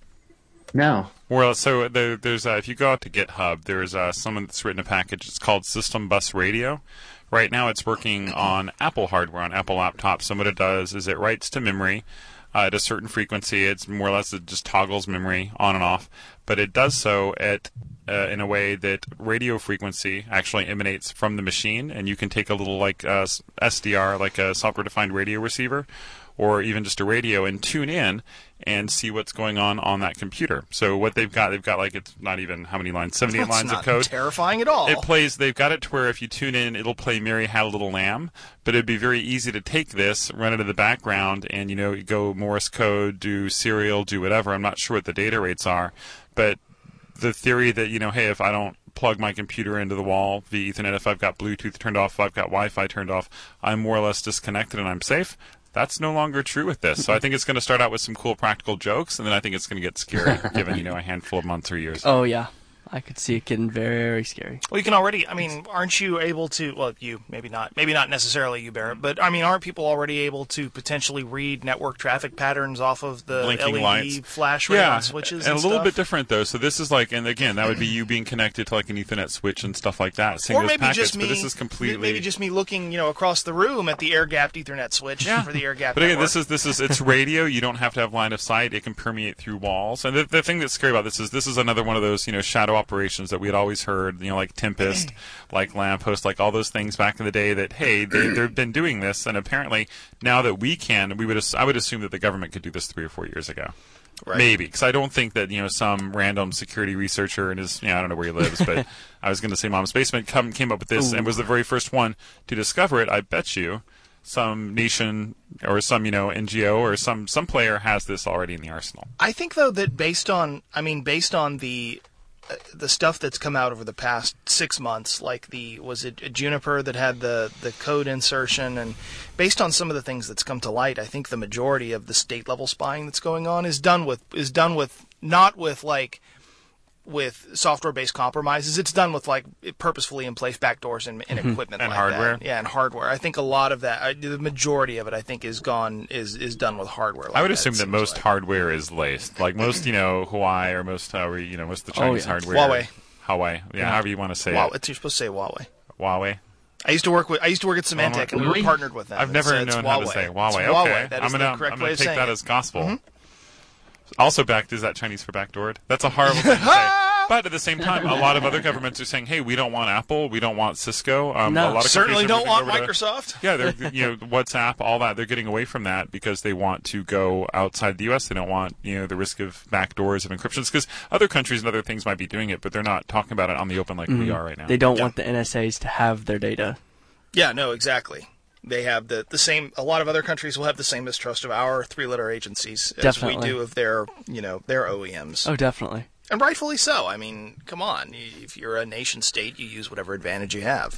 No. Well, so the, there's uh, if you go out to GitHub, there's uh, someone that's written a package. It's called System Bus Radio. Right now it's working on Apple hardware, on Apple laptops. And what it does is it writes to memory uh, at a certain frequency. It's more or less, it just toggles memory on and off. But it does so at uh, in a way that radio frequency actually emanates from the machine. And you can take a little like uh, S D R, like a software-defined radio receiver, or even just a radio, and tune in and see what's going on on that computer. So what they've got, they've got like, it's not even how many lines, seventy-eight That's lines not of code. Terrifying at all. It plays, they've got it to where if you tune in, it'll play Mary Had a Little Lamb, but it'd be very easy to take this, run it in the background, and, you know, go Morse code, do serial, do whatever. I'm not sure what the data rates are, but the theory that, you know, hey, if I don't plug my computer into the wall via Ethernet, if I've got Bluetooth turned off, if I've got Wi-Fi turned off, I'm more or less disconnected and I'm safe. That's no longer true with this. So I think it's going to start out with some cool practical jokes, and then I think it's going to get scary, given, you know, a handful of months or years. Oh, yeah. I could see it getting very scary. Well, you can already, I mean, aren't you able to, well, you, maybe not, maybe not necessarily you, Barrett, but, I mean, aren't people already able to potentially read network traffic patterns off of the Blinking L E D lights. flash yeah, rayon switches and and a little stuff? bit different, though. So this is like, and again, that would be you being connected to like an Ethernet switch and stuff like that, seeing Or those maybe packets, just me, but this is completely... maybe just me looking, you know, across the room at the air-gapped Ethernet switch Yeah. for the air-gapped But again, network. this is this is it's radio. You don't have to have line of sight. It can permeate through walls. And the, the thing that's scary about this is this is another one of those, you know, shadow operations that we had always heard, you know, like Tempest, like Lamppost, like all those things back in the day that, hey, they, they've been doing this. And apparently now that we can, we would ass- I would assume that the government could do this three or four years ago. Right. Maybe, because I don't think that, you know, some random security researcher in his, you know, I don't know where he lives, but I was going to say Mom's Basement come, came up with this Ooh. and was the very first one to discover it. I bet you some nation or some, you know, N G O or some, some player has this already in the arsenal. I think, though, that based on, I mean, based on the uh, the stuff that's come out over the past six months, like the, was it Juniper that had the, the code insertion, and based on some of the things that's come to light, I think the majority of the state-level spying that's going on is done with, is done with, not with, like, with software-based compromises. It's done with, like, purposefully in place backdoors and, and equipment And like hardware. that. Yeah, and hardware. I think a lot of that, I, the majority of it, I think, is gone, is is done with hardware. Like I would that, assume it that seems most like. hardware is laced. Like most, you know, Huawei or most, uh, you know, most of the Oh, Chinese yeah. hardware. Huawei. Huawei. Yeah, however you want to say Wow, it. it's, you're supposed to say Huawei. Huawei. I used to work with I used to work at Symantec, and we Really? were partnered with them. I've It's, never uh, it's known how to Huawei. say Huawei. It's Okay, Huawei. That I'm is gonna the correct I'm way gonna of take saying that it. as gospel. Mhm. Also, backed is that Chinese for backdoored? That's a horrible thing to say. But at the same time, a lot of other governments are saying, "Hey, we don't want Apple, we don't want Cisco." Um, No. a lot of Certainly companies are don't moving want over to- Microsoft. Yeah, they're you know WhatsApp, all that. They're getting away from that because they want to go outside the U S. They don't want you know the risk of backdoors of encryptions because other countries and other things might be doing it, but they're not talking about it on the open like we are right now. They don't Yeah. want the N S As to have their data. Yeah, no, exactly. They have the, the same. A lot of other countries will have the same mistrust of our three-letter agencies as Definitely. we do of their, you know, their O E Ms. Oh, definitely. And rightfully so. I mean, come on. If you're a nation state, you use whatever advantage you have.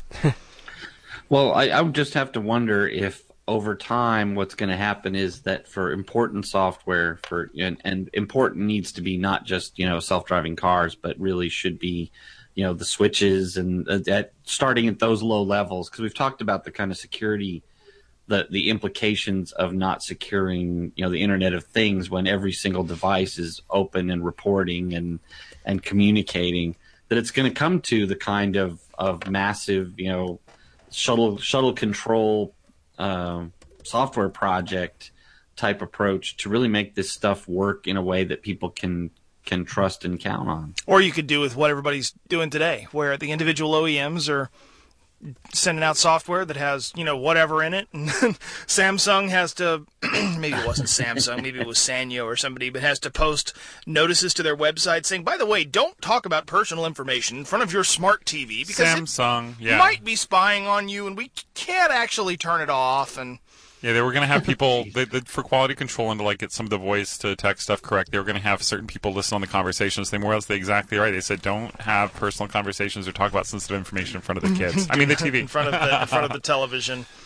Well, I, I would just have to wonder if over time what's going to happen is that for important software, for and, and important needs to be not just you know self-driving cars, but really should be you know the switches and uh, at, starting at those low levels, because we've talked about the kind of security, the the implications of not securing you know the Internet of Things when every single device is open and reporting and and communicating. That it's going to come to the kind of of massive you know shuttle shuttle control uh, software project type approach to really make this stuff work in a way that people can can trust and count on. Or you could do with what everybody's doing today, where the individual O E Ms are sending out software that has, you know, whatever in it. And Samsung has to, maybe it wasn't Samsung, maybe it was Sanyo or somebody, but has to post notices to their website saying, by the way, don't talk about personal information in front of your smart T V because Samsung, it yeah. might be spying on you and we can't actually turn it off. And Yeah, they were going to have people they, they, for quality control and to like get some of the voice to text stuff correct. They were going to have certain people listen on the conversations. They more or less they exactly right. They said don't have personal conversations or talk about sensitive information in front of the kids. I mean the T V in front of the in front of the television.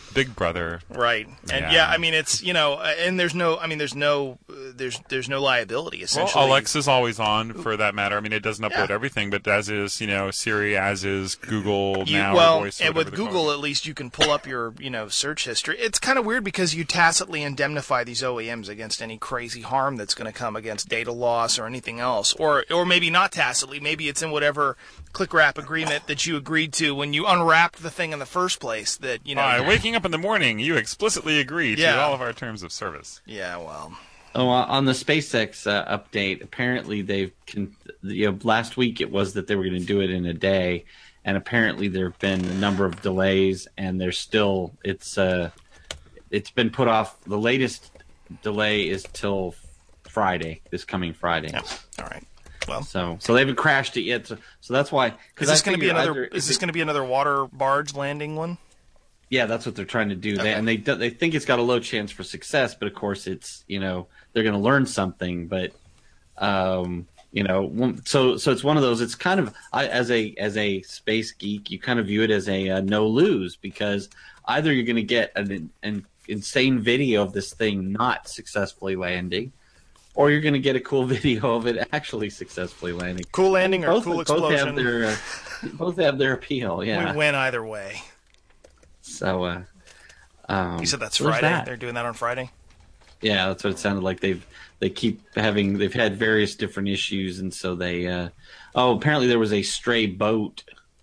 Big Brother. Right. And yeah. Yeah. I mean, it's, you know, uh, and there's no, I mean, there's no, uh, there's there's no liability, essentially. Well, Alexa's always on, for that matter. I mean, it doesn't upload Yeah. everything, but as is, you know, Siri, as is Google You, now. well, or Voice, or and whatever with they're Google, calling at least you can pull up your, you know, search history. It's kind of weird because you tacitly indemnify these O E Ms against any crazy harm that's going to come against data loss or anything else, or or maybe not tacitly. Maybe it's in whatever ClickWrap agreement that you agreed to when you unwrapped the thing in the first place. That you know, By waking up in the morning, you explicitly agree Yeah. to all of our terms of service. Yeah, well. Oh, uh, on the SpaceX uh, update, apparently they've, con- you know, last week it was that they were going to do it in a day, and apparently there have been a number of delays, and there's still, it's uh, it's been put off. The latest delay is till Friday, this coming Friday. Yep. All right. Well, so so they haven't crashed it yet. So, so that's why. Is this going to be another? Either, Is this going to be another water barge landing one? Yeah, that's what they're trying to do. Okay. They, and they do- they think it's got a low chance for success, but of course it's, you know, they're going to learn something. But um, you know, one- so so it's one of those. It's kind of I, as a as a space geek, you kind of view it as a uh, no lose, because either you're going to get an, an insane video of this thing not successfully landing, or you're going to get a cool video of it actually successfully landing. Cool landing or both, cool both explosion? Have their, uh, both have their appeal. Yeah. We win either way. So, uh, um, You said that's so there's Friday. that. They're doing that on Friday. Yeah, that's what it sounded like. They've they keep having they've had various different issues, and so they. Uh, oh, apparently there was a stray boat,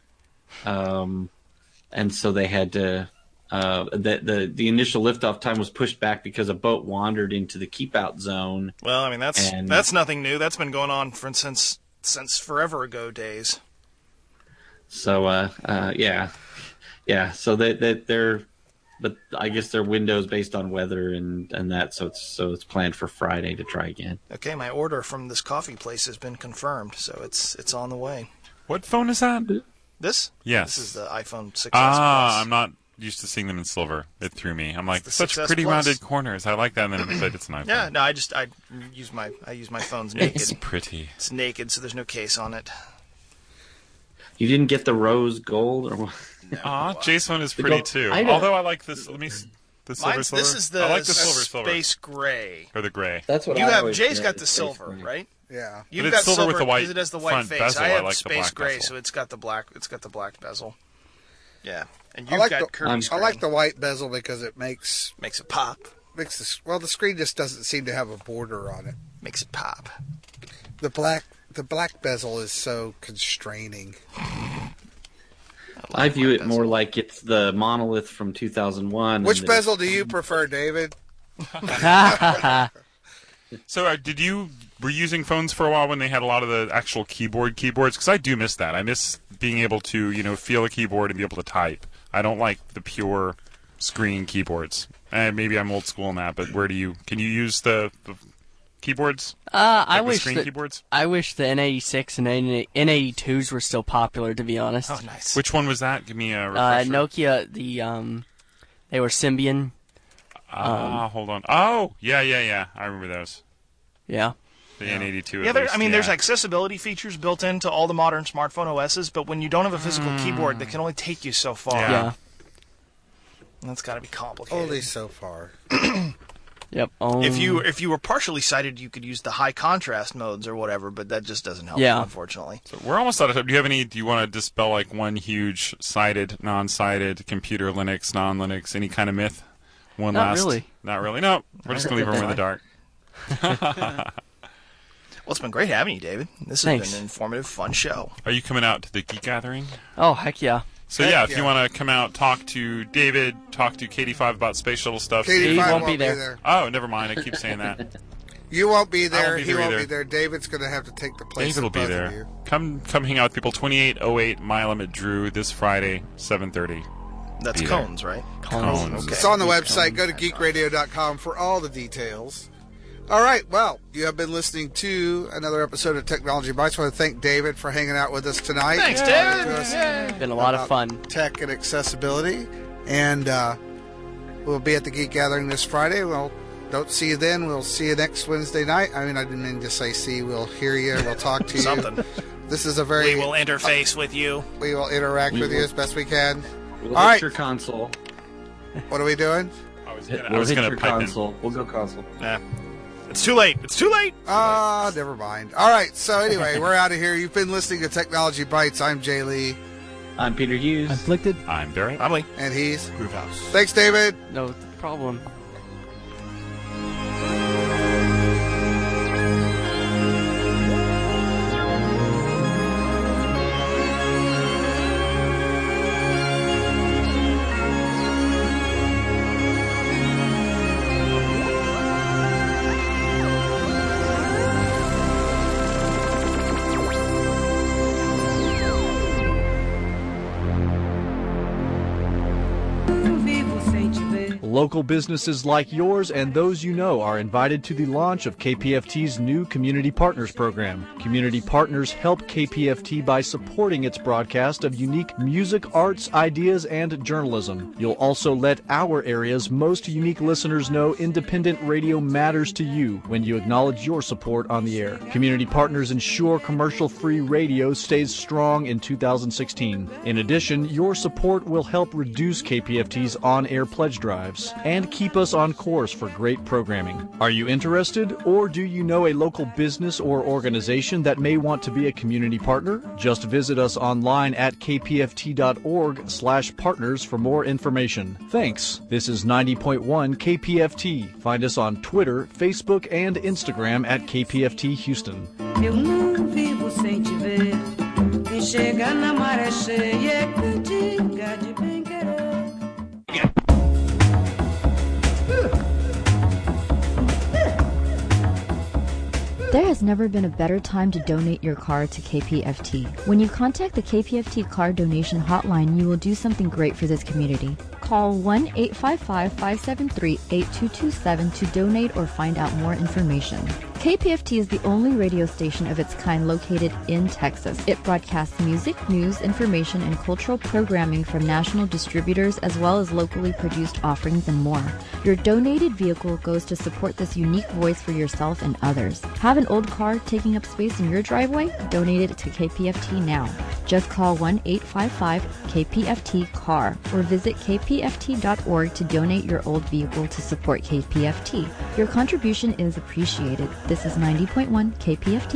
um, and so they had to. Uh, the the the initial liftoff time was pushed back because a boat wandered into the keep out zone. Well, I mean that's And- that's nothing new. That's been going on for since since forever ago days. So uh, uh, yeah, yeah. So that that they're, but I guess their window's based on weather and, and that. So it's so it's planned for Friday to try again. Okay, my order from this coffee place has been confirmed, so it's it's on the way. What phone is that? This? Yes. This is the iPhone six S Ah, Plus. I'm not used to seeing them in silver. It threw me. I'm like, the such six S pretty Plus. rounded corners. I like that, and then but it's an iPhone. Yeah, no, I just I use my I use my phone's naked. It's pretty. It's naked, so there's no case on it. You didn't get the rose gold or what? Aw, Jay's phone is The pretty gold- too. I know. Although I like this. Let me. s- The silver Mine's, silver. this is the I like the silver silver. space gray. Or the gray. That's what You I have always Jay's get, got the the space silver, gray. right? Yeah. You've But got it's silver with the white because it has the white front face. bezel. I I have like the space black gray, bezel. so it's got the black. It's got the black bezel. Yeah, and I you've like got the Kirby I'm- I screen. like the white bezel because it makes Makes it pop. makes the well the screen just doesn't seem to have a border on it. Makes it pop. The black the black bezel is so constraining. I view it more like it's the monolith from two thousand one. Which and bezel do you prefer, David? So, uh, did you were you using phones for a while when they had a lot of the actual keyboard keyboards? Because I do miss that. I miss being able to, you know, feel a keyboard and be able to type. I don't like the pure screen keyboards. And maybe I'm old school in that, but where do you can you use the, the keyboards? Uh, I Like the wish screen that, keyboards? I wish the N eighty-six and N eighty-twos were still popular. To be honest. Oh, nice. Which one was that? Give me a Uh, refresher. Nokia, the um, they were Symbian. Ah, um, hold on. Oh, yeah, yeah, yeah. I remember those. Yeah. The N eighty-two. Yeah, at there, least, I mean, there's yeah. accessibility features built into all the modern smartphone O Ss, but when you don't have a physical keyboard, they can only take you so far. Yeah. Yeah. And that's got to be complicated. Only so far. Yep. Um, If you if you were partially sighted, you could use the high contrast modes or whatever, but that just doesn't help. Yeah. Unfortunately. So we're almost out of time. Do you have any? Do you want to dispel like one huge sided, non-sided computer Linux, non-Linux, any kind of myth? One Not last. really. Not really. No, we're just gonna leave everyone in the dark. Well, it's been great having you, David. This has Thanks. been an informative, fun show. Are you coming out to the Geek Gathering? Oh heck yeah. So Heck yeah, if yeah. you want to come out, talk to David, talk to Katie Five about space shuttle stuff. Katie He Five won't be there. Oh, never mind. I keep saying that. You won't be there. be he there won't either. be there. David's going to have to take the place David will of be both there. of you. Come, come hang out with people. twenty-eight oh eight Milam at Drew this Friday, seven thirty. That's Be there. Cones, right? Cones. Okay. It's on the website. Go to geek radio dot com for all the details. All right. Well, you have been listening to another episode of Technology Bites. I want to thank David for hanging out with us tonight. Thanks, Talking David. to us Been a lot of about fun. Tech and accessibility. And uh, we'll be at the Geek Gathering this Friday. We'll don't see you then. We'll see you next Wednesday night. I mean, I didn't mean to say see. We'll hear you. We'll talk to you. Something. This is a very. We will interface with you. We will interact We with you will- as best we can. We'll All hit right. your console. What are we doing? I was gonna, I We'll was hit gonna your pipe in. console. We'll go console. Nah. It's too late. It's too late. Ah, uh, never mind. All right. So anyway, we're out of here. You've been listening to Technology Bites. I'm Jay Lee. I'm Peter Hughes. Afflicted. I'm Barrett. I'm Lee. And he's Groove House. Thanks, David. No problem. Local businesses like yours and those you know are invited to the launch of K P F T's new Community Partners program. Community Partners help K P F T by supporting its broadcast of unique music, arts, ideas, and journalism. You'll also let our area's most unique listeners know independent radio matters to you when you acknowledge your support on the air. Community Partners ensure commercial-free radio stays strong in two thousand sixteen. In addition, your support will help reduce K P F T's on-air pledge drives and keep us on course for great programming. Are you interested, or do you know a local business or organization that may want to be a community partner? Just visit us online at k p f t dot org slash partners for more information. Thanks. This is ninety point one K P F T. Find us on Twitter, Facebook, and Instagram at K P F T Houston. Eu não vivo sem te ver. Quem chega na maré cheia é cantiga de bem querer. There has never been a better time to donate your car to K P F T. When you contact the K P F T Car Donation Hotline, you will do something great for this community. Call one eight five five, five seven three, eight two two seven to donate or find out more information. K P F T is the only radio station of its kind located in Texas. It broadcasts music, news, information, and cultural programming from national distributors as well as locally produced offerings and more. Your donated vehicle goes to support this unique voice for yourself and others. Have an old car taking up space in your driveway? Donate it to K P F T now. Just call one eight five five K P F T C A R or visit k p f t dot org to donate your old vehicle to support K P F T. Your contribution is appreciated. This is ninety point one K P F T.